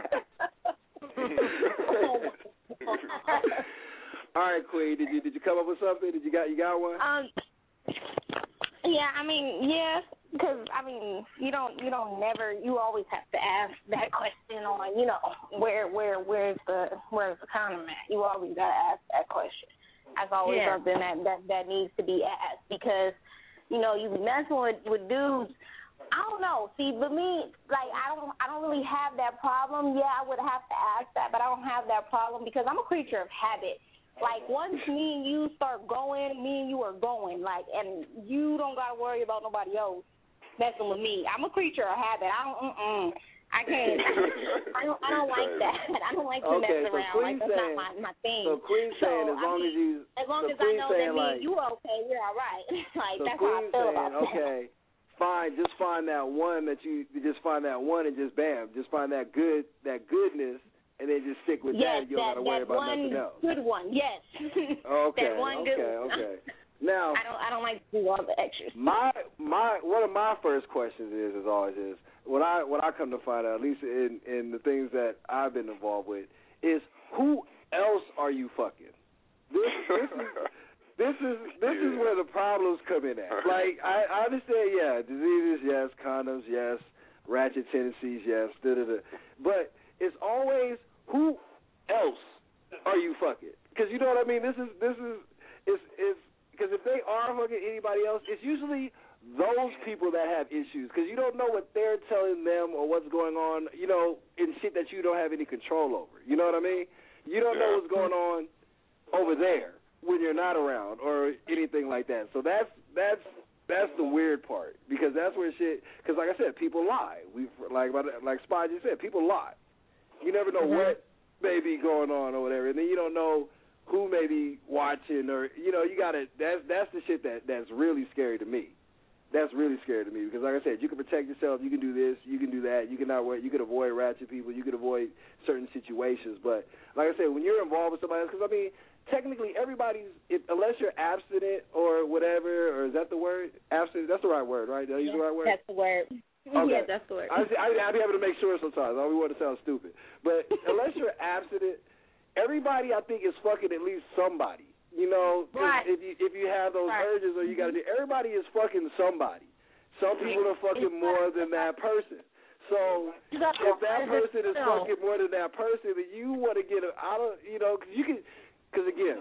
All right, Queen, did you did you come up with something? Did you got you got one? Um. Yeah, I mean, yeah, because I mean, you don't, you don't never, you always have to ask that question on, you know, where, where, where's the, where's the condom at? You always gotta ask that question. That's always Yeah. something that, that that needs to be asked because, you know, you be messing with with dudes I don't know. See, but me, like, I don't, I don't really have that problem. Yeah, I would have to ask that, but I don't have that problem because I'm a creature of habit. Like, once me and you start going, me and you are going. Like, and you don't got to worry about nobody else messing with me. I'm a creature of habit. I don't, mm-mm. I can't. I don't, I don't like that. I don't like to okay, mess so around. Queen Like, that's saying, not my, my thing. So Queen so, saying as long I mean, as you, as long so as I Queen know saying that me like, and you okay, we're all right. Like, so that's Queen how I feel saying, about that. okay, fine, just find that one that you, you just find that one and just bam, just find that good, that goodness, and then just stick with yes, that. You don't that, got to worry that about one nothing else. good one, yes. Okay, that one okay, good one. okay. Now, I don't, I don't like to do all the extras. My my one of my first questions is, as always, is when I when I come to find out, at least in in the things that I've been involved with, is who else are you fucking? This this is this is this yeah. is where the problems come in at. Like I, I understand, yeah, diseases, yes, condoms, yes, ratchet tendencies, yes, da da da. But it's always who else are you fucking? Because you know what I mean. This is this is it's it's. Because if they are fucking anybody else, it's usually those people that have issues. Because you don't know what they're telling them or what's going on, you know, in shit that you don't have any control over. You know what I mean? You don't know what's going on over there when you're not around or anything like that. So that's that's that's the weird part, because that's where shit. Because like I said, people lie. We like like Spy just said, people lie. You never know mm-hmm. what may be going on or whatever, and then you don't know who may be watching, or you know, you gotta. That's that's the shit that that's really scary to me. That's really scary to me because, like I said, you can protect yourself. You can do this. You can do that. You can not. You can avoid ratchet people. You can avoid certain situations. But like I said, when you're involved with somebody else, because I mean, technically everybody's, if, unless you're abstinent or whatever, or is that the word? Abstinent. That's the right word, right? Did I use the right word? That's the word. Okay. Yeah, that's the word. I, I, I'd be able to make sure sometimes. I don't want to sound stupid, but unless you're abstinent. Everybody, I think, is fucking at least somebody. You know, right. if you if you have those right. urges or you got to do, everybody is fucking somebody. Some people are fucking more than that person. So if that person is fucking more than that person, then you want to get a, I don't, you know, because you can, because again,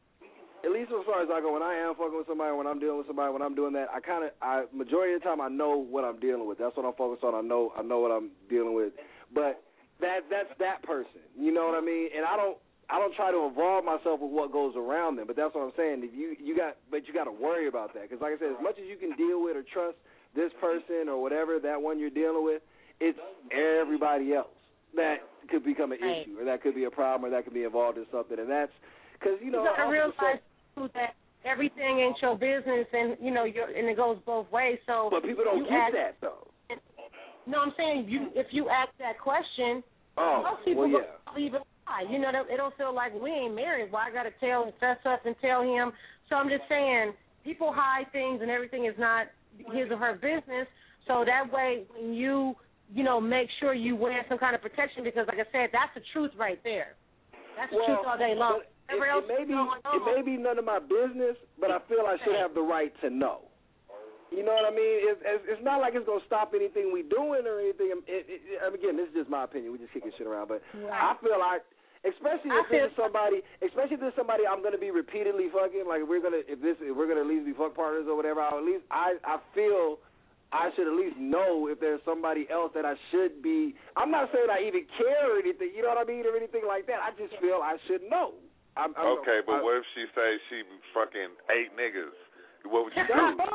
at least as far as I go, when I am fucking with somebody, when I'm dealing with somebody, when I'm doing that, I kind of, I majority of the time I know what I'm dealing with. That's what I'm focused on. I know, I know what I'm dealing with, but. That that's that person, you know what I mean? And I don't I don't try to involve myself with what goes around them, but that's what I'm saying. If you you got, but you got to worry about that because, like I said, as much as you can deal with or trust this person or whatever that one you're dealing with, it's everybody else that could become an right. issue or that could be a problem or that could be involved in something, and that's because you know. You got to realize too that everything ain't your business, and you know, you're, and it goes both ways. So, but people don't get ask, that though. No, I'm saying you if you ask that question, oh, most people well, yeah. don't leave it lie. You know, it don't feel like we ain't married. Well, I got to tell and fess up and tell him. So I'm just saying, people hide things and everything is not his or her business. So that way, when you, you know, make sure you wear some kind of protection because, like I said, that's the truth right there. That's the well, truth all day long. It, it, may be, it may be none of my business, but I feel I should have the right to know. You know what I mean? It's, it's not like it's going to stop anything we doing or anything. It, it, it, again, this is just my opinion. We just kicking shit around. But right. I feel like, especially if this is somebody, especially if this is somebody I'm going to be repeatedly fucking, like if we're going to, if this, if we're going to at least be fuck partners or whatever, I'll at least, I, I feel I should at least know if there's somebody else that I should be. I'm not saying I even care or anything, you know what I mean, or anything like that. I just feel I should know. I'm, I'm, okay, but I, what if she say she fucking eight niggas? What would you do?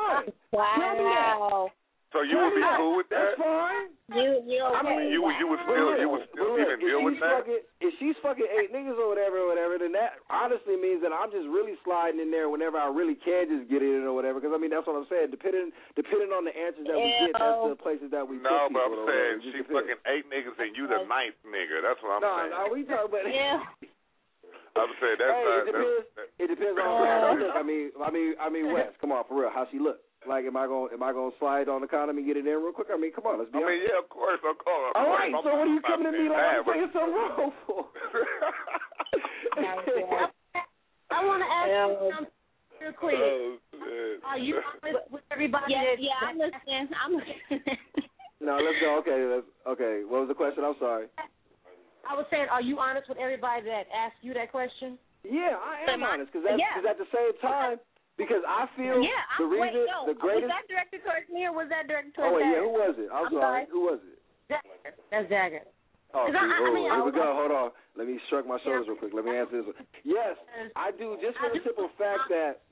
Wow. So you would be cool with that? That's fine. You, you, okay. I mean, you, you would still, you would still look, even deal with that? Fucking, if she's fucking eight niggas or whatever, or whatever, then that honestly means that I'm just really sliding in there whenever I really can just get in or whatever. Because I mean, that's what I'm saying. Depending, depending on the answers that we get, that's the places that we. No, put but I'm saying she fucking eight niggas and you the ninth nigga. That's what I'm no, saying. No, no, we talk about. Yeah. I'm saying that's hey, not. It depends. That's, it depends on how she look. I mean, I mean, I mean, Wes, come on, for real, how she look? Like, am I going? Am I going to slide on the condom and get it in real quick? I mean, come on, let's be I honest. mean, yeah, of course, of course. All right, I'm, so what are you coming to me like I'm bad, saying something wrong for? I want to ask you something real quick. Oh, Are you with, with everybody? Yeah, that, yeah, I'm listening. I'm listening. No, let's go. Okay, let's, okay. What was the question? I'm sorry. I was saying, are you honest with everybody that asked you that question? Yeah, I am honest because yeah. at the same time, Because I feel yeah, the I'm, reason wait, no, the greatest. Was that directed towards me or was that directed towards Oh wait, Jagger? yeah, who was it? I'm, I'm sorry. sorry. Who was it? Jagger. That's Jagger. Oh, see, I, I oh, mean, here I we was, go. Hold on. Let me shrug my shoulders real quick. Let me answer this one. Yes, I do. Just for the simple fact that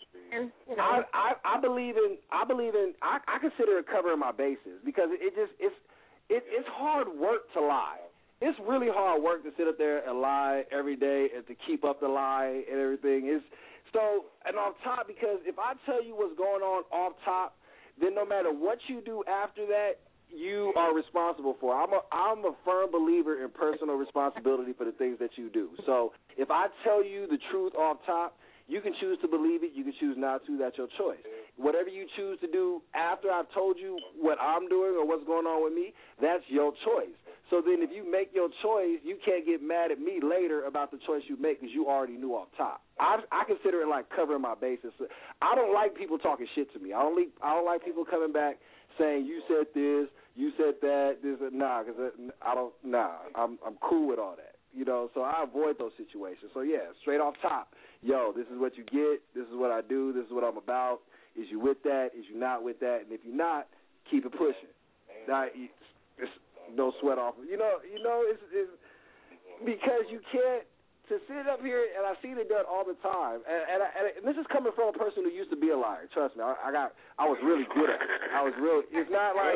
I, I I believe in I believe in I, I consider it covering my bases because it, it just it's it, it's hard work to lie. It's really hard work to sit up there and lie every day and to keep up the lie and everything. It's so and off top because if I tell you what's going on off top, then no matter what you do after that, you are responsible for. I'm a I'm a firm believer in personal responsibility for the things that you do. So if I tell you the truth off top, you can choose to believe it. You can choose not to. That's your choice. Whatever you choose to do after I've told you what I'm doing or what's going on with me, that's your choice. So then if you make your choice, you can't get mad at me later about the choice you make because you already knew off top. I, I consider it like covering my bases. I don't like people talking shit to me. I don't like, I don't like people coming back saying you said this, you said that, this, nah, because I don't, nah, I'm I'm cool with all that, you know. So I avoid those situations. So yeah, straight off top, yo, this is what you get, this is what I do, this is what I'm about. Is you with that? Is you not with that? And if you're not, keep it pushing. Now, it's no sweat off. You know, you know, it's, it's because you can't to sit up here and I see it done all the time. And, and, I, and this is coming from a person who used to be a liar. Trust me, I, I got, I was really good at it. I was real. It's not like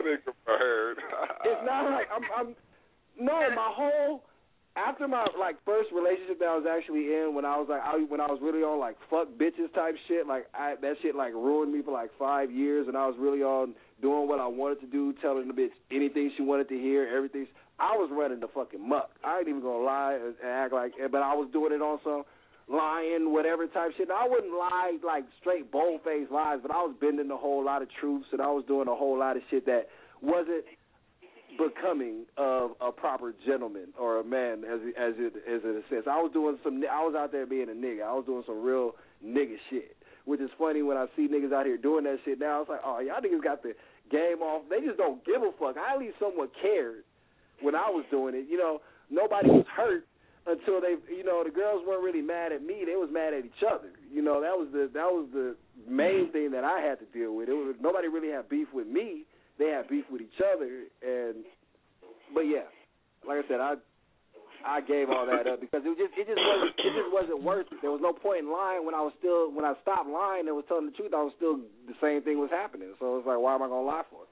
it's not like I'm. I'm no, my whole. After my like first relationship that I was actually in, when I was like, I, when I was really on like fuck bitches type shit, like I, that shit like ruined me for like five years, and I was really on doing what I wanted to do, telling the bitch anything she wanted to hear, everything. I was running the fucking muck. I ain't even gonna lie and act like, but I was doing it on some lying, whatever type shit. Now, I wouldn't lie like straight bold faced lies, but I was bending a whole lot of truths, and I was doing a whole lot of shit that wasn't becoming of a proper gentleman or a man, as as it as in a sense. I was doing some. I was out there being a nigga. I was doing some real nigga shit, which is funny when I see niggas out here doing that shit now. It's like, oh, y'all niggas got the game off. They just don't give a fuck. I at least somewhat cared when I was doing it. You know, nobody was hurt until they. You know, the girls weren't really mad at me. They was mad at each other. You know, that was the that was the main thing that I had to deal with. It was nobody really had beef with me. They had beef with each other, and but yeah, like I said, I I gave all that up because it just it just wasn't it just wasn't worth it. There was no point in lying when I was still when I stopped lying and was telling the truth. I was still the same thing was happening. So it's like, why am I gonna lie for it?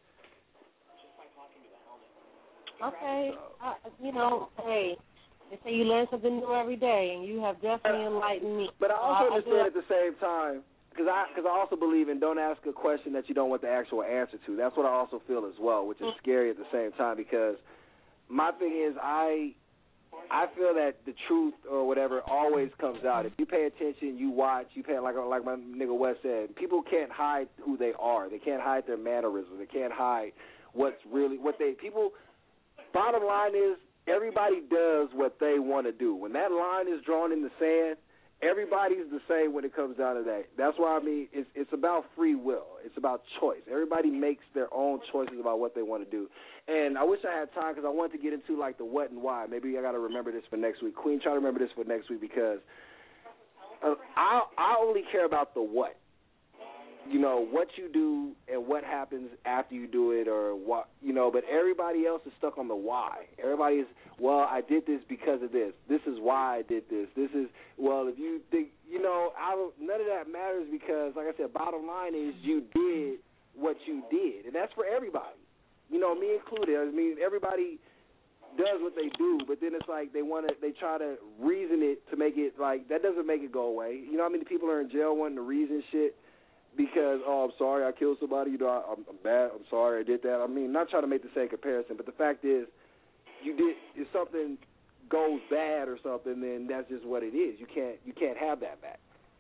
Okay, uh, you know, hey, they say you learn something new every day, and you have definitely enlightened me. But I also uh, understand I at the same time. Because I, cause I also believe in don't ask a question that you don't want the actual answer to. That's what I also feel as well, which is scary at the same time because my thing is I I feel that the truth or whatever always comes out. If you pay attention, you watch, you pay, like like my nigga Wes said, people can't hide who they are. They can't hide their mannerisms. They can't hide what's really, what they, people, bottom line is everybody does what they want to do. When that line is drawn in the sand, everybody's the same when it comes down to that. That's why I mean it's it's about free will. It's about choice. Everybody makes their own choices about what they want to do. And I wish I had time because I wanted to get into like the what and why. Maybe I got to remember this for next week. Queen, try to remember this for next week because uh, I I only care about the what. You know, what you do and what happens after you do it or what, you know, but everybody else is stuck on the why. Everybody is, well, I did this because of this. This is why I did this. This is, well, if you think, you know, I don't, none of that matters because, like I said, bottom line is you did what you did. And that's for everybody. You know, me included. I mean, everybody does what they do, but then it's like they want to, they try to reason it to make it like, that doesn't make it go away. You know how many people are in jail wanting to reason shit? Because, oh, I'm sorry, I killed somebody, you know, I, I'm, I'm bad, I'm sorry I did that. I mean, not trying to make the same comparison, but the fact is, you did, if something goes bad or something, then that's just what it is. You can't, you can't have that back.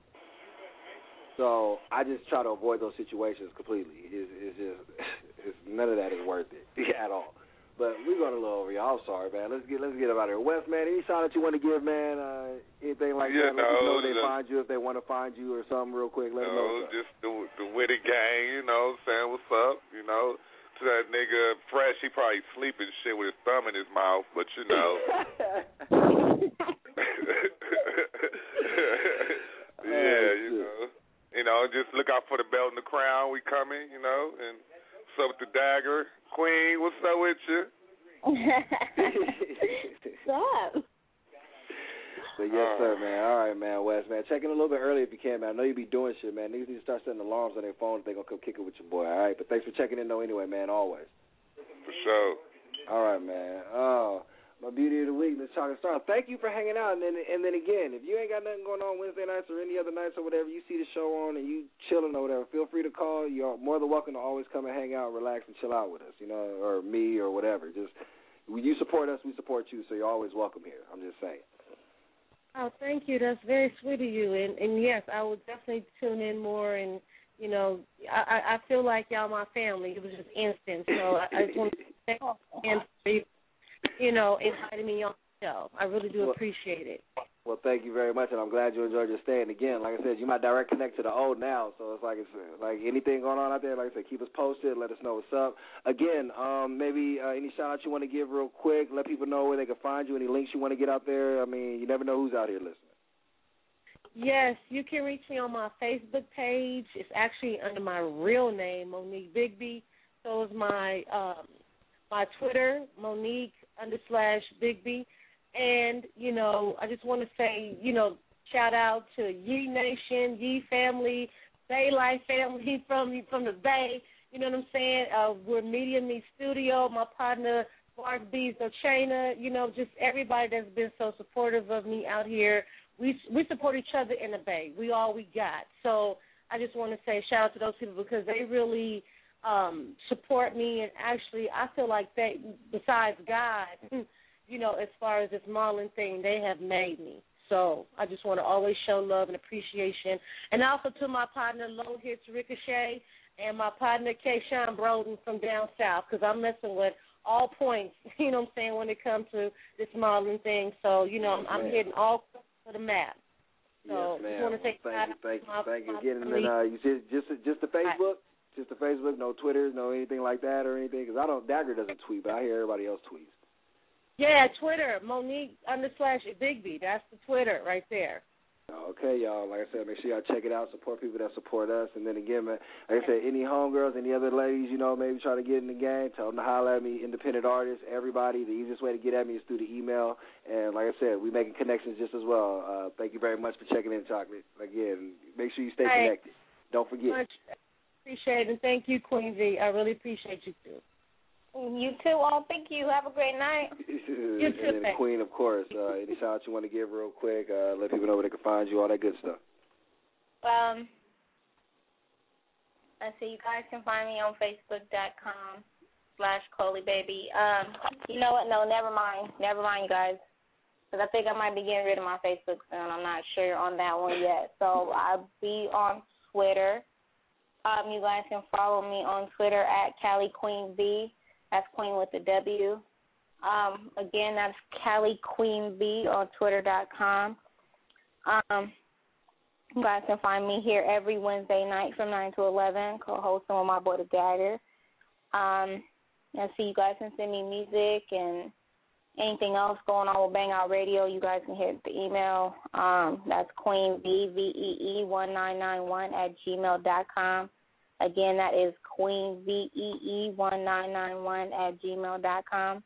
So I just try to avoid those situations completely. It's, it's just, it's, none of that is worth it at all. But we're going a little over, y'all. I'm sorry, man. Let's get let's get about it. Wes, man, any shout out you want to give, man? Uh, anything like yeah, that? no, Let us know they no. find you if they want to find you or something real quick. Let no, them know. just the, the witty gang, you know, saying what's up, you know. To that nigga Fresh, he probably sleeping shit with his thumb in his mouth, but you know. yeah, you know. You know, just look out for the belt and the crown. We coming, you know. And what's up with the dagger? Queen, what's up with you? What's up? But yes, sir, man. All right, man, Wes, man. Check in a little bit early if you can, man. I know you be doing shit, man. Niggas need to start setting alarms on their phone if they going to come kick it with your boy, all right? But thanks for checking in, though, anyway, man, always. For sure. All right, man. Oh, my beauty of the week, Miss Chocolate Star. Thank you for hanging out. And then, and then again, if you ain't got nothing going on Wednesday nights or any other nights or whatever, you see the show on and you chilling or whatever, feel free to call. You're more than welcome to always come and hang out, relax, and chill out with us, you know, or me or whatever. Just when you support us, we support you, so you're always welcome here. I'm just saying. Oh, thank you. That's very sweet of you. And, and yes, I will definitely tune in more. And, you know, I, I feel like y'all my family. It was just instant. So I, I just want to thank you for, you know, inviting me on the show. I really do appreciate it. Well, thank you very much, and I'm glad you enjoyed your stay. And again, like I said, you might direct connect to the old now, so it's like it's like anything going on out there. Like I said, keep us posted. Let us know what's up. Again, um, maybe uh, any shout outs you want to give real quick. Let people know where they can find you. Any links you want to get out there. I mean, you never know who's out here listening. Yes, you can reach me on my Facebook page. It's actually under my real name, Monique Bigby. So is my um, my Twitter, Monique under slash Bigby. And, you know, I just want to say, you know, shout out to Yee Nation, Yee family, Bay Life family from from the Bay. You know what I'm saying? Uh, we're Media Me Studio, my partner, Mark Bees Ochena, you know, just everybody that's been so supportive of me out here. We we support each other in the Bay. We all we got. So I just want to say shout out to those people because they really um, support me. And actually, I feel like they, besides God, you know, as far as this modeling thing, they have made me. So I just want to always show love and appreciation. And also to my partner, Low Hits Ricochet, and my partner, Kayshawn Broden from down south, because I'm messing with all points, you know what I'm saying, when it comes to this modeling thing. So, you know, yes, I'm ma'am. hitting all for the map. So yes, ma'am. just want to say thank you, thank you, my, thank you my again. And then uh, you said just just the Facebook, just the Facebook, no Twitter, no anything like that or anything, because I don't, Dagger doesn't tweet, but I hear everybody else tweets. Yeah, Twitter, Monique under slash Bigby. That's the Twitter right there. Okay, y'all. Like I said, make sure y'all check it out. Support people that support us. And then again, man, like I said, any homegirls, any other ladies, you know, maybe try to get in the game, tell them to holler at me, independent artists, everybody. The easiest way to get at me is through the email. And like I said, we making connections just as well. Uh, thank you very much for checking in, Chocolate. Again, make sure you stay All connected. Right. Don't forget. Much appreciate it. And thank you, Queen V. I really appreciate you, too. You too. Oh, thank you. Have a great night. You and too. then the Queen, of course. Uh, any shout out you want to give real quick? Uh, let people know where they can find you, all that good stuff. Um, let's see. You guys can find me on Facebook.com slash Coley Baby. Um, you know what? No, never mind. Never mind, you guys. Because I think I might be getting rid of my Facebook soon. I'm not sure on that one yet. So I'll be on Twitter. Um, you guys can follow me on Twitter at Cali Queen V. That's Queen with the W. Um, again, that's Cali Queen V on Twitter dot com. Um, you guys can find me here every Wednesday night from nine to eleven, co-hosting with my boy, The Dagger. Um, and see, you guys can send me music and anything else going on with Bang Out Radio. You guys can hit the email. Um, that's Queen V, V E E one nine nine one at gmail dot com. Again, that is Queen V E E one nine nine one at gmail dot com.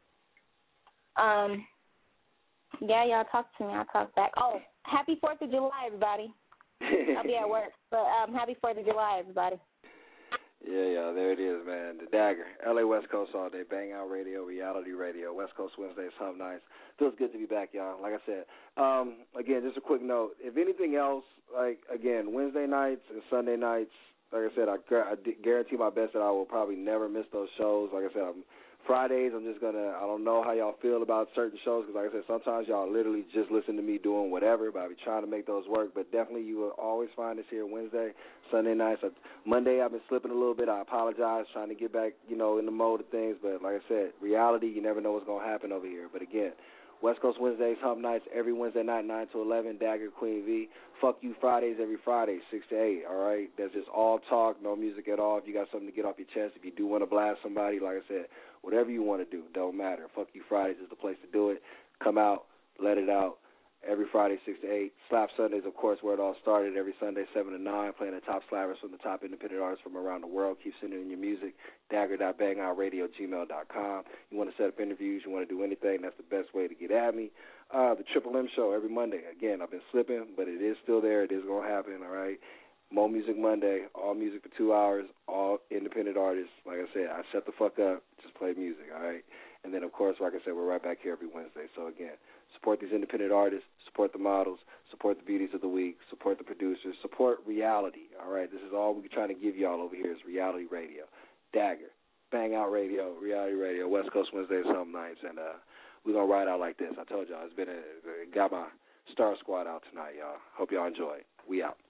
Um, yeah, y'all talk to me. I'll talk back. Oh, happy fourth of July, everybody. I'll be at work, but um, happy fourth of July, everybody. Yeah, yeah, there it is, man. The Dagger, L A West Coast all day, Bang Out Radio, Reality Radio, West Coast Wednesdays, Hump Nights. Feels good to be back, y'all. Like I said, um, again, just a quick note. If anything else, like, again, Wednesday nights and Sunday nights, like I said, I, I guarantee my best that I will probably never miss those shows. Like I said, I'm, Fridays, I'm just going to, I don't know how y'all feel about certain shows because, like I said, sometimes y'all literally just listen to me doing whatever, but I'll be trying to make those work. But definitely you will always find us here Wednesday, Sunday nights. Monday, I've been slipping a little bit. I apologize, trying to get back, you know, in the mode of things. But like I said, reality, you never know what's going to happen over here. But again, West Coast Wednesdays, Hump Nights, every Wednesday night, nine to eleven, Dagger, Queen V. Fuck You Fridays every Friday, six to eight, all right? That's just all talk, no music at all. If you got something to get off your chest, if you do want to blast somebody, like I said, whatever you want to do, don't matter. Fuck You Fridays is the place to do it. Come out, let it out. every Friday, six to eight. Slap Sundays, of course, where it all started, every Sunday, seven to nine, playing the top slappers from the top independent artists from around the world. Keep sending in your music, dagger dot bang out radio at gmail dot com. You want to set up interviews, you want to do anything, that's the best way to get at me. Uh, the Triple M Show every Monday. Again, I've been slipping, but it is still there. It is going to happen, all right? Mo Music Monday, all music for two hours, all independent artists. Like I said, I shut the fuck up, just play music, all right? And then, of course, like I said, we're right back here every Wednesday. So, again, support these independent artists, support the models, support the beauties of the week, support the producers, support reality, all right? This is all we're trying to give y'all over here is reality radio. Dagger, Bang Out Radio, reality radio, West Coast Wednesdays, some nights, and uh, we're going to ride out like this. I told y'all, it's been a, got my star squad out tonight, y'all. Hope y'all enjoy. We out.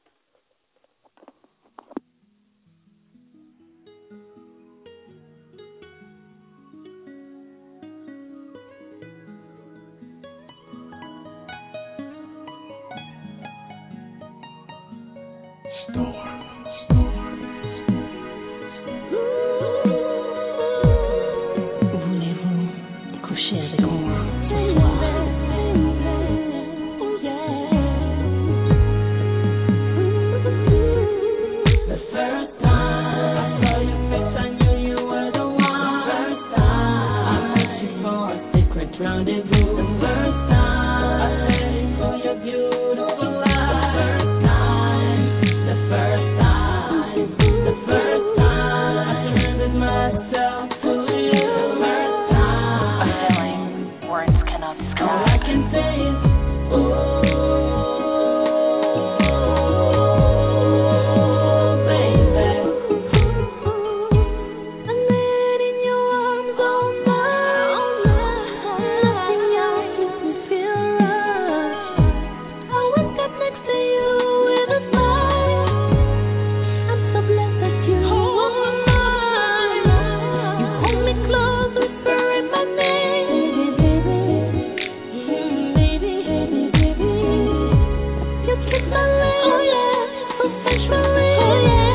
Oh yeah, so fresh, oh yeah.